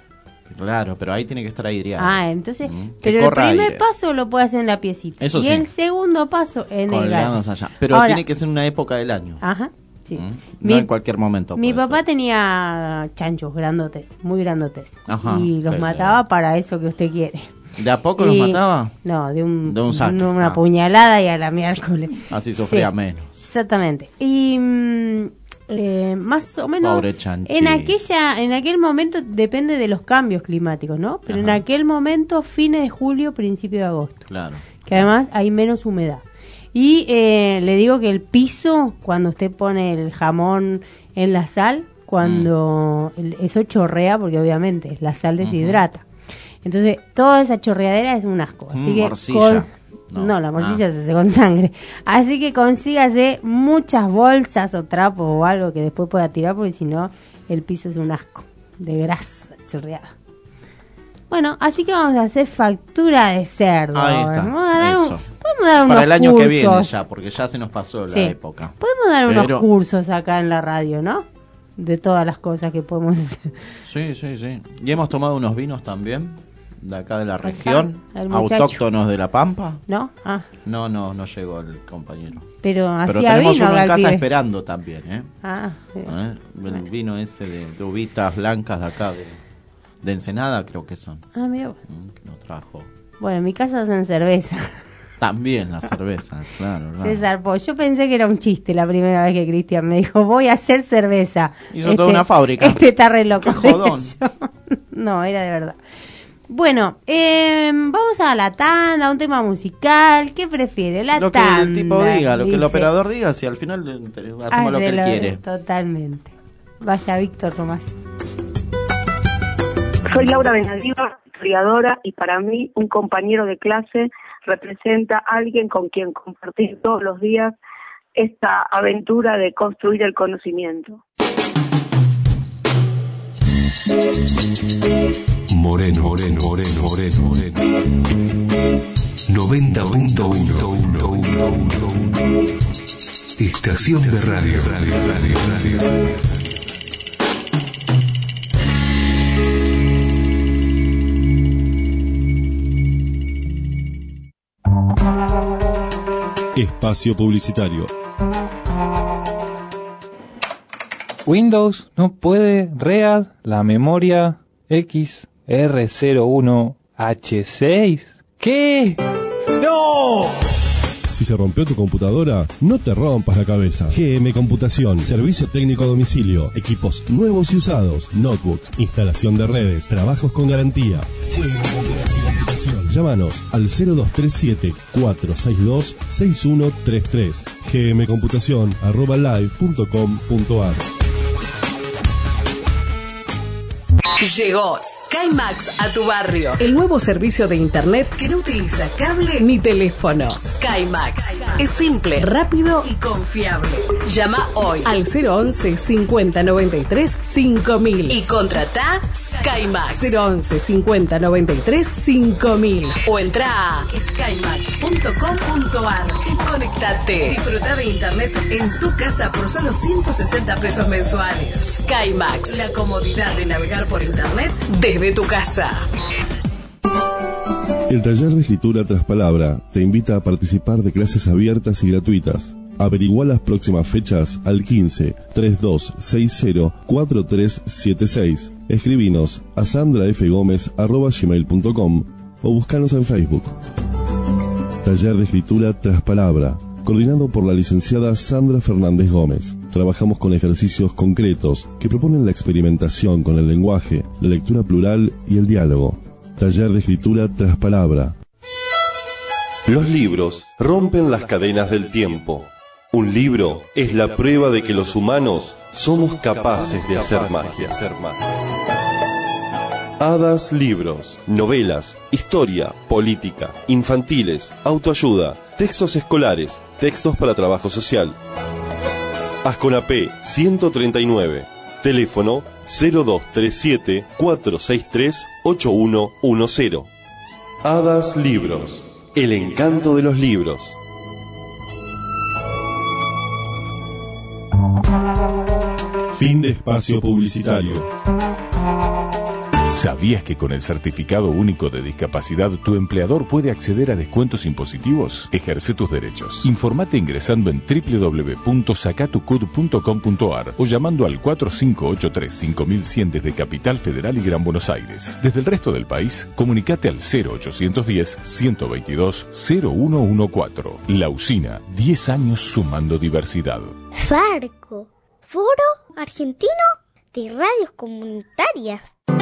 Claro, pero ahí tiene que estar aireado. Entonces, pero el primer paso lo puede hacer en la piecita. Eso y sí. el segundo paso en el gato. Allá. Pero ahora, tiene que ser una época del año. Ajá. Sí. No en cualquier momento. Mi papá tenía chanchos grandotes, muy grandotes. Ajá, y los mataba para eso que usted quiere. ¿De a poco los mataba? No, de un saque. Una puñalada y a la miércoles. Así sufría menos. Exactamente. Y más o menos pobre chanchito. en aquel momento depende de los cambios climáticos, ¿no? Pero en aquel momento, fines de julio, principio de agosto. Claro. Que además hay menos humedad. Y le digo que el piso, cuando usted pone el jamón en la sal, cuando eso chorrea, porque obviamente la sal deshidrata. Entonces, toda esa chorreadera es un asco. Así que morcilla. No, la morcilla se hace con sangre. Así que consígase muchas bolsas o trapos o algo que después pueda tirar, porque si no, el piso es un asco de grasa chorreada. Bueno, así que vamos a hacer factura de cerdo. Ahí está. Podemos dar unos para el año cursos. que viene ya, porque ya se nos pasó la época. Podemos dar unos cursos acá en la radio, ¿no? De todas las cosas que podemos hacer. Sí. Y hemos tomado unos vinos también, de acá de la región, autóctonos de La Pampa. ¿No? No llegó el compañero. Pero tenemos vino uno en casa pibe. Esperando también, ¿eh? Sí. El vino ese de uvitas blancas de acá, de Ensenada creo que son. Mira. Que nos trajo. Bueno, en mi casa hacen cerveza. También la cerveza, claro. César, yo pensé que era un chiste la primera vez que Cristian me dijo, voy a hacer cerveza. Hizo toda una fábrica. Está re loco. Qué jodón. No, era de verdad. Bueno, vamos a la tanda, un tema musical. ¿Qué prefiere? Lo que el tipo diga, lo que el operador diga, si al final hacemos lo que él quiere. Totalmente. Vaya, Víctor, nomás. Soy Laura Benadiva, historiadora, y para mí un compañero de clase representa a alguien con quien compartir todos los días esta aventura de construir el conocimiento. Moreno. 90.1 Estación de radio. Espacio publicitario. Windows no puede read la memoria XR01H6. ¿Qué? ¡No! Si se rompió tu computadora, no te rompas la cabeza. GM Computación, servicio técnico a domicilio, equipos nuevos y usados, notebooks, instalación de redes, trabajos con garantía. GM Computación. Llámanos al 0237-462-6133. gmcomputacion@live.com.ar. Llegó SkyMax a tu barrio, el nuevo servicio de internet que no utiliza cable ni teléfono. SkyMax es simple, rápido y confiable. Llama hoy al 011 50 93 5000 y contrata SkyMax 011 50 93 5000 o entra a skymax.com.ar y conectate. Disfruta de internet en tu casa por solo 160 pesos mensuales. SkyMax, la comodidad de navegar por internet desde tu casa. El taller de escritura tras palabra te invita a participar de clases abiertas y gratuitas. Averigua las próximas fechas al 15 3260 4376. Escribinos a sandrafgomez@gmail.com o búscanos en Facebook. Taller de escritura tras palabra, coordinado por la licenciada Sandra Fernández Gómez. Trabajamos con ejercicios concretos que proponen la experimentación con el lenguaje, la lectura plural y el diálogo. Taller de escritura tras palabra. Los libros rompen las cadenas del tiempo. Un libro es la prueba de que los humanos somos capaces de hacer magia. Hadas Libros, novelas, historia, política, infantiles, autoayuda, textos escolares, textos para trabajo social. Asconapé 139, teléfono 0237 463 8110. Hadas Libros, el encanto de los libros. Fin de espacio publicitario. ¿Sabías que con el Certificado Único de Discapacidad tu empleador puede acceder a descuentos impositivos? Ejerce tus derechos. Informate ingresando en www.sacatucud.com.ar o llamando al 4583-5100 desde Capital Federal y Gran Buenos Aires. Desde el resto del país, comunicate al 0810-122-0114. La Usina, 10 años sumando diversidad. Farco, Foro Argentino de Radios Comunitarias.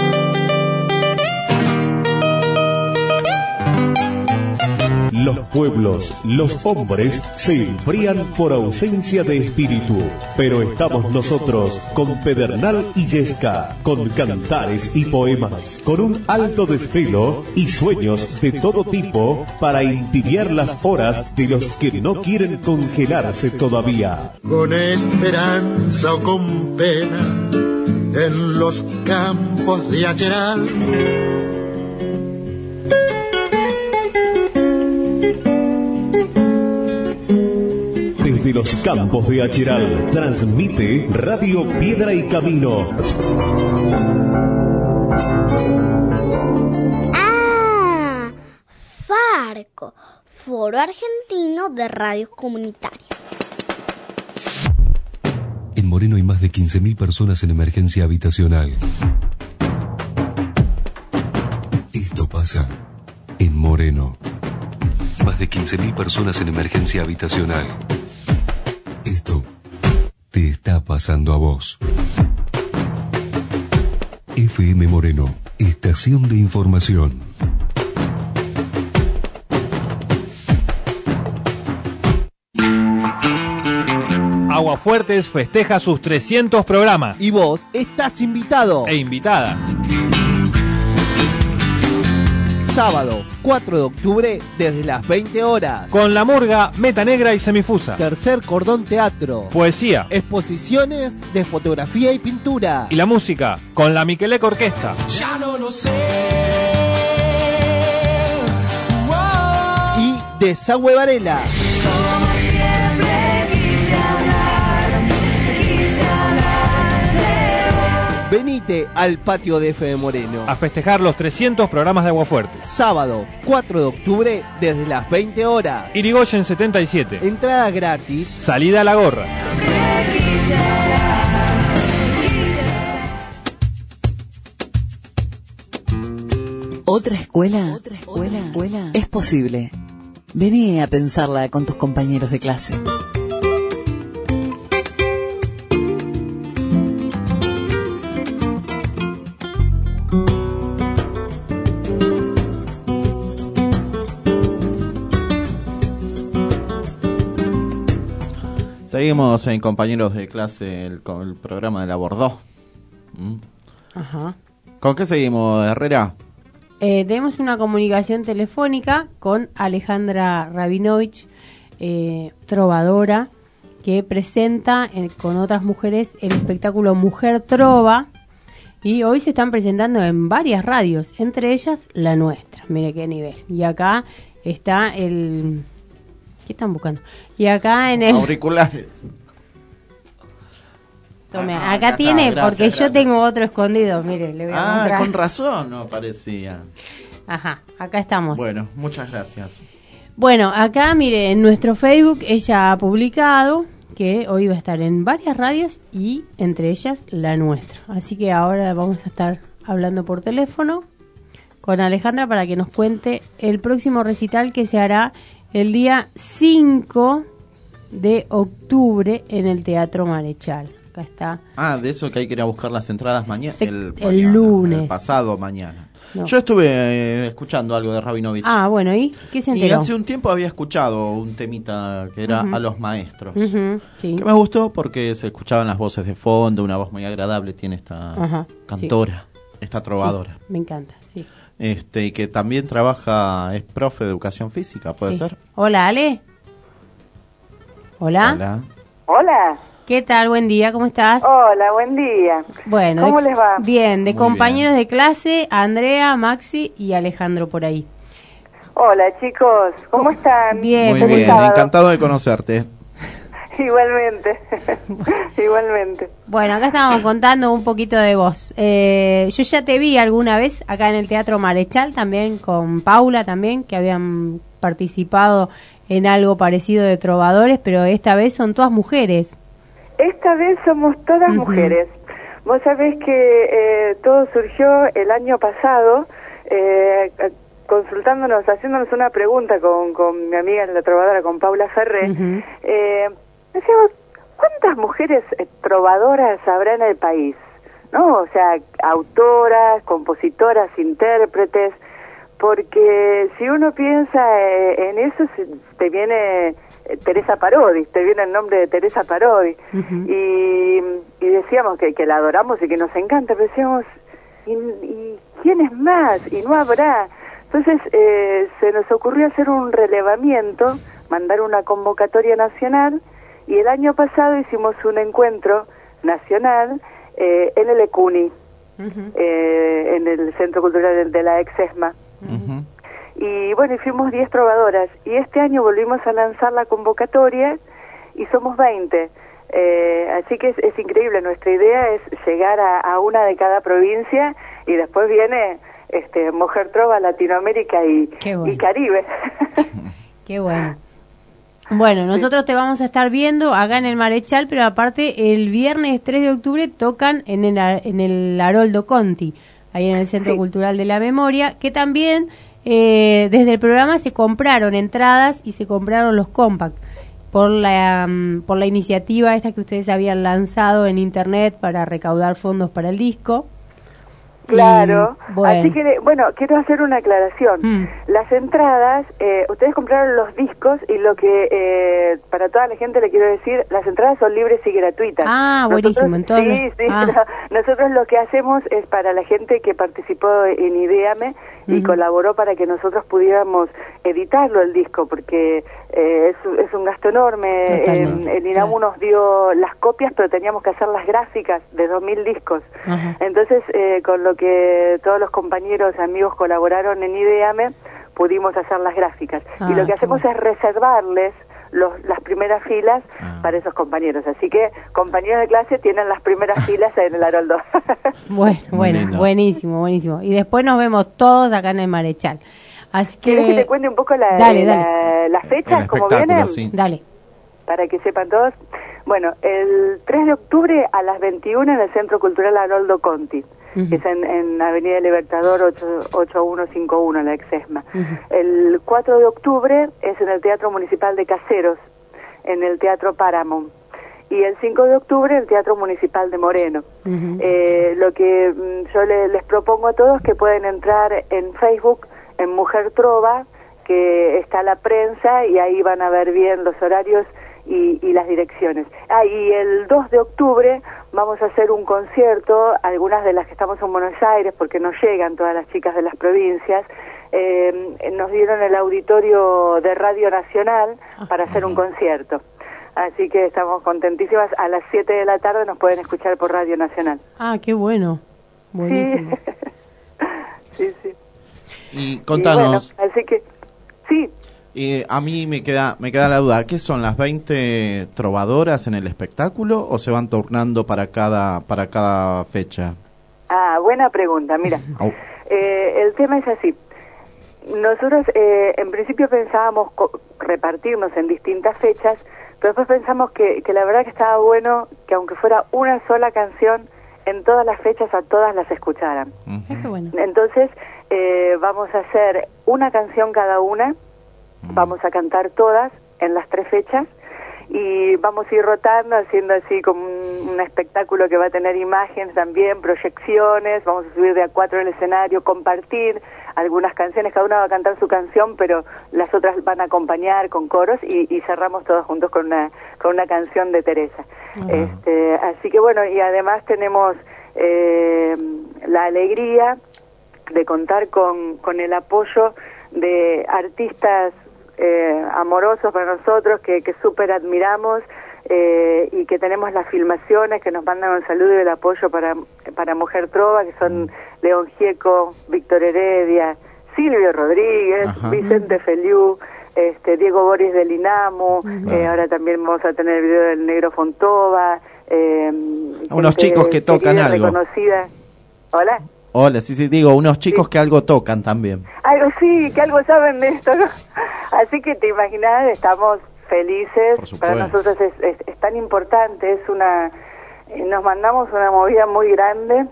Los pueblos, los hombres, se enfrían por ausencia de espíritu. Pero estamos nosotros, con Pedernal y Yesca, con cantares y poemas, con un alto desvelo y sueños de todo tipo para entibiar las horas de los que no quieren congelarse todavía. Con esperanza o con pena, en los campos de Acheral. Desde los campos de Acheral, transmite Radio Piedra y Camino. ¡Ah! Farco, Foro Argentino de Radios Comunitarias. En Moreno hay más de 15.000 personas en emergencia habitacional. Esto pasa en Moreno. Más de 15.000 personas en emergencia habitacional. Esto te está pasando a vos. FM Moreno, estación de información. Aguafuertes festeja sus 300 programas. Y vos estás invitado. E invitada. Sábado, 4 de octubre, desde las 20 horas. Con La Murga, Meta Negra y Semifusa. Tercer Cordón Teatro. Poesía. Exposiciones de fotografía y pintura. Y la música, con la Miqueleco Orquesta. Ya no lo sé. Wow. Y Desagüe Varela. Venite al patio de FM Moreno a festejar los 300 programas de Aguafuertes. Sábado, 4 de octubre, desde las 20 horas. Irigoyen 77. Entrada gratis. Salida a la gorra. ¿Otra escuela? Es posible. Vení a pensarla con tus compañeros de clase. Seguimos en Compañeros de Clase con el programa de la Bordó. Ajá. ¿Con qué seguimos, Herrera? Tenemos una comunicación telefónica con Alejandra Rabinovich, trovadora, que presenta con otras mujeres el espectáculo Mujer Trova, y hoy se están presentando en varias radios, entre ellas la nuestra. Mire qué nivel. Y acá está el... ¿Qué están buscando? Y acá en el... Auriculares. Tome, acá tiene, está, porque yo tengo otro escondido, mire, le voy a mostrar. Con razón, no parecía. Ajá, acá estamos. Bueno, muchas gracias. Bueno, acá, mire, en nuestro Facebook ella ha publicado que hoy va a estar en varias radios y entre ellas la nuestra. Así que ahora vamos a estar hablando por teléfono con Alejandra para que nos cuente el próximo recital que se hará el día 5 de octubre en el Teatro Marechal. Acá está. De eso que hay que ir a buscar las entradas mañana. El lunes. El pasado mañana. No. Yo estuve escuchando algo de Rabinovich. Bueno, ¿y qué se enteró? Y hace un tiempo había escuchado un temita que era A los Maestros. Sí. Que me gustó porque se escuchaban las voces de fondo, una voz muy agradable tiene esta cantora, esta trovadora. Sí, me encanta, sí. Y que también es profe de educación física, ¿puede ser? Hola, Ale. Hola. Hola. ¿Qué tal? Buen día, ¿cómo estás? Hola, buen día. Bueno, ¿Cómo les va? Bien, de Muy compañeros de clase, Andrea, Maxi y Alejandro por ahí. Hola, chicos, ¿cómo están? Bien, muy bien, encantado de conocerte. Igualmente, igualmente. Bueno, acá estábamos contando un poquito de vos. Yo ya te vi alguna vez acá en el Teatro Marechal, también con Paula también, que habían participado en algo parecido de trovadores, pero esta vez son todas mujeres. Esta vez somos todas mujeres. Vos sabés que todo surgió el año pasado, consultándonos, haciéndonos una pregunta con mi amiga la trovadora, con Paula Ferré. Decíamos, ¿cuántas mujeres trovadoras habrá en el país? ¿No? O sea, autoras, compositoras, intérpretes, porque si uno piensa en eso, te viene Teresa Parodi, te viene el nombre de Teresa Parodi, y decíamos que la adoramos y que nos encanta, pero decíamos, ¿y quién es más? Y no habrá. Entonces se nos ocurrió hacer un relevamiento, mandar una convocatoria nacional, y el año pasado hicimos un encuentro nacional en el ECUNI, en el Centro Cultural de la Ex-ESMA. Y bueno, y fuimos 10 trovadoras, y este año volvimos a lanzar la convocatoria y somos 20. Así que es increíble, nuestra idea es llegar a una de cada provincia, y después viene Mujer Trova, Latinoamérica y Caribe. Qué bueno. Bueno, nosotros te vamos a estar viendo acá en el Marechal, pero aparte el viernes 3 de octubre tocan en el Haroldo Conti, ahí en el Centro Cultural de la Memoria, que también desde el programa se compraron entradas y se compraron los compact por la iniciativa esta que ustedes habían lanzado en internet para recaudar fondos para el disco. Claro, así que, bueno, quiero hacer una aclaración. Las entradas, ustedes compraron los discos, y lo que, para toda la gente le quiero decir, las entradas son libres y gratuitas. Buenísimo, entonces. Sí, nosotros lo que hacemos es para la gente que participó en Ideame y colaboró para que nosotros pudiéramos editarlo el disco, porque es un gasto enorme. El INAMU nos dio las copias, pero teníamos que hacer las gráficas de 2000 discos. Entonces, con lo que todos los compañeros, amigos colaboraron en Ideame, pudimos hacer las gráficas. Y lo que hacemos es reservarles las primeras filas para esos compañeros. Así que compañeros de clase tienen las primeras filas en el Haroldo. Bueno, buenísimo. Y después nos vemos todos acá en el Marechal. Así que... ¿Quieres que te cuente un poco las fechas, cómo vienen? Sí. Dale. Para que sepan todos. Bueno, el 3 de octubre a las 21 en el Centro Cultural Haroldo Conti, que es en Avenida Libertador 8151, en la Ex-ESMA. El 4 de octubre es en el Teatro Municipal de Caseros, en el Teatro Paramount. Y el 5 de octubre el Teatro Municipal de Moreno. Lo que yo les propongo a todos, que pueden entrar en Facebook, en Mujer Trova, que está la prensa, y ahí van a ver bien los horarios y las direcciones. Y el 2 de octubre vamos a hacer un concierto, algunas de las que estamos en Buenos Aires, porque no llegan todas las chicas de las provincias, nos dieron el auditorio de Radio Nacional para hacer un concierto. Así que estamos contentísimas. A las 7 de la tarde nos pueden escuchar por Radio Nacional. Qué bueno. Buenísimo. Sí. Y contanos. Y bueno, así que, sí. A mí me queda la duda, ¿qué son las 20 trovadoras en el espectáculo, o se van turnando para cada fecha? Buena pregunta, mira. El tema es así. Nosotros en principio pensábamos repartirnos en distintas fechas, pero después pensamos que la verdad que estaba bueno que aunque fuera una sola canción, en todas las fechas a todas las escucharan. Entonces vamos a hacer una canción cada una. Vamos a cantar todas en las 3 fechas, y vamos a ir rotando, haciendo así como un espectáculo que va a tener imágenes también, proyecciones. Vamos a subir de a 4 el escenario, compartir algunas canciones, cada una va a cantar su canción, pero las otras van a acompañar con coros, y cerramos todos juntos con una canción de Teresa. Así que bueno, y además tenemos la alegría de contar con el apoyo de artistas amorosos para nosotros, que súper admiramos, y que tenemos las filmaciones, que nos mandan un saludo y el apoyo para Mujer Trova, que son León Gieco, Víctor Heredia, Silvio Rodríguez, Vicente Feliú, Diego Boris del INAMU, ahora también vamos a tener el video del Negro Fontova, unos chicos que tocan algo. Reconocida. ¿Hola? Hola, sí, digo, unos chicos que algo tocan también. Algo sí, que algo saben de esto, ¿no? Así que te imaginas, estamos felices, para nosotros es tan importante, es nos mandamos una movida muy grande.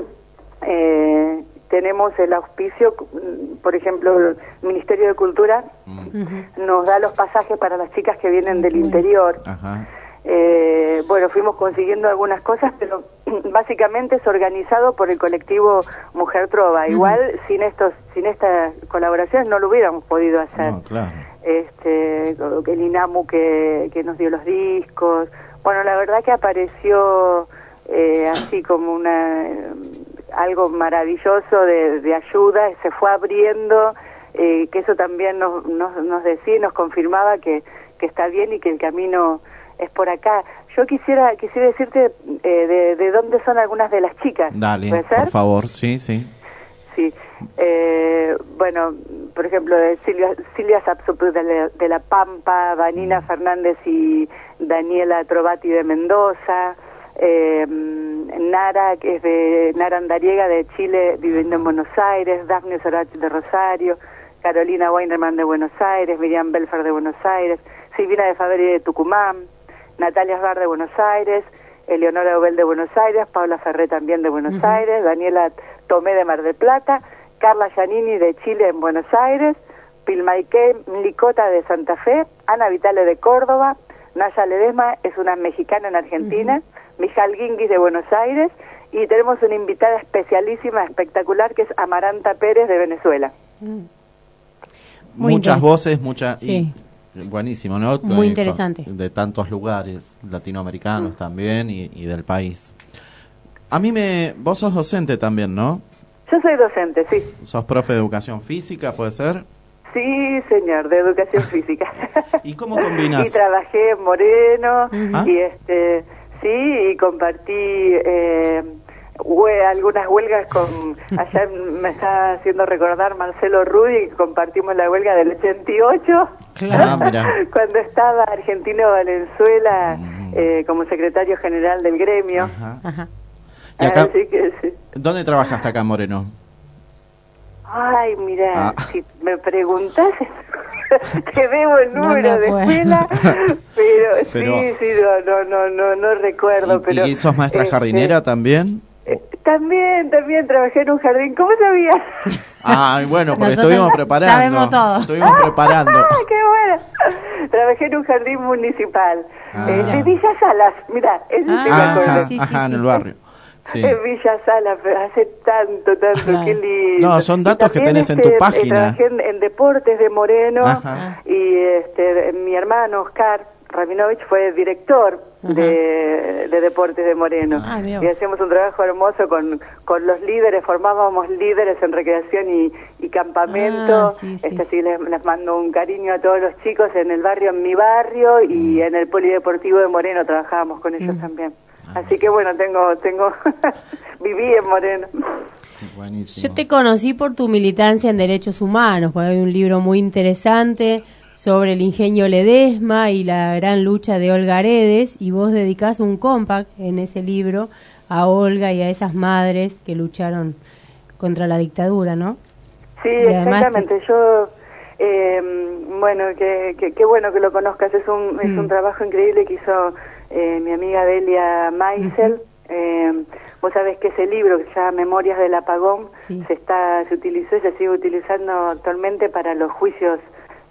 Tenemos el auspicio, por ejemplo, el Ministerio de Cultura nos da los pasajes para las chicas que vienen del interior. Fuimos consiguiendo algunas cosas, pero básicamente es organizado por el colectivo Mujer Trova. Igual sin estas colaboraciones no lo hubiéramos podido hacer. No, claro. El INAMU que nos dio los discos. Bueno, la verdad que apareció así como algo maravilloso de ayuda, se fue abriendo, que eso también nos decía y nos confirmaba que está bien y que el camino es por acá. Yo quisiera decirte de dónde son algunas de las chicas. Dale, ¿puede ser? por favor, sí. Sí, por ejemplo, Silvia Sapsup de La Pampa, Vanina Fernández y Daniela Trovati de Mendoza, Nara, que es de Nara Andariega de Chile, viviendo en Buenos Aires, Daphne Sorach de Rosario, Carolina Weinerman de Buenos Aires, Miriam Belfer de Buenos Aires, Silvina de Faveri de Tucumán, Natalia Asbar de Buenos Aires, Eleonora Obel de Buenos Aires, Paula Ferré también de Buenos Aires, Daniela Tomé de Mar del Plata, Carla Giannini de Chile en Buenos Aires, Pilmaique Licota de Santa Fe, Ana Vitale de Córdoba, Naya Ledesma es una mexicana en Argentina, Mijal Guinguis de Buenos Aires, y tenemos una invitada especialísima, espectacular, que es Amaranta Pérez de Venezuela. Muchas voces, Sí. Buenísimo, ¿no? Muy interesante. De tantos lugares, latinoamericanos también y del país. Vos sos docente también, ¿no? Yo soy docente, sí. ¿Sos profe de educación física, puede ser? Sí, señor, de educación física. ¿Y cómo combinas? Y trabajé en Moreno, y compartí algunas huelgas allá me está haciendo recordar Marcelo Rudy, que compartimos la huelga del 88, cuando estaba Argentino Valenzuela como secretario general del gremio. ¿Y acá, así que, sí. ¿Dónde trabajaste acá en Moreno? Ay, mira, si me preguntás, te debo el número de escuela, pero sí, no recuerdo. Pero ¿Y sos maestra jardinera también? También trabajé en un jardín. ¿Cómo sabías? Ay, bueno, porque estuvimos preparando. Sabemos todo. Estuvimos preparando. ¡Qué bueno! Trabajé en un jardín municipal de Villa Salas. Mirá, eso sí me acuerdo. En el barrio. Sí. En Villa Salas, pero hace tanto, qué lindo. No, son datos que tenés en tu página. Trabajé en Deportes de Moreno y mi hermano Oscar Rabinovich fue director de Deportes de Moreno. Y hacíamos un trabajo hermoso con los líderes, formábamos líderes en recreación y campamento. Así les mando un cariño a todos los chicos en el barrio, en mi barrio, y en el Polideportivo de Moreno trabajábamos con ellos también. Así que bueno, tengo viví en Moreno. Buenísimo. Yo te conocí por tu militancia en derechos humanos, porque hay un libro muy interesante sobre el ingenio Ledesma y la gran lucha de Olga Aredes, y vos dedicás un compact en ese libro a Olga y a esas madres que lucharon contra la dictadura, ¿no? Sí, exactamente. Yo, bueno, qué bueno que lo conozcas. Es un trabajo increíble que hizo mi amiga Delia Maisel. Vos sabés que ese libro que se llama Memorias del Apagón se utilizó y se sigue utilizando actualmente para los juicios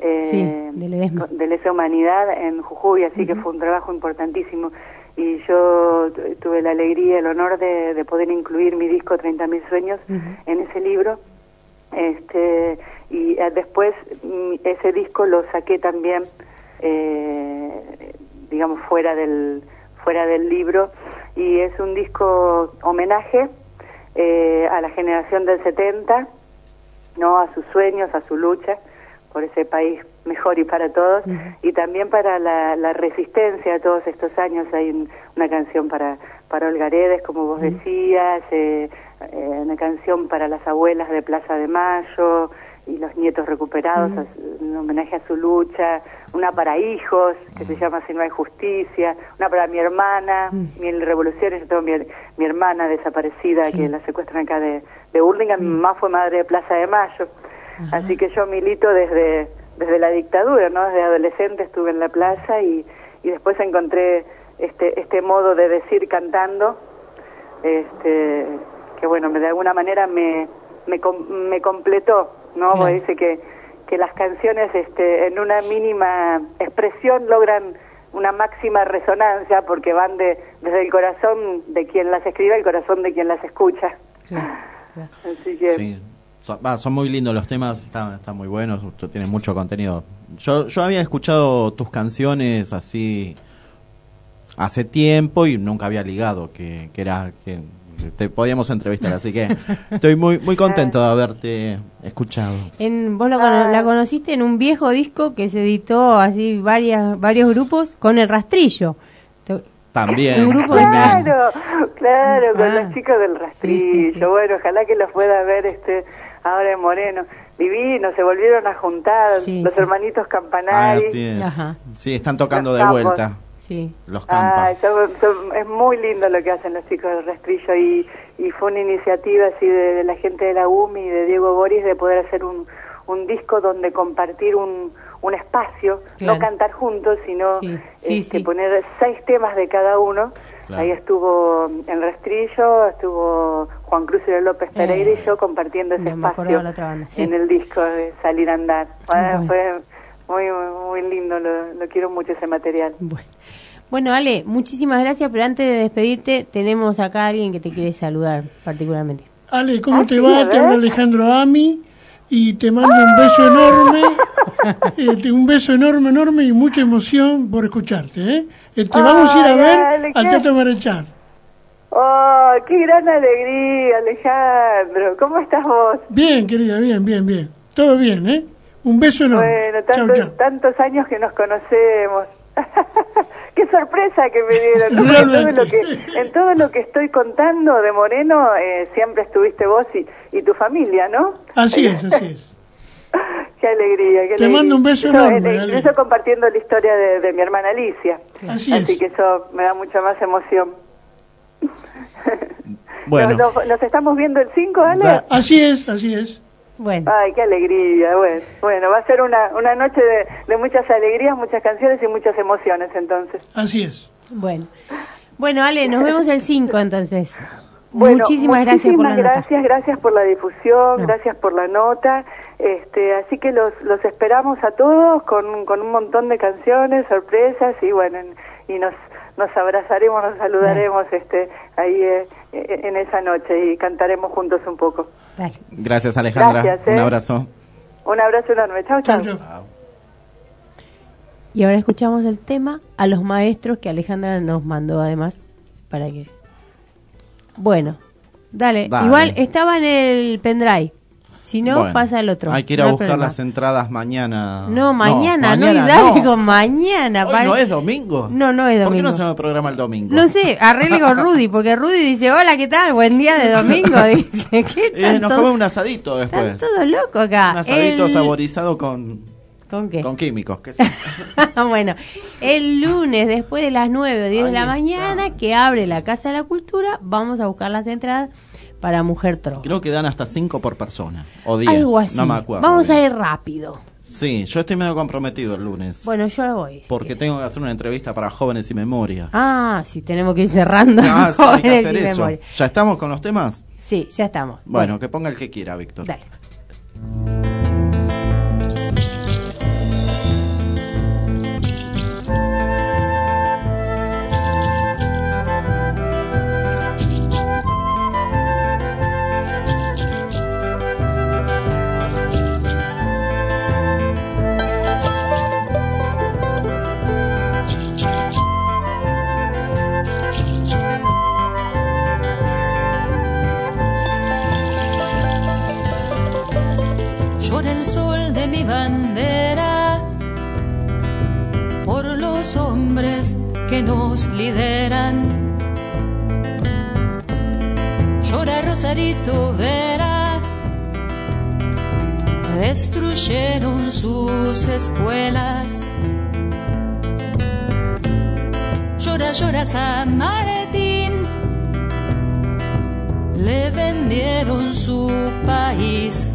de lesa humanidad en Jujuy, así que fue un trabajo importantísimo. Y yo tuve la alegría y el honor de poder incluir mi disco 30.000 sueños en ese libro. Y después ese disco lo saqué también, digamos, fuera del libro, y es un disco homenaje a la generación del 70, no, a sus sueños, a su lucha por ese país mejor y para todos, y también para la resistencia de todos estos años. Hay una canción para Olga Aredes, como vos decías, una canción para las abuelas de Plaza de Mayo y los nietos recuperados, en homenaje a su lucha, una para hijos, que se llama Si no hay justicia, una para mi hermana, Mil Revoluciones. Yo tengo mi hermana desaparecida, que la secuestran acá de Burlingame. Mi mamá fue madre de Plaza de Mayo. Así que yo milito desde la dictadura, ¿no? Desde adolescente estuve en la plaza y después encontré este modo de decir cantando, que bueno, de alguna manera me completó, ¿no? Claro. Dice que las canciones en una mínima expresión logran una máxima resonancia porque van desde el corazón de quien las escribe al corazón de quien las escucha. Claro. Así que sí. Son muy lindos los temas, están muy buenos, tienen mucho contenido. Yo había escuchado tus canciones así hace tiempo y nunca había ligado que te podíamos entrevistar, así que estoy muy contento de haberte escuchado. Vos la conociste en un viejo disco que se editó así varios grupos con El Rastrillo. También. Un grupo claro, con los chicos del Rastrillo. Sí. Bueno, ojalá que los pueda ver ahora en Moreno. Divino, se volvieron a juntar los hermanitos Campanari. Así es. Ajá. Sí, están tocando de vuelta. Sí. Los Campas. Es muy lindo lo que hacen los chicos del Rastrillo y fue una iniciativa así de la gente de la UMI y de Diego Boris de poder hacer un disco donde compartir un espacio, claro. No cantar juntos, sino poner 6 temas de cada uno. Claro. Ahí estuvo El Rastrillo, estuvo Juan Cruz y López Pereira y yo compartiendo ese espacio en el disco de Salir a Andar. Fue muy, muy lindo, lo quiero mucho ese material. Bueno, Ale, muchísimas gracias, pero antes de despedirte tenemos acá a alguien que te quiere saludar particularmente. Ale, ¿cómo te va? Te habla Alejandro Ami y te mando un beso enorme, un beso enorme y mucha emoción por escucharte. Te vamos a ir a ver al Teatro Marechal. ¡Oh, qué gran alegría, Alejandro! ¿Cómo estás vos? Bien, querida, bien. Todo bien, Un beso enorme. Bueno, tantos años que nos conocemos. ¡Qué sorpresa que me dieron! En todo lo que estoy contando de Moreno, siempre estuviste vos y tu familia, ¿no? Así es. ¡Qué alegría! Te mando un beso enorme. Incluso compartiendo la historia de mi hermana Alicia. Así que eso me da mucha más emoción. Bueno. ¿Nos estamos viendo el 5, Ale? Así es. Bueno. Ay, qué alegría. Bueno, va a ser una noche de muchas alegrías, muchas canciones y muchas emociones, entonces. Así es. Bueno, Ale, nos vemos el 5, entonces. Muchísimas gracias por la nota. Gracias por la difusión, gracias por la nota. Así que los esperamos a todos con un montón de canciones, sorpresas y bueno, y nos abrazaremos, nos saludaremos ahí en esa noche y cantaremos juntos un poco. Dale. Gracias, Alejandra. Gracias, un abrazo. Un abrazo enorme. Chau. Y ahora escuchamos el tema A los Maestros que Alejandra nos mandó además para que... Bueno, dale. Igual estaba en el pendrive. Si no, pasa el otro. Hay que ir a buscar las entradas mañana. No, mañana, dale con mañana. ¿Hoy no es domingo? No es domingo. ¿Por qué no se me programa el domingo? No sé, arregle con Rudy, porque Rudy dice, hola, ¿qué tal? Buen día de domingo. Dice, ¿qué nos come un asadito después. Están todos locos acá. Un asadito saborizado con qué? Con químicos. Bueno, el lunes, después de las 9 o 10 de la mañana, que abre la Casa de la Cultura, vamos a buscar las entradas para Mujer Trova. Creo que dan hasta 5 por persona, o 10, algo así. No me acuerdo. Vamos a ir rápido. Sí, yo estoy medio comprometido el lunes. Bueno, yo voy. Porque tengo que hacer una entrevista para Jóvenes y Memoria. Sí, tenemos que ir cerrando. Sí, hay que hacer eso. Memoria. ¿Ya estamos con los temas? Sí, ya estamos. Bueno, que ponga el que quiera, Víctor. Dale. bandera por los hombres que nos lideran. Llora Rosarito Vera destruyeron sus escuelas. Llora, llora San Martín, le vendieron su país.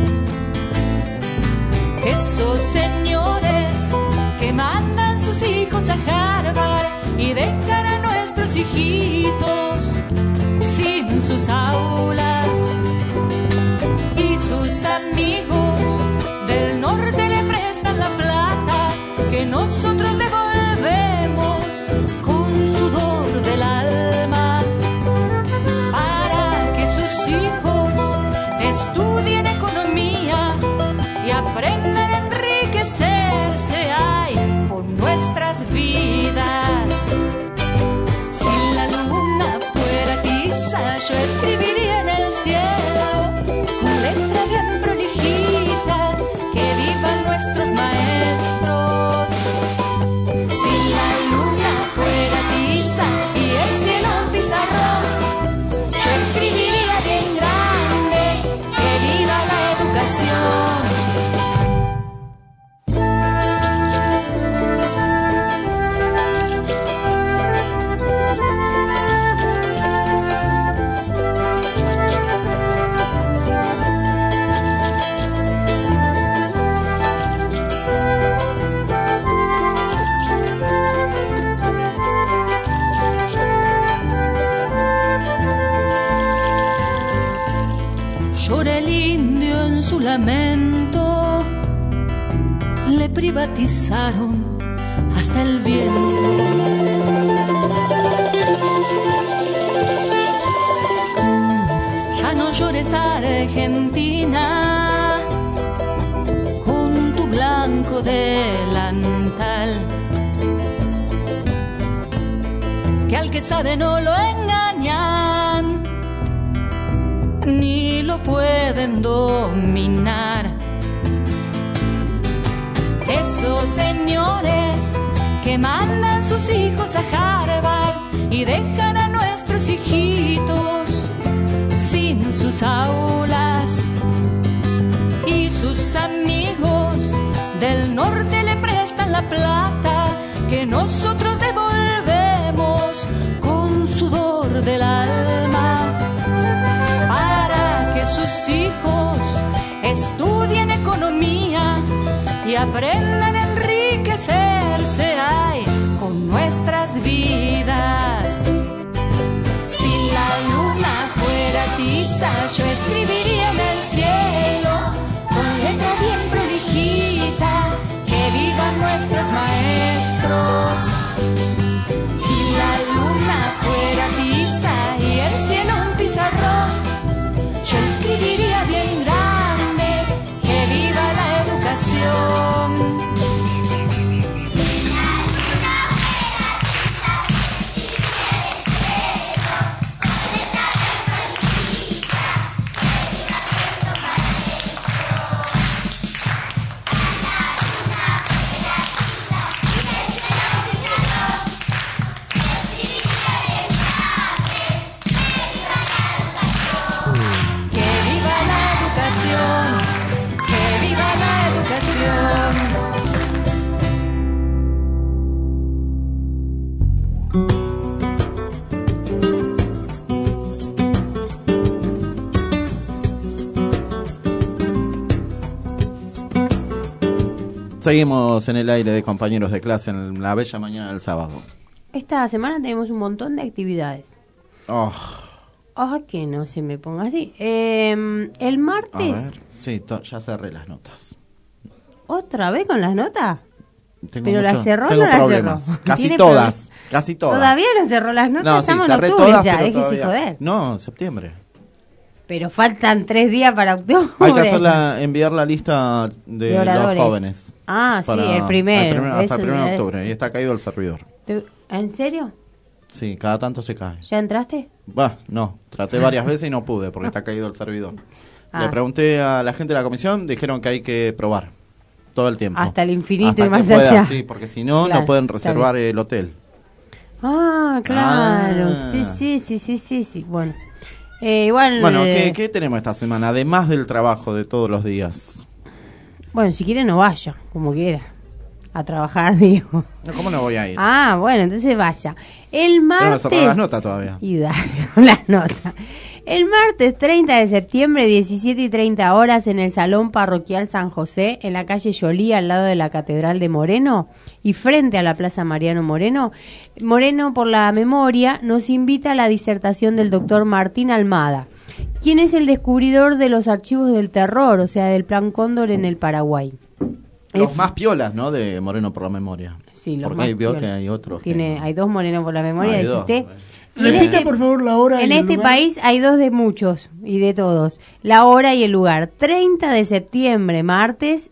Esos señores que mandan sus hijos a Harvard y dejan a nuestros hijitos sin sus aulas, y sus amigos del norte le prestan la plata que nosotros devolvemos con sudor del alma, para que sus hijos estudien economía y aprendan a enriquecerse, ay, por nuestras vidas. Si la luna fuera tiza, yo escribiría en el cielo con letra bien prolijita, que vivan nuestros maestros. Si la luna fuera tiza y el cielo un pizarrón, yo escribiría bien grande, que viva la educación. Llora el indio en su lamento, le privatizaron hasta el viento. Ya no llores Argentina con tu blanco delantal, que al que sabe no lo engañan ni lo pueden dominar. Esos señores que mandan sus hijos a Harvard y dejan a nuestros hijitos sin sus aulas, y sus amigos del norte le prestan la plata que nosotros devolvemos con sudor del alma, para que sus hijos estudien economía y aprendan a enriquecerse, ay, con nuestras vidas. Si la luna fuera tiza, yo escribiría en el cielo con letra bien prolijita, que vivan nuestros maestros. Si la luna fuera tiza y el cielo un pizarrón, yo escribiría bien grande, que viva la educación. Seguimos en el aire de compañeros de clase en la bella mañana del sábado. Esta semana tenemos un montón de actividades. Que no se me ponga así. El martes... A ver, sí, ya cerré las notas. ¿Otra vez con las notas? ¿Pero las cerró o no las cerró? Casi todas, casi todas. ¿Todavía no cerró las notas? No, estamos sí, en octubre todas, ya, pero déjese todavía... joder. No, septiembre. Pero faltan 3 días para octubre. Hay que enviar la lista de los jóvenes. Ah, sí, el primero. Hasta el 1 de octubre, y está caído el servidor. ¿En serio? Sí, cada tanto se cae. ¿Ya entraste? No, traté varias veces y no pude porque está caído el servidor. Le pregunté a la gente de la comisión, dijeron que hay que probar todo el tiempo. Hasta el infinito hasta y más pueda, allá. Sí, porque si no, no pueden reservar el hotel. Ah, claro. Sí. Bueno. Igual. Bueno, ¿qué tenemos esta semana? Además del trabajo de todos los días. Bueno, si quiere no vaya, como quiera. A trabajar, digo. No, ¿cómo no voy a ir? Ah, bueno, entonces vaya. El martes... Tengo que sacar las notas todavía. Y dale, con las notas. El martes 30 de septiembre, 17:30 horas, en el Salón Parroquial San José, en la calle Yolí, al lado de la Catedral de Moreno, y frente a la Plaza Mariano Moreno, Moreno por la Memoria nos invita a la disertación del doctor Martín Almada, quien es el descubridor de los archivos del terror, o sea, del Plan Cóndor en el Paraguay. Los más piolas, ¿no? De Moreno por la Memoria. Sí, los porque más ahí vio piolas. que hay otros. Hay dos Morenos por la Memoria, Hay dice dos. usted. Repita, por favor, la hora. En y el este lugar. país hay dos de muchos y de todos. La hora y el lugar. 30 de septiembre, martes,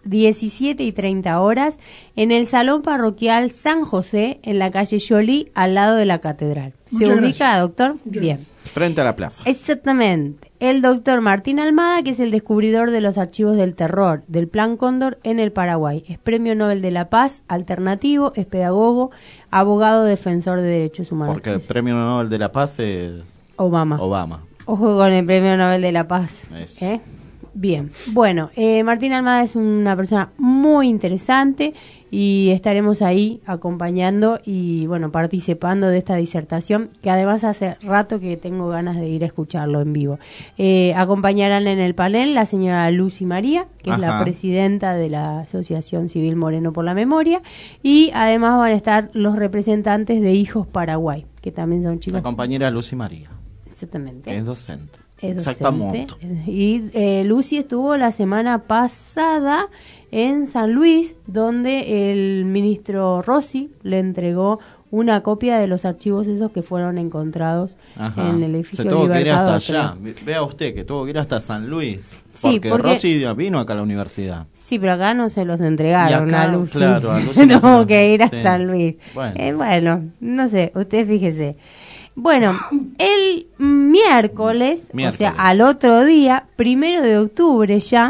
17:30 horas, en el Salón Parroquial San José, en la calle Yolí, al lado de la Catedral. ¿Se Muchas ubica, gracias. doctor? Bien. Frente a la plaza. Exactamente. El doctor Martín Almada, que es el descubridor de los archivos del terror, del Plan Cóndor en el Paraguay. Es Premio Nobel de la Paz, alternativo, es pedagogo, abogado defensor de derechos humanos. Porque el Premio Nobel de la Paz es Obama. Obama. Ojo con el Premio Nobel de la Paz. Eso. Bien. Bueno, Martín Almada es una persona muy interesante y estaremos ahí acompañando y, bueno, participando de esta disertación, que además hace rato que tengo ganas de ir a escucharlo en vivo. Acompañarán en el panel la señora Lucy María, que es la presidenta de la Asociación Civil Moreno por la Memoria, y además van a estar los representantes de Hijos Paraguay, que también son chicos. La compañera Lucy María. Exactamente. Es docente. Es Exactamente. docente. Y Lucy estuvo la semana pasada en San Luis, donde el ministro Rossi le entregó una copia de los archivos esos que fueron encontrados en el edificio Se tuvo que ir hasta Libertador. allá. Vea usted que tuvo que ir hasta San Luis. Sí, porque porque- Rossi vino acá a la universidad. Sí, pero acá no se los entregaron Y acá, a Lucy. claro, a Lucy no se Tuvo los- que ir a sí. San Luis. Bueno. Bueno, no sé, usted fíjese. Bueno, el miércoles, o sea, al otro día, 1 de octubre ya,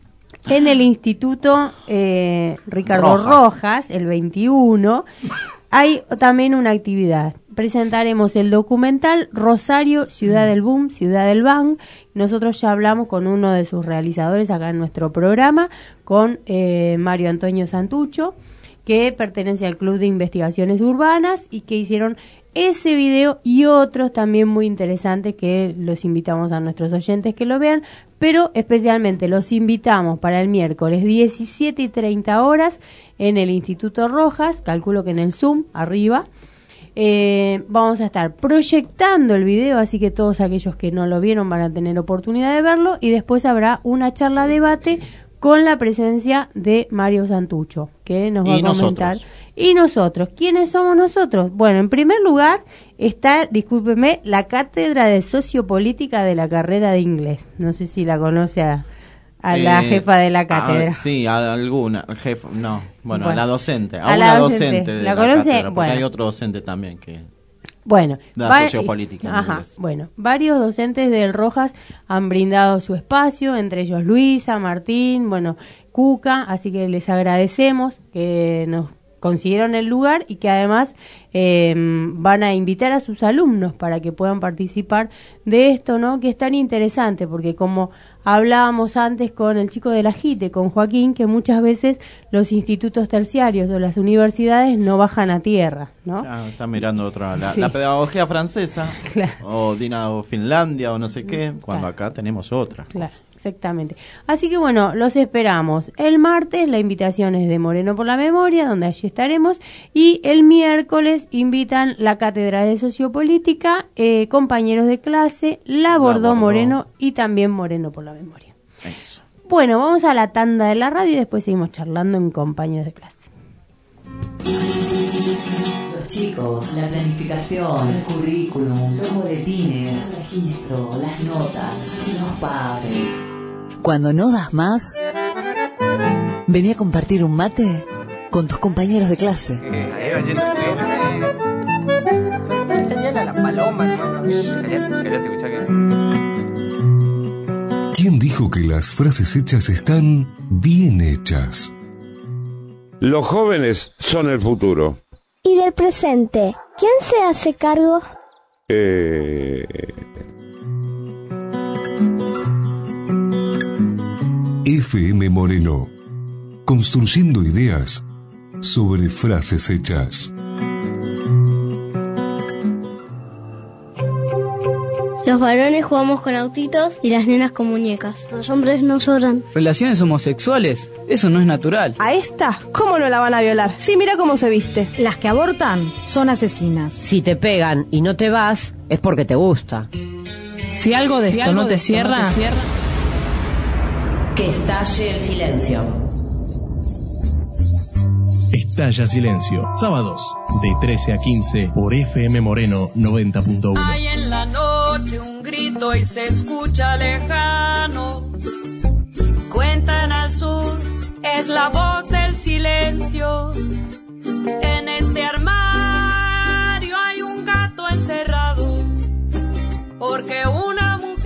en el Instituto Ricardo Rojas, el 21, hay también una actividad. Presentaremos el documental Rosario, Ciudad del Boom, Ciudad del Bang. Nosotros ya hablamos con uno de sus realizadores acá en nuestro programa, con Mario Antonio Santucho, que pertenece al Club de Investigaciones Urbanas y que hicieron ese video y otros también muy interesantes que los invitamos a nuestros oyentes que lo vean, pero especialmente los invitamos para el miércoles 17:30 horas en el Instituto Rojas, calculo que en el Zoom, arriba. Vamos a estar proyectando el video, así que todos aquellos que no lo vieron van a tener oportunidad de verlo, y después habrá una charla debate con la presencia de Mario Santucho, que nos va a comentar. Y nosotros, ¿quiénes somos nosotros? Bueno, en primer lugar está, discúlpeme, la cátedra de Sociopolítica de la carrera de inglés. No sé si la conoce a la jefa de la cátedra. Sí, a alguna. Jefa, no, bueno, a Bueno, la docente. a A la una docente. docente de ¿La la conoce? cátedra, porque Bueno. hay otro docente también que Bueno, da sociopolítica. en Ajá, inglés. bueno, varios docentes del Rojas han brindado su espacio, entre ellos Luisa, Martín, bueno, Cuca, así que les agradecemos que nos consiguieron el lugar y que además van a invitar a sus alumnos para que puedan participar de esto, ¿no? Que es tan interesante, porque como hablábamos antes con el chico de la JITE, con Joaquín, que muchas veces los institutos terciarios o las universidades no bajan a tierra, ¿no? Ah, está mirando otra, Sí. la pedagogía francesa, Claro. o Dina Finlandia, o no sé qué, cuando acá tenemos otra. Claro, exactamente. Así que bueno, los esperamos. El martes la invitación es de Moreno por la Memoria, donde allí estaremos, y el miércoles invitan la Cátedra de Sociopolítica, compañeros de clase, la Bordó Moreno y también Moreno por la Memoria. Eso. Bueno, vamos a la tanda de la radio y después seguimos charlando en compañeros de clase. Los chicos, la planificación, el currículum, los boletines, el registro, las notas, los padres. Cuando no das más, vení a compartir un mate con tus compañeros de clase. Señala la paloma, hermano. Cállate, escucha que... ¿Quién dijo que las frases hechas están bien hechas? Los jóvenes son el futuro. ¿Y del presente? ¿Quién se hace cargo? FM Moreno construyendo ideas sobre frases hechas. Los varones jugamos con autitos y las nenas con muñecas. Los hombres no lloran. Relaciones homosexuales, eso no es natural. A esta, ¿cómo no la van a violar? Sí, mira cómo se viste. Las que abortan son asesinas. Si te pegan y no te vas, es porque te gusta. Si algo de esto no te cierra, que estalle el silencio. Estalla Silencio, sábados de 13 a 15 por FM Moreno 90.1. Hay en la noche un grito y se escucha lejano. Cuentan al sur, es la voz del silencio. En este armario hay un gato encerrado, porque una mujer...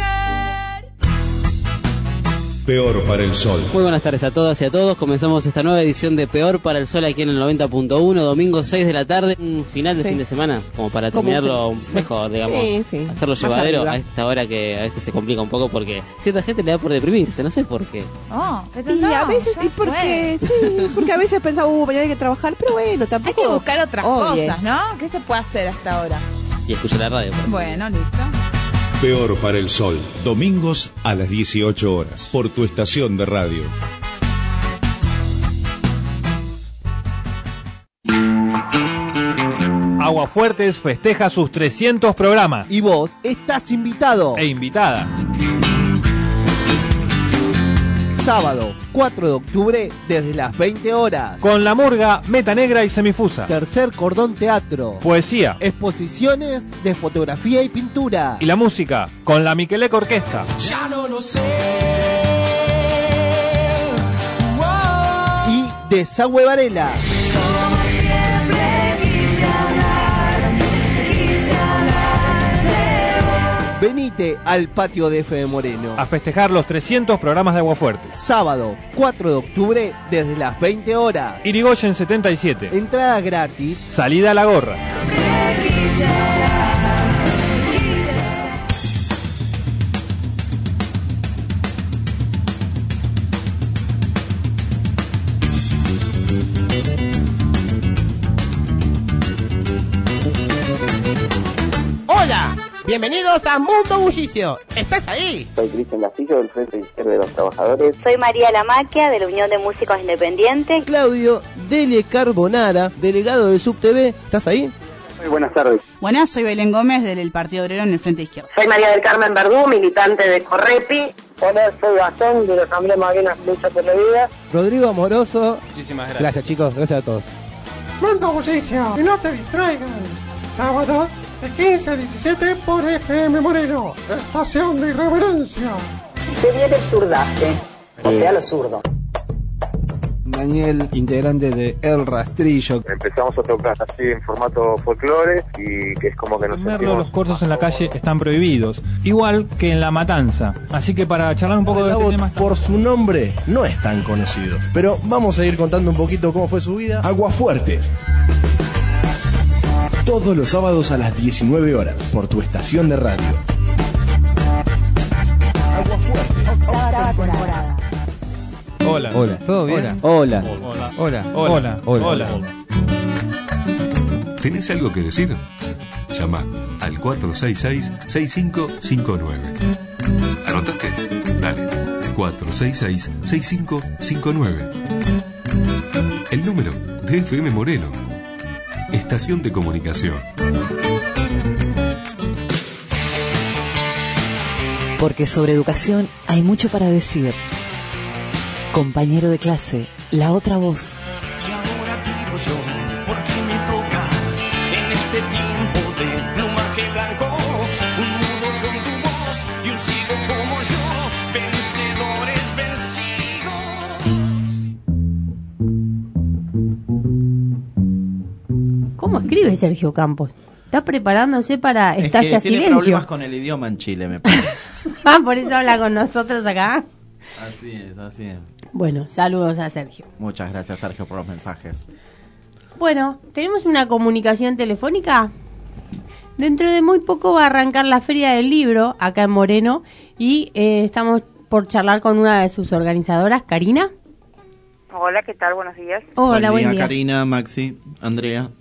Peor para el Sol. Muy buenas tardes a todas y a todos. Comenzamos esta nueva edición de Peor para el Sol aquí en el 90.1, domingo 6 de la tarde, un final de fin de semana, como para terminarlo mejor, digamos, hacerlo llevadero a esta hora que a veces se complica un poco porque cierta gente le da por deprimirse, no sé por qué. Y a veces, porque a veces pensaba, mañana hay que trabajar, pero bueno, tampoco... Hay que buscar otras cosas, ¿no? ¿Qué se puede hacer hasta ahora? Y escuchar la radio. Bueno, listo. Peor para el Sol. Domingos a las 18 horas. Por tu estación de radio. Aguafuertes festeja sus 300 programas. Y vos estás invitado. E invitada. Sábado, 4 de octubre, desde las 20 horas. Con La Murga, Meta Negra y Semifusa. Tercer Cordón Teatro. Poesía. Exposiciones de fotografía y pintura. Y la música, con la Miquelec Orquesta. Ya no lo sé. Y Desagüe Varela. Venite al patio de FM Moreno a festejar los 300 programas de Aguafuertes. Sábado, 4 de octubre, desde las 20 horas. Irigoyen 77. Entrada gratis. Salida a la gorra. ¡Hola! Bienvenidos a Mundo Bullicio. ¿Estás ahí? Soy Cristian Castillo del Frente Izquierdo de los Trabajadores. Soy María Lamaquia de la Unión de Músicos Independientes. Claudio Dele Carbonara, delegado del SubTV. ¿Estás ahí? Muy buenas tardes. Buenas, soy Belén Gómez del Partido Obrero en el Frente Izquierdo. Soy María del Carmen Verdú, militante de Correpi. Hola, soy Gastón de la Asamblea Malvinas Lucha por la Vida. Rodrigo Amoroso. Muchísimas gracias. Gracias, chicos. Gracias a todos. Mundo Bullicio, y no te distraigan. Sábados de 15 a 17 por FM Moreno, estación de irreverencia. Se viene el zurdaje, o sea, lo zurdo. Daniel, integrante de El Rastrillo. Empezamos a tocar así en formato folclore y que es como que nos sentimos... Los cortos en la calle están prohibidos, igual que en La Matanza. Así que para charlar un poco de este tema... Por su nombre no es tan conocido, pero vamos a ir contando un poquito cómo fue su vida. Aguafuertes. Todos los sábados a las 19 horas por tu estación de radio. Temporada. Hola. Hola. ¿Todo bien? Hola. Hola. Hola. Hola. Hola. Hola. ¿Tenés algo que decir? Llama al 466-6559. ¿Anotaste? Dale. 466-6559. El número de FM Moreno. Estación de comunicación. Porque sobre educación hay mucho para decir. Compañero de clase, la otra voz. Y ahora tiro yo, porque me toca en este tiempo de plumaje blanco. Un nudo con tu voz y un sigo como yo, vencedores vencidos. ¿Cómo escribe Sergio Campos? Está preparándose para Estalla Silencio. Tiene problemas con el idioma en Chile, me parece. Por eso habla con nosotros acá. Así es, así es. Bueno, saludos a Sergio. Muchas gracias, Sergio, por los mensajes. Bueno, tenemos una comunicación telefónica. Dentro de muy poco va a arrancar la Feria del Libro acá en Moreno y estamos por charlar con una de sus organizadoras, Karina. Hola, ¿qué tal? Buenos días. Hola, buen día. Karina, Maxi, Andrea.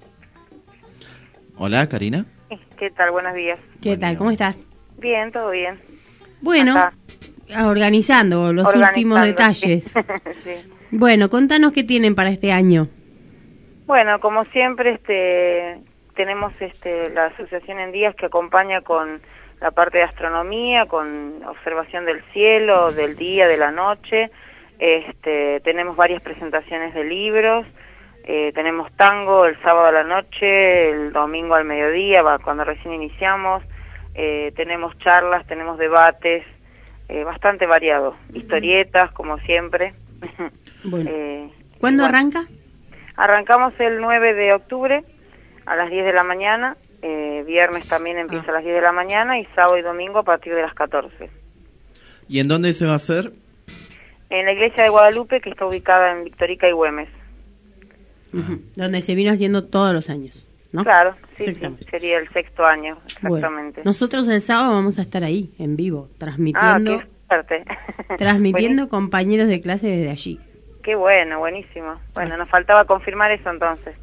Hola, Karina. ¿Qué tal? Buenos días. ¿Qué tal? ¿Cómo estás? Bien, todo bien. Bueno, organizando los últimos detalles. Sí. Bueno, contanos qué tienen para este año. Bueno, como siempre, tenemos la asociación en días que acompaña con la parte de astronomía, con observación del cielo, del día, de la noche. Tenemos varias presentaciones de libros. Tenemos tango el sábado a la noche, el domingo al mediodía, cuando recién iniciamos. Tenemos charlas, tenemos debates, bastante variado. Historietas, como siempre. Bueno. ¿Cuándo arranca? Arrancamos el 9 de octubre a las 10 de la mañana. Viernes también empieza a las 10 de la mañana y sábado y domingo a partir de las 14. ¿Y en dónde se va a hacer? En la iglesia de Guadalupe, que está ubicada en Victorica y Güemes. Donde se vino haciendo todos los años, ¿no? Claro, sí, sería el 6º año, exactamente. Bueno, nosotros el sábado vamos a estar ahí, en vivo, transmitiendo. Qué suerte. Transmitiendo compañeros de clase desde allí. Qué bueno, buenísimo. Bueno, nos faltaba confirmar eso entonces.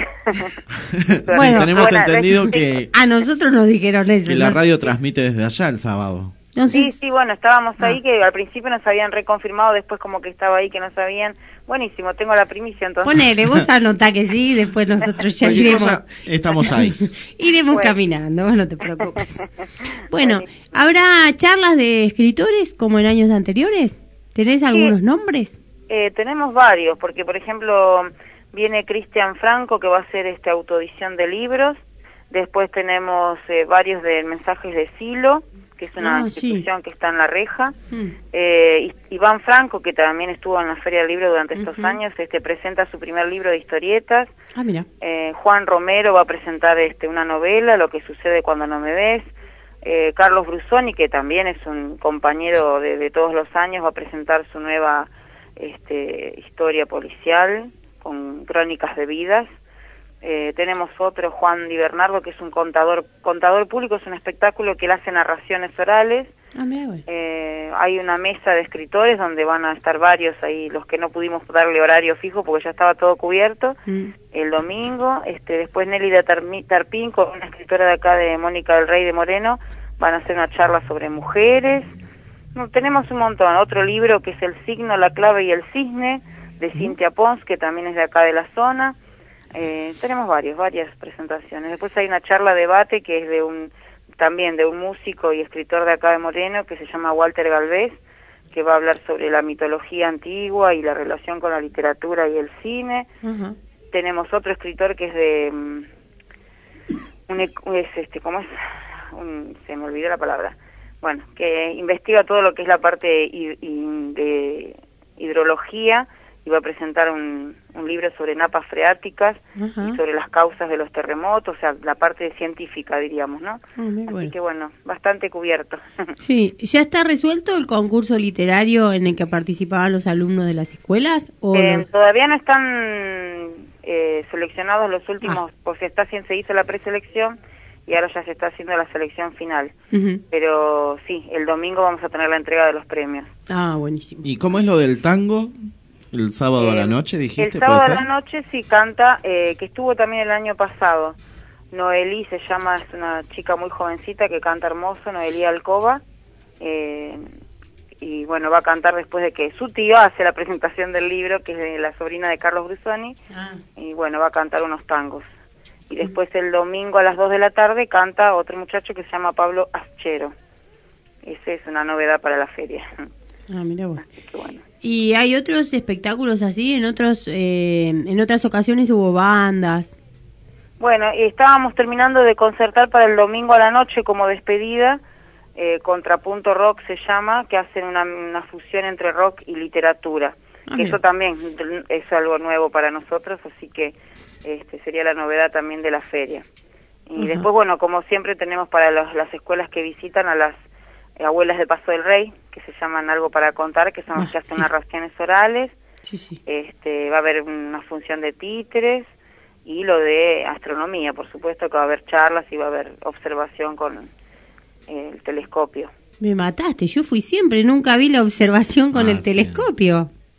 Bueno, tenemos entendido que... A nosotros nos dijeron eso. Que la radio transmite desde allá el sábado. Entonces, sí, bueno, estábamos ahí, que al principio nos habían reconfirmado, después como que estaba ahí, que no sabían. Buenísimo, tengo la primicia entonces. Ponele, vos anotá que sí, después nosotros ya iremos. Estamos ahí. Iremos caminando, vos no te preocupes. Bueno, ¿habrá charlas de escritores como en años anteriores? ¿Tenés algunos nombres? Tenemos varios, porque por ejemplo viene Cristian Franco, que va a hacer autoedición de libros. Después tenemos varios de Mensajes de Silo, que es una institución que está en La Reja. Iván Franco, que también estuvo en la Feria del Libro durante estos años, presenta su primer libro de historietas. Mira. Juan Romero va a presentar una novela, Lo que sucede cuando no me ves. Carlos Brusoni, que también es un compañero de todos los años, va a presentar su nueva historia policial con crónicas de vidas. Tenemos otro, Juan Di Bernardo, que es un contador público, es un espectáculo que él hace narraciones orales. Hay una mesa de escritores donde van a estar varios ahí, los que no pudimos darle horario fijo porque ya estaba todo cubierto, el domingo. Después Nélida Tarpín, con una escritora de acá de Mónica del Rey de Moreno, van a hacer una charla sobre mujeres. Tenemos un montón. Otro libro que es El signo, la clave y el cisne, de Cintia Pons, que también es de acá de la zona. Tenemos varias presentaciones. Después hay una charla debate que es también de un músico y escritor de acá de Moreno, que se llama Walter Galvez, que va a hablar sobre la mitología antigua y la relación con la literatura y el cine. Tenemos otro escritor que es se me olvidó la palabra. Bueno, que investiga todo lo que es la parte de hidrología, y va a presentar un libro sobre napas freáticas y sobre las causas de los terremotos, o sea, la parte científica, diríamos, ¿no? Así que bueno, bastante cubierto. Sí, ¿ya está resuelto el concurso literario en el que participaban los alumnos de las escuelas? ¿O todavía no están seleccionados los últimos, o sea, se hizo la preselección y ahora ya se está haciendo la selección final. Pero sí, el domingo vamos a tener la entrega de los premios. Buenísimo. ¿Y cómo es lo del tango? ¿El sábado a la noche, dijiste? El sábado a la noche sí canta, que estuvo también el año pasado. Noelí se llama, es una chica muy jovencita que canta hermoso, Noelí Alcoba. Y bueno, va a cantar después de que su tío hace la presentación del libro, que es de la sobrina de Carlos Brusoni. Y bueno, va a cantar unos tangos. Y después el domingo a las 2 de la tarde canta otro muchacho que se llama Pablo Aschero. Esa es una novedad para la feria. Mira vos. Así que bueno. ¿Y hay otros espectáculos así? En otras ocasiones hubo bandas. Bueno, estábamos terminando de concertar para el domingo a la noche como despedida. Contrapunto Rock se llama, que hacen una fusión entre rock y literatura. Que eso también es algo nuevo para nosotros, así que sería la novedad también de la feria. Y después, bueno, como siempre tenemos para las escuelas que visitan a las abuelas de Paso del Rey, que se llaman Algo para Contar, que son las que hacen narraciones orales. Va a haber una función de títeres y lo de astronomía, por supuesto, que va a haber charlas y va a haber observación con el telescopio. Me mataste, yo fui siempre, nunca vi la observación con el telescopio.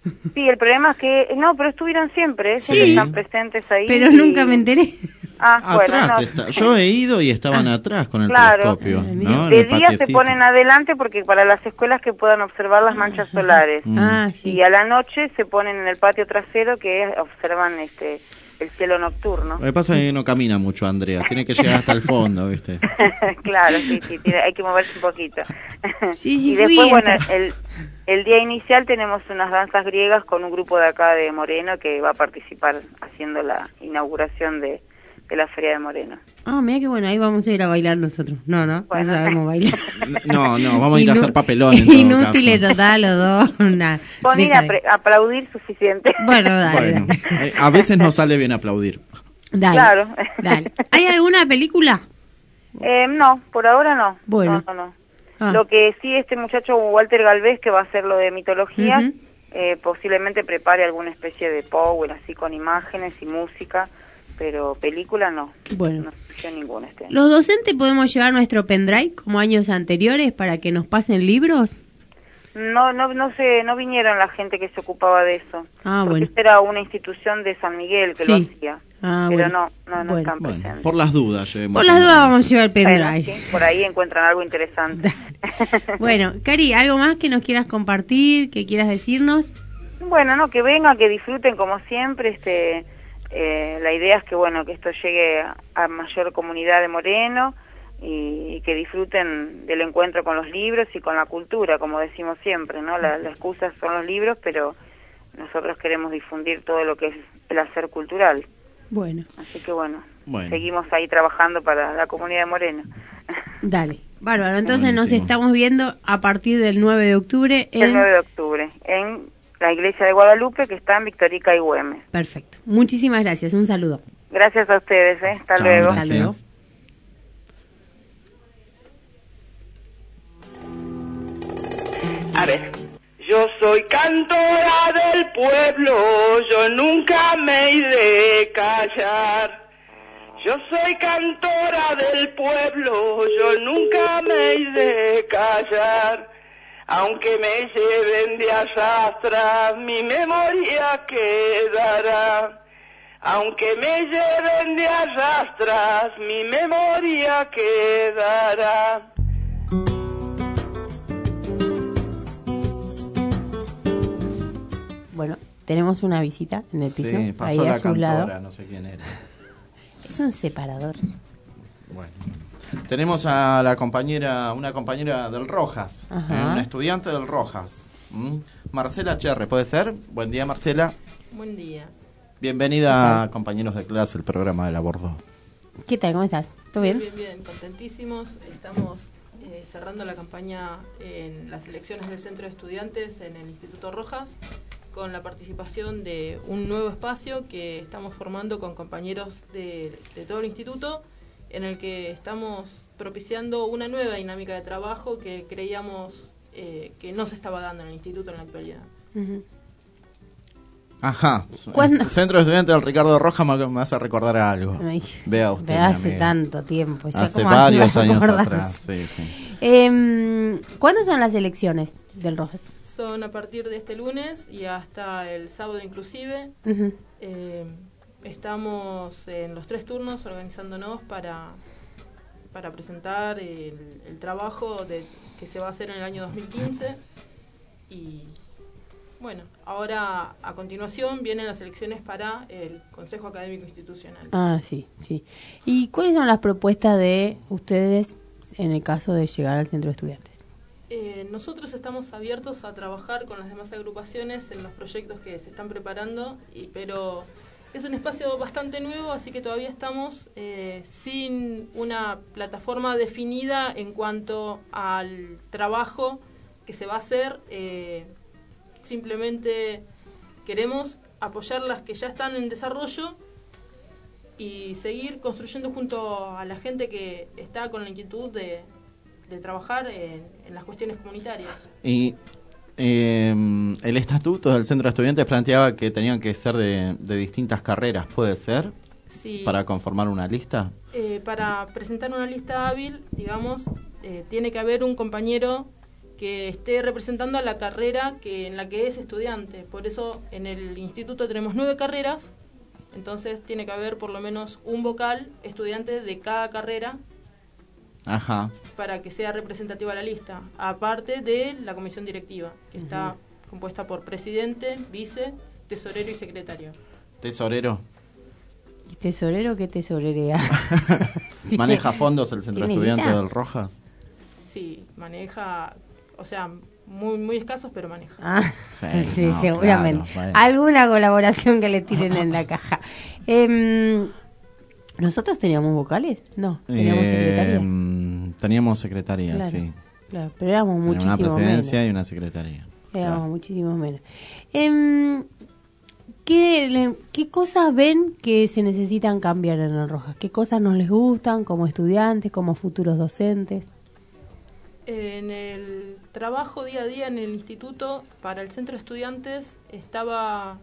Sí, el problema es que... No, pero estuvieron siempre, siempre están presentes ahí. Pero nunca me enteré. Atrás yo he ido y estaban atrás con el telescopio, ¿no? De día se ponen adelante porque para las escuelas que puedan observar las manchas solares. Y a la noche se ponen en el patio trasero que observan el cielo nocturno. Lo que pasa es que no camina mucho, Andrea, tiene que llegar hasta el fondo, ¿viste? Claro, sí, hay que moverse un poquito. Sí, y después, bueno, el día inicial tenemos unas danzas griegas con un grupo de acá de Moreno que va a participar haciendo la inauguración de la Feria de Moreno. Mira que bueno, ahí vamos a ir a bailar nosotros. No sabemos bailar. No, vamos a ir a hacer papelón. Inútiles total, los dos. Con ir a aplaudir suficiente. Bueno, dale. A veces no sale bien aplaudir. Dale. Claro. Dale. ¿Hay alguna película? No, por ahora no. Bueno. No. Lo que sí, este muchacho Walter Galvez, que va a hacer lo de mitología, posiblemente prepare alguna especie de power así con imágenes y música, pero película no. Bueno. No sé ninguna ¿Los docentes podemos llevar nuestro pendrive como años anteriores para que nos pasen libros? No vinieron la gente que se ocupaba de eso. Porque esta era una institución de San Miguel que lo hacía. Pero no están presentes. Por las dudas llevemos. Por las dudas vamos a llevar el pendrive. Sí, por ahí encuentran algo interesante. Bueno, Cari, ¿algo más que nos quieras compartir, que quieras decirnos? Bueno, que vengan, que disfruten como siempre. La idea es que que esto llegue a mayor comunidad de Moreno y que disfruten del encuentro con los libros y con la cultura, como decimos siempre, ¿no? La excusa son los libros, pero nosotros queremos difundir todo lo que es el hacer cultural. Bueno. Así que seguimos ahí trabajando para la comunidad de Moreno. Dale, bárbaro. Entonces nos estamos viendo a partir del 9 de octubre. El 9 de octubre, en la iglesia de Guadalupe, que está en Victorica y Güemes. Perfecto. Muchísimas gracias. Un saludo. Gracias a ustedes. Hasta luego. Hasta luego. A ver. Yo soy cantora del pueblo, yo nunca me iré callar. Yo soy cantora del pueblo, yo nunca me iré callar. Aunque me lleven de arrastras, mi memoria quedará. Aunque me lleven de arrastras, mi memoria quedará. Bueno, tenemos una visita en el piso. Sí, pasó ahí la a su cantora, lado. no sé quién era. Es un separador. Bueno. Tenemos a una compañera del Rojas, una estudiante del Rojas. Marcela Cherre, ¿puede ser? Buen día, Marcela. Buen día. Bienvenida, compañeros de clase, el programa de la Bordeaux. ¿Qué tal? ¿Cómo estás? ¿Todo bien? Bien, contentísimos. Estamos cerrando la campaña en las elecciones del Centro de Estudiantes en el Instituto Rojas, con la participación de un nuevo espacio que estamos formando con compañeros de todo el instituto, en el que estamos propiciando una nueva dinámica de trabajo que creíamos que no se estaba dando en el instituto en la actualidad. Ajá. ¿Cuándo? El Centro de Estudiantes del Ricardo Rojas me hace recordar a algo. Ay, vea usted. Hace tanto tiempo. Ya hace varios años atrás. ¿Cuándo son las elecciones del Rojas? Son a partir de este lunes y hasta el sábado inclusive. Estamos en los 3 turnos organizándonos para presentar el trabajo que se va a hacer en el año 2015. Y bueno, ahora a continuación vienen las elecciones para el Consejo Académico Institucional. Sí. ¿Y cuáles son las propuestas de ustedes en el caso de llegar al Centro de Estudiantes? Nosotros estamos abiertos a trabajar con las demás agrupaciones en los proyectos que se están preparando, pero es un espacio bastante nuevo, así que todavía estamos sin una plataforma definida en cuanto al trabajo que se va a hacer. Simplemente queremos apoyar las que ya están en desarrollo y seguir construyendo junto a la gente que está con la inquietud de trabajar en las cuestiones comunitarias. Y el estatuto del Centro de Estudiantes planteaba que tenían que ser de distintas carreras, ¿puede ser? Sí. ¿Para conformar una lista? Para presentar una lista hábil, digamos, tiene que haber un compañero que esté representando a la carrera en la que es estudiante. Por eso en el instituto tenemos 9 carreras, entonces tiene que haber por lo menos un vocal estudiante de cada carrera. Ajá. Para que sea representativa la lista, aparte de la comisión directiva, que está compuesta por presidente, vice, tesorero y secretario. ¿Tesorero? ¿Y tesorero qué tesorerea? ¿Maneja fondos el centro estudiante del Rojas? Sí, maneja, o sea, muy escasos, pero maneja. Sí, no, seguramente. Claro, alguna colaboración que le tiren en la caja. ¿Nosotros teníamos vocales? No, teníamos secretarías. Teníamos secretarías, claro, sí. Claro, pero éramos muchísimo menos. Una presidencia y una secretaría. Éramos muchísimo menos. ¿Qué cosas ven que se necesitan cambiar en el Rojas? ¿Qué cosas nos les gustan como estudiantes, como futuros docentes? En el trabajo día a día en el instituto, para el centro de estudiantes, estaba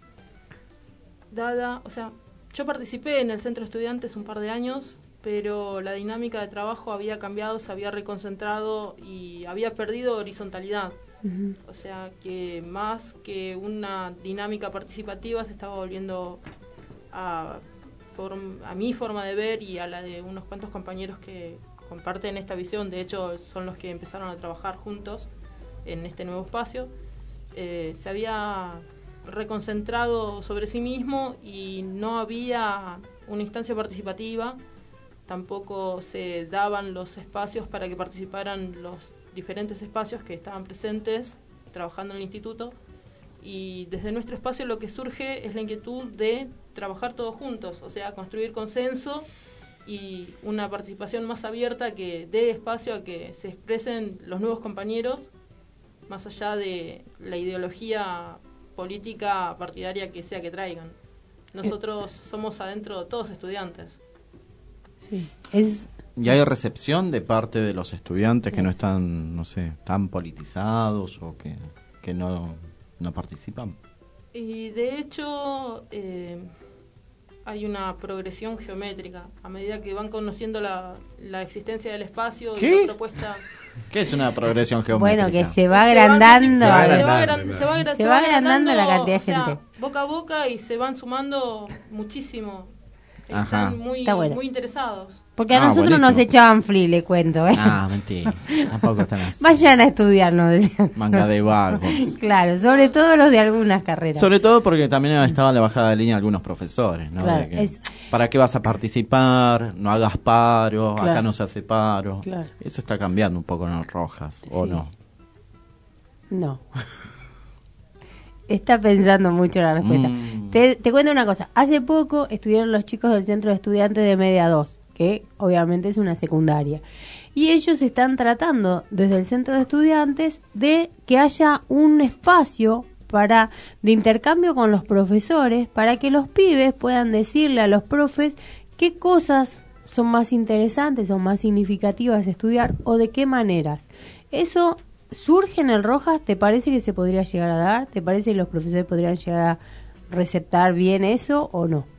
dada, o sea, yo participé en el centro de estudiantes un par de años, pero la dinámica de trabajo había cambiado, se había reconcentrado y había perdido horizontalidad. O sea, que más que una dinámica participativa se estaba volviendo a mi forma de ver y a la de unos cuantos compañeros que comparten esta visión. De hecho, son los que empezaron a trabajar juntos en este nuevo espacio. Se había reconcentrado sobre sí mismo y no había una instancia participativa. Tampoco se daban los espacios para que participaran los diferentes espacios que estaban presentes trabajando en el instituto, y desde nuestro espacio lo que surge es la inquietud de trabajar todos juntos, o sea, construir consenso y una participación más abierta que dé espacio a que se expresen los nuevos compañeros más allá de la ideología política partidaria que sea que traigan. Nosotros somos adentro todos estudiantes. Sí, ¿Y hay recepción de parte de los estudiantes que no están, no sé, tan politizados o que no participan? Y de hecho hay una progresión geométrica. A medida que van conociendo la existencia del espacio y la propuesta... ¿Qué es una progresión geométrica? Bueno, que se va agrandando. Se va agrandando la cantidad de gente. Sea, boca a boca, y se van sumando muchísimo. Ajá. Están muy interesados. Porque a nosotros buenísimo. Nos echaban free, le cuento. Mentira. Tampoco están así. Vayan a estudiar, nos decían. Manga de vagos. Claro, sobre todo los de algunas carreras. Sobre todo porque también estaba la bajada de línea algunos profesores, ¿no? Claro, ¿para qué vas a participar? No hagas paro, claro. Acá no se hace paro. Claro. Eso está cambiando un poco en el Rojas, ¿o no? No. Está pensando mucho la respuesta. Te cuento una cosa. Hace poco estuvieron los chicos del Centro de Estudiantes de Media 2, que obviamente es una secundaria. Y ellos están tratando desde el Centro de Estudiantes de que haya un espacio de intercambio con los profesores, para que los pibes puedan decirle a los profes qué cosas son más interesantes o más significativas de estudiar o de qué maneras. Eso surge en el Rojas. ¿Te parece que se podría llegar a dar? ¿Te parece que los profesores podrían llegar a receptar bien eso o no?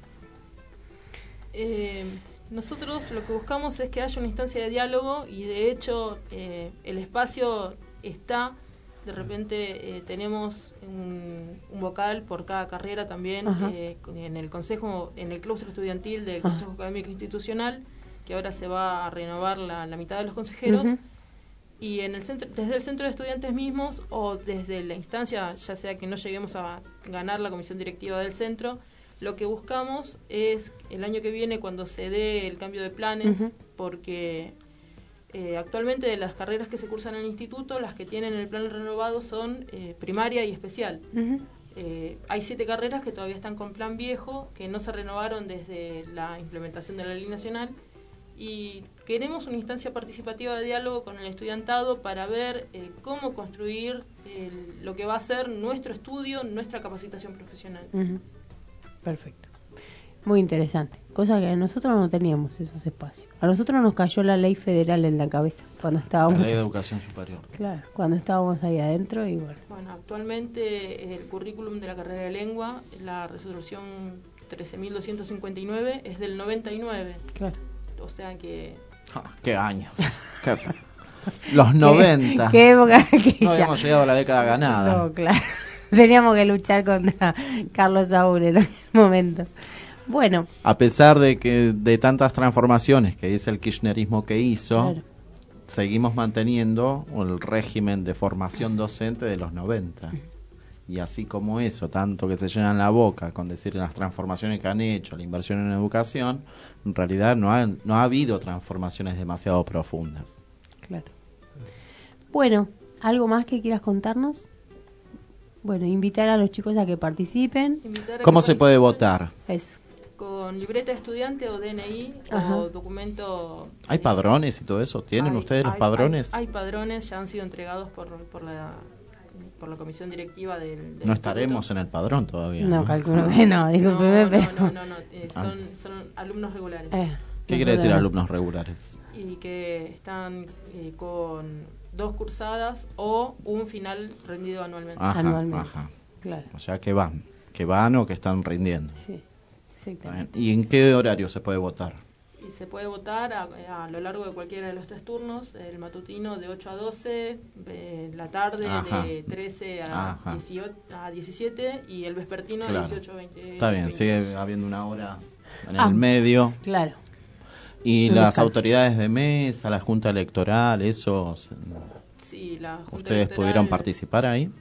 Nosotros lo que buscamos es que haya una instancia de diálogo, y de hecho el espacio está. De repente tenemos un vocal por cada carrera también en el consejo, en el claustro estudiantil del Consejo Académico Institucional, que ahora se va a renovar la mitad de los consejeros. Y en el centro, desde el centro de estudiantes mismos o desde la instancia, ya sea que no lleguemos a ganar la comisión directiva del centro, lo que buscamos es el año que viene, cuando se dé el cambio de planes, porque actualmente de las carreras que se cursan en el instituto, las que tienen el plan renovado son primaria y especial. Hay 7 carreras que todavía están con plan viejo, que no se renovaron desde la implementación de la ley nacional, y queremos una instancia participativa de diálogo con el estudiantado para ver cómo construir lo que va a ser nuestro estudio, nuestra capacitación profesional. Perfecto. Muy interesante. Cosa que nosotros no teníamos esos espacios. A nosotros nos cayó la ley federal en la cabeza cuando estábamos... La ley de educación superior. Claro, cuando estábamos ahí adentro y bueno. Bueno, actualmente el currículum de la carrera de lengua, la resolución 13.259 es del 99. Claro. O sea que... ¡Qué año! Los 90. Qué época que no ya. hemos llegado a la década ganada. No, claro. Teníamos que luchar contra Carlos Saúl en aquel momento. Bueno. A pesar de tantas transformaciones que es el kirchnerismo que hizo, claro, seguimos manteniendo el régimen de formación docente de los 90. Y así como eso, tanto que se llenan la boca con decir las transformaciones que han hecho, la inversión en educación, en realidad no ha habido transformaciones demasiado profundas. Claro. Bueno, ¿algo más que quieras contarnos? Bueno, invitar a los chicos a que participen. ¿Cómo se puede votar? Eso. Con libreta de estudiante o DNI. Ajá. O documento... ¿Hay padrones y todo eso? ¿Tienen ustedes los padrones? Hay padrones, ya han sido entregados por la comisión directiva del no estaremos en el padrón todavía. No, calculo que no, discúlpeme, pero... No, son alumnos regulares. ¿Qué quiere decir alumnos regulares? Y que están con 2 cursadas o un final rendido anualmente. Ajá. Claro. O sea, que van o que están rindiendo. Sí, exactamente. ¿Y en qué horario se puede votar? Y se puede votar a lo largo de cualquiera de los 3 turnos, el matutino de 8 a 12, la tarde de 13 a 17 y el vespertino de 18 a 20. Está bien, 20. Sigue habiendo una hora en el medio. Claro. ¿Y las autoridades de mesa, la Junta Electoral, esos? Sí, la Junta ¿Ustedes Electoral, pudieron participar ahí?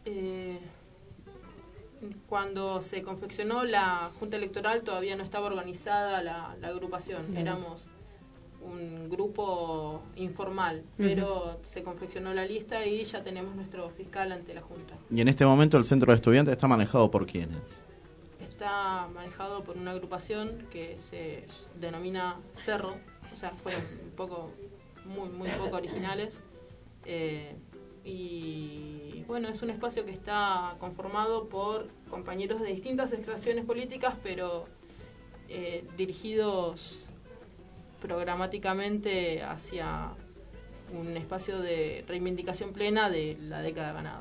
Cuando se confeccionó la Junta Electoral todavía no estaba organizada la agrupación. Éramos un grupo informal, pero se confeccionó la lista y ya tenemos nuestro fiscal ante la Junta. ¿Y en este momento el centro de estudiantes está manejado por quiénes? Está manejado por una agrupación que se denomina Cerro, o sea, fueron muy poco originales. Y bueno, es un espacio que está conformado por compañeros de distintas extracciones políticas, pero dirigidos programáticamente hacia un espacio de reivindicación plena de la década ganada.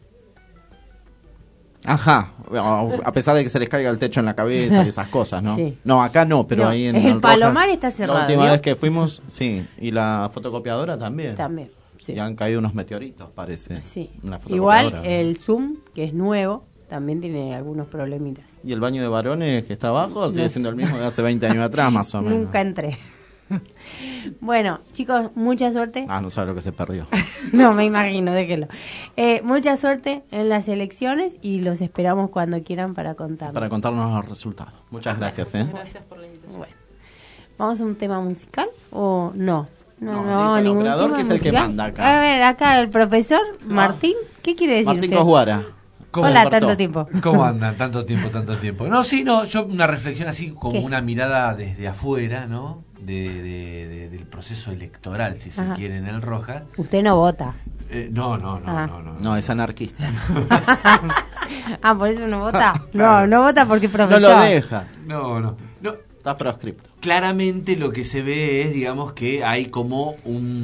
Ajá, a pesar de que se les caiga el techo en la cabeza y esas cosas, ¿no? Sí. No, acá no, pero ahí en el Palomar está cerrado. La última vez que fuimos, sí, y la fotocopiadora también. También, sí. Y han caído unos meteoritos, parece. Sí. Igual el Zoom, que es nuevo, también tiene algunos problemitas. ¿Y el baño de varones que está abajo sigue siendo el mismo de hace 20 años atrás, más o menos? Nunca entré. Bueno, chicos, mucha suerte. No sabe lo que se perdió. No, me imagino, déjelo. Mucha suerte en las elecciones y los esperamos cuando quieran para contarnos. Para contarnos los resultados. Muchas gracias. Gracias por la invitación. Bueno, ¿vamos a un tema musical o no? No, ningún operador tema que es musical. El que manda acá. A ver, acá el profesor Martín, ¿qué quiere decir Martín usted? Cosguara. Hola, tanto tiempo. ¿Cómo andan? Tanto tiempo. No, yo una reflexión así como una mirada desde afuera, ¿no? Del proceso electoral, si se quiere, en el Rojas. Usted no vota. No, es anarquista. ¿Por eso no vota? No vota porque es profesor. No lo deja. No. Está proscripto. Claramente lo que se ve es, digamos, que hay como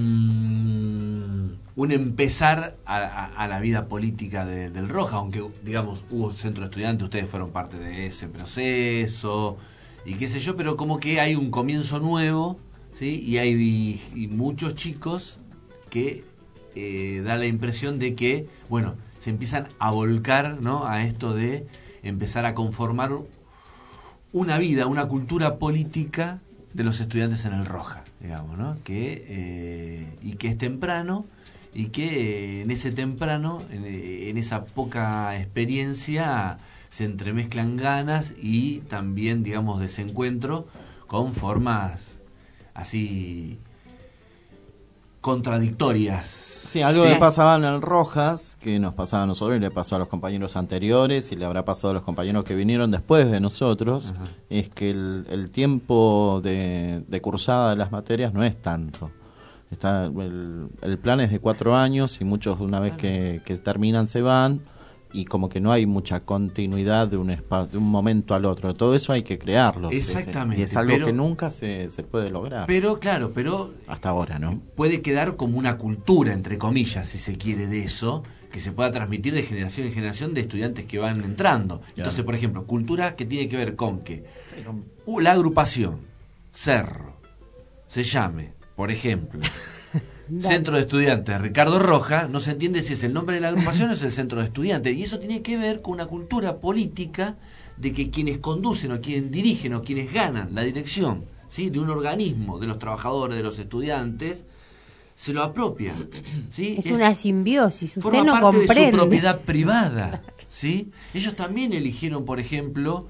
un empezar a la vida política del Rojas, aunque, digamos, hubo centro de estudiantes, ustedes fueron parte de ese proceso y qué sé yo, pero como que hay un comienzo nuevo, ¿sí? Y hay muchos chicos que da la impresión de que, bueno, se empiezan a volcar, ¿no? A esto de empezar a conformar una vida, una cultura política de los estudiantes en el Rojas, digamos, ¿no? Y que es temprano, y que en ese temprano, en esa poca experiencia, se entremezclan ganas y también, digamos, desencuentro con formas así contradictorias. Sí, algo que pasaba en el Rojas, que nos pasaba a nosotros y le pasó a los compañeros anteriores y le habrá pasado a los compañeros que vinieron después de nosotros, es que el tiempo de cursada de las materias no es tanto. El plan es de 4 años y muchos una vez que terminan se van y como que no hay mucha continuidad de un momento al otro. Todo eso hay que crearlo. Exactamente. Y es algo que nunca se puede lograr. Pero hasta ahora, ¿no? Puede quedar como una cultura, entre comillas, si se quiere, de eso, que se pueda transmitir de generación en generación de estudiantes que van entrando. Claro. Entonces, por ejemplo, cultura que tiene que ver con que la agrupación Cerro se llame, por ejemplo, Centro de Estudiantes Ricardo Rojas, no se entiende si es el nombre de la agrupación o es el Centro de Estudiantes. Y eso tiene que ver con una cultura política de que quienes conducen o quienes dirigen o quienes ganan la dirección, ¿sí?, de un organismo, de los trabajadores, de los estudiantes, se lo apropian, ¿sí? Es una simbiosis, usted forma no parte comprende. de su propiedad privada, ¿sí? Ellos también eligieron, por ejemplo,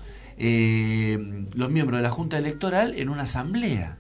los miembros de la Junta Electoral en una asamblea,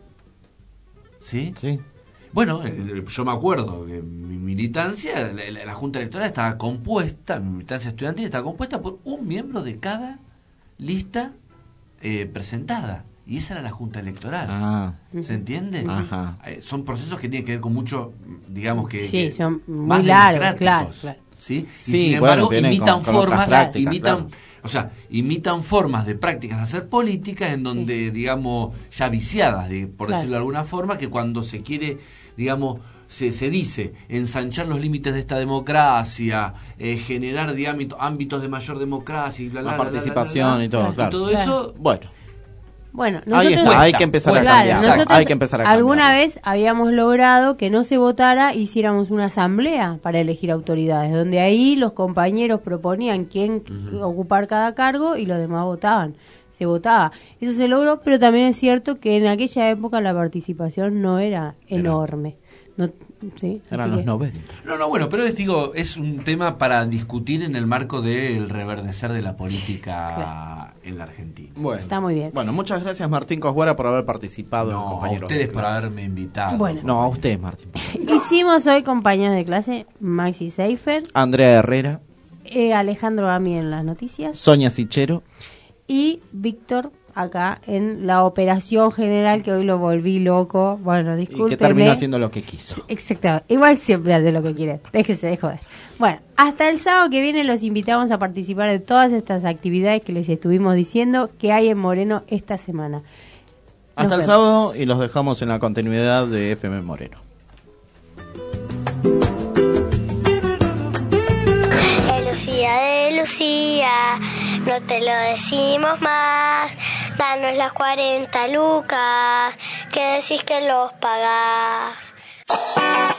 ¿sí? Sí. Bueno, yo me acuerdo que mi militancia, la Junta Electoral estaba compuesta, mi militancia estudiantil estaba compuesta por un miembro de cada lista presentada. Y esa era la Junta Electoral. ¿Se entiende? Ajá. Son procesos que tienen que ver con mucho, digamos que... Sí, son más muy largos, democráticos, claro. ¿sí? Y Sí, sin embargo, bueno, imitan con otras formas, prácticas, claro. o sea, imitan formas de prácticas de hacer políticas en donde, digamos, ya viciadas, por Claro. decirlo de alguna forma, que cuando se quiere, digamos, se dice ensanchar los límites de esta democracia, generar ámbitos de mayor democracia y bla, bla, La bla, bla, participación bla, bla, y todo, y claro. todo eso, Bueno, Ahí está, hay que empezar a cambiar. nosotros Hay que empezar a cambiar. alguna vez habíamos logrado que no se votara, hiciéramos una asamblea para elegir autoridades, donde ahí los compañeros proponían quién ocupar cada cargo y los demás votaban. Se votaba. Eso se logró, pero también es cierto que en aquella época la participación no era enorme. No, ¿sí? Eran Así los que- 90. No, bueno, pero les digo, es un tema para discutir en el marco del reverdecer de la política en la Argentina. Bueno. Está muy bien. Bueno, muchas gracias Martín Cosguera por haber participado. No, a compañeros ustedes de por clase. haberme invitado. Bueno. No, a ustedes Martín. Hicimos hoy compañeros de clase Maxi Seifer, Andrea Herrera, Alejandro Ami en las noticias Sonia Sichero. y Víctor acá en la operación general, que hoy lo volví loco. Bueno, Y discúlpeme. que terminó haciendo lo que quiso. Exacto, igual siempre hace lo que quiere, déjese de joder. Bueno, hasta el sábado que viene los invitamos a participar de todas estas actividades que les estuvimos diciendo que hay en Moreno esta semana. Hasta el vemos. sábado y los dejamos en la continuidad de FM Moreno. Lucía de Lucía, no te lo decimos más. Danos las 40 lucas, que decís que los pagás.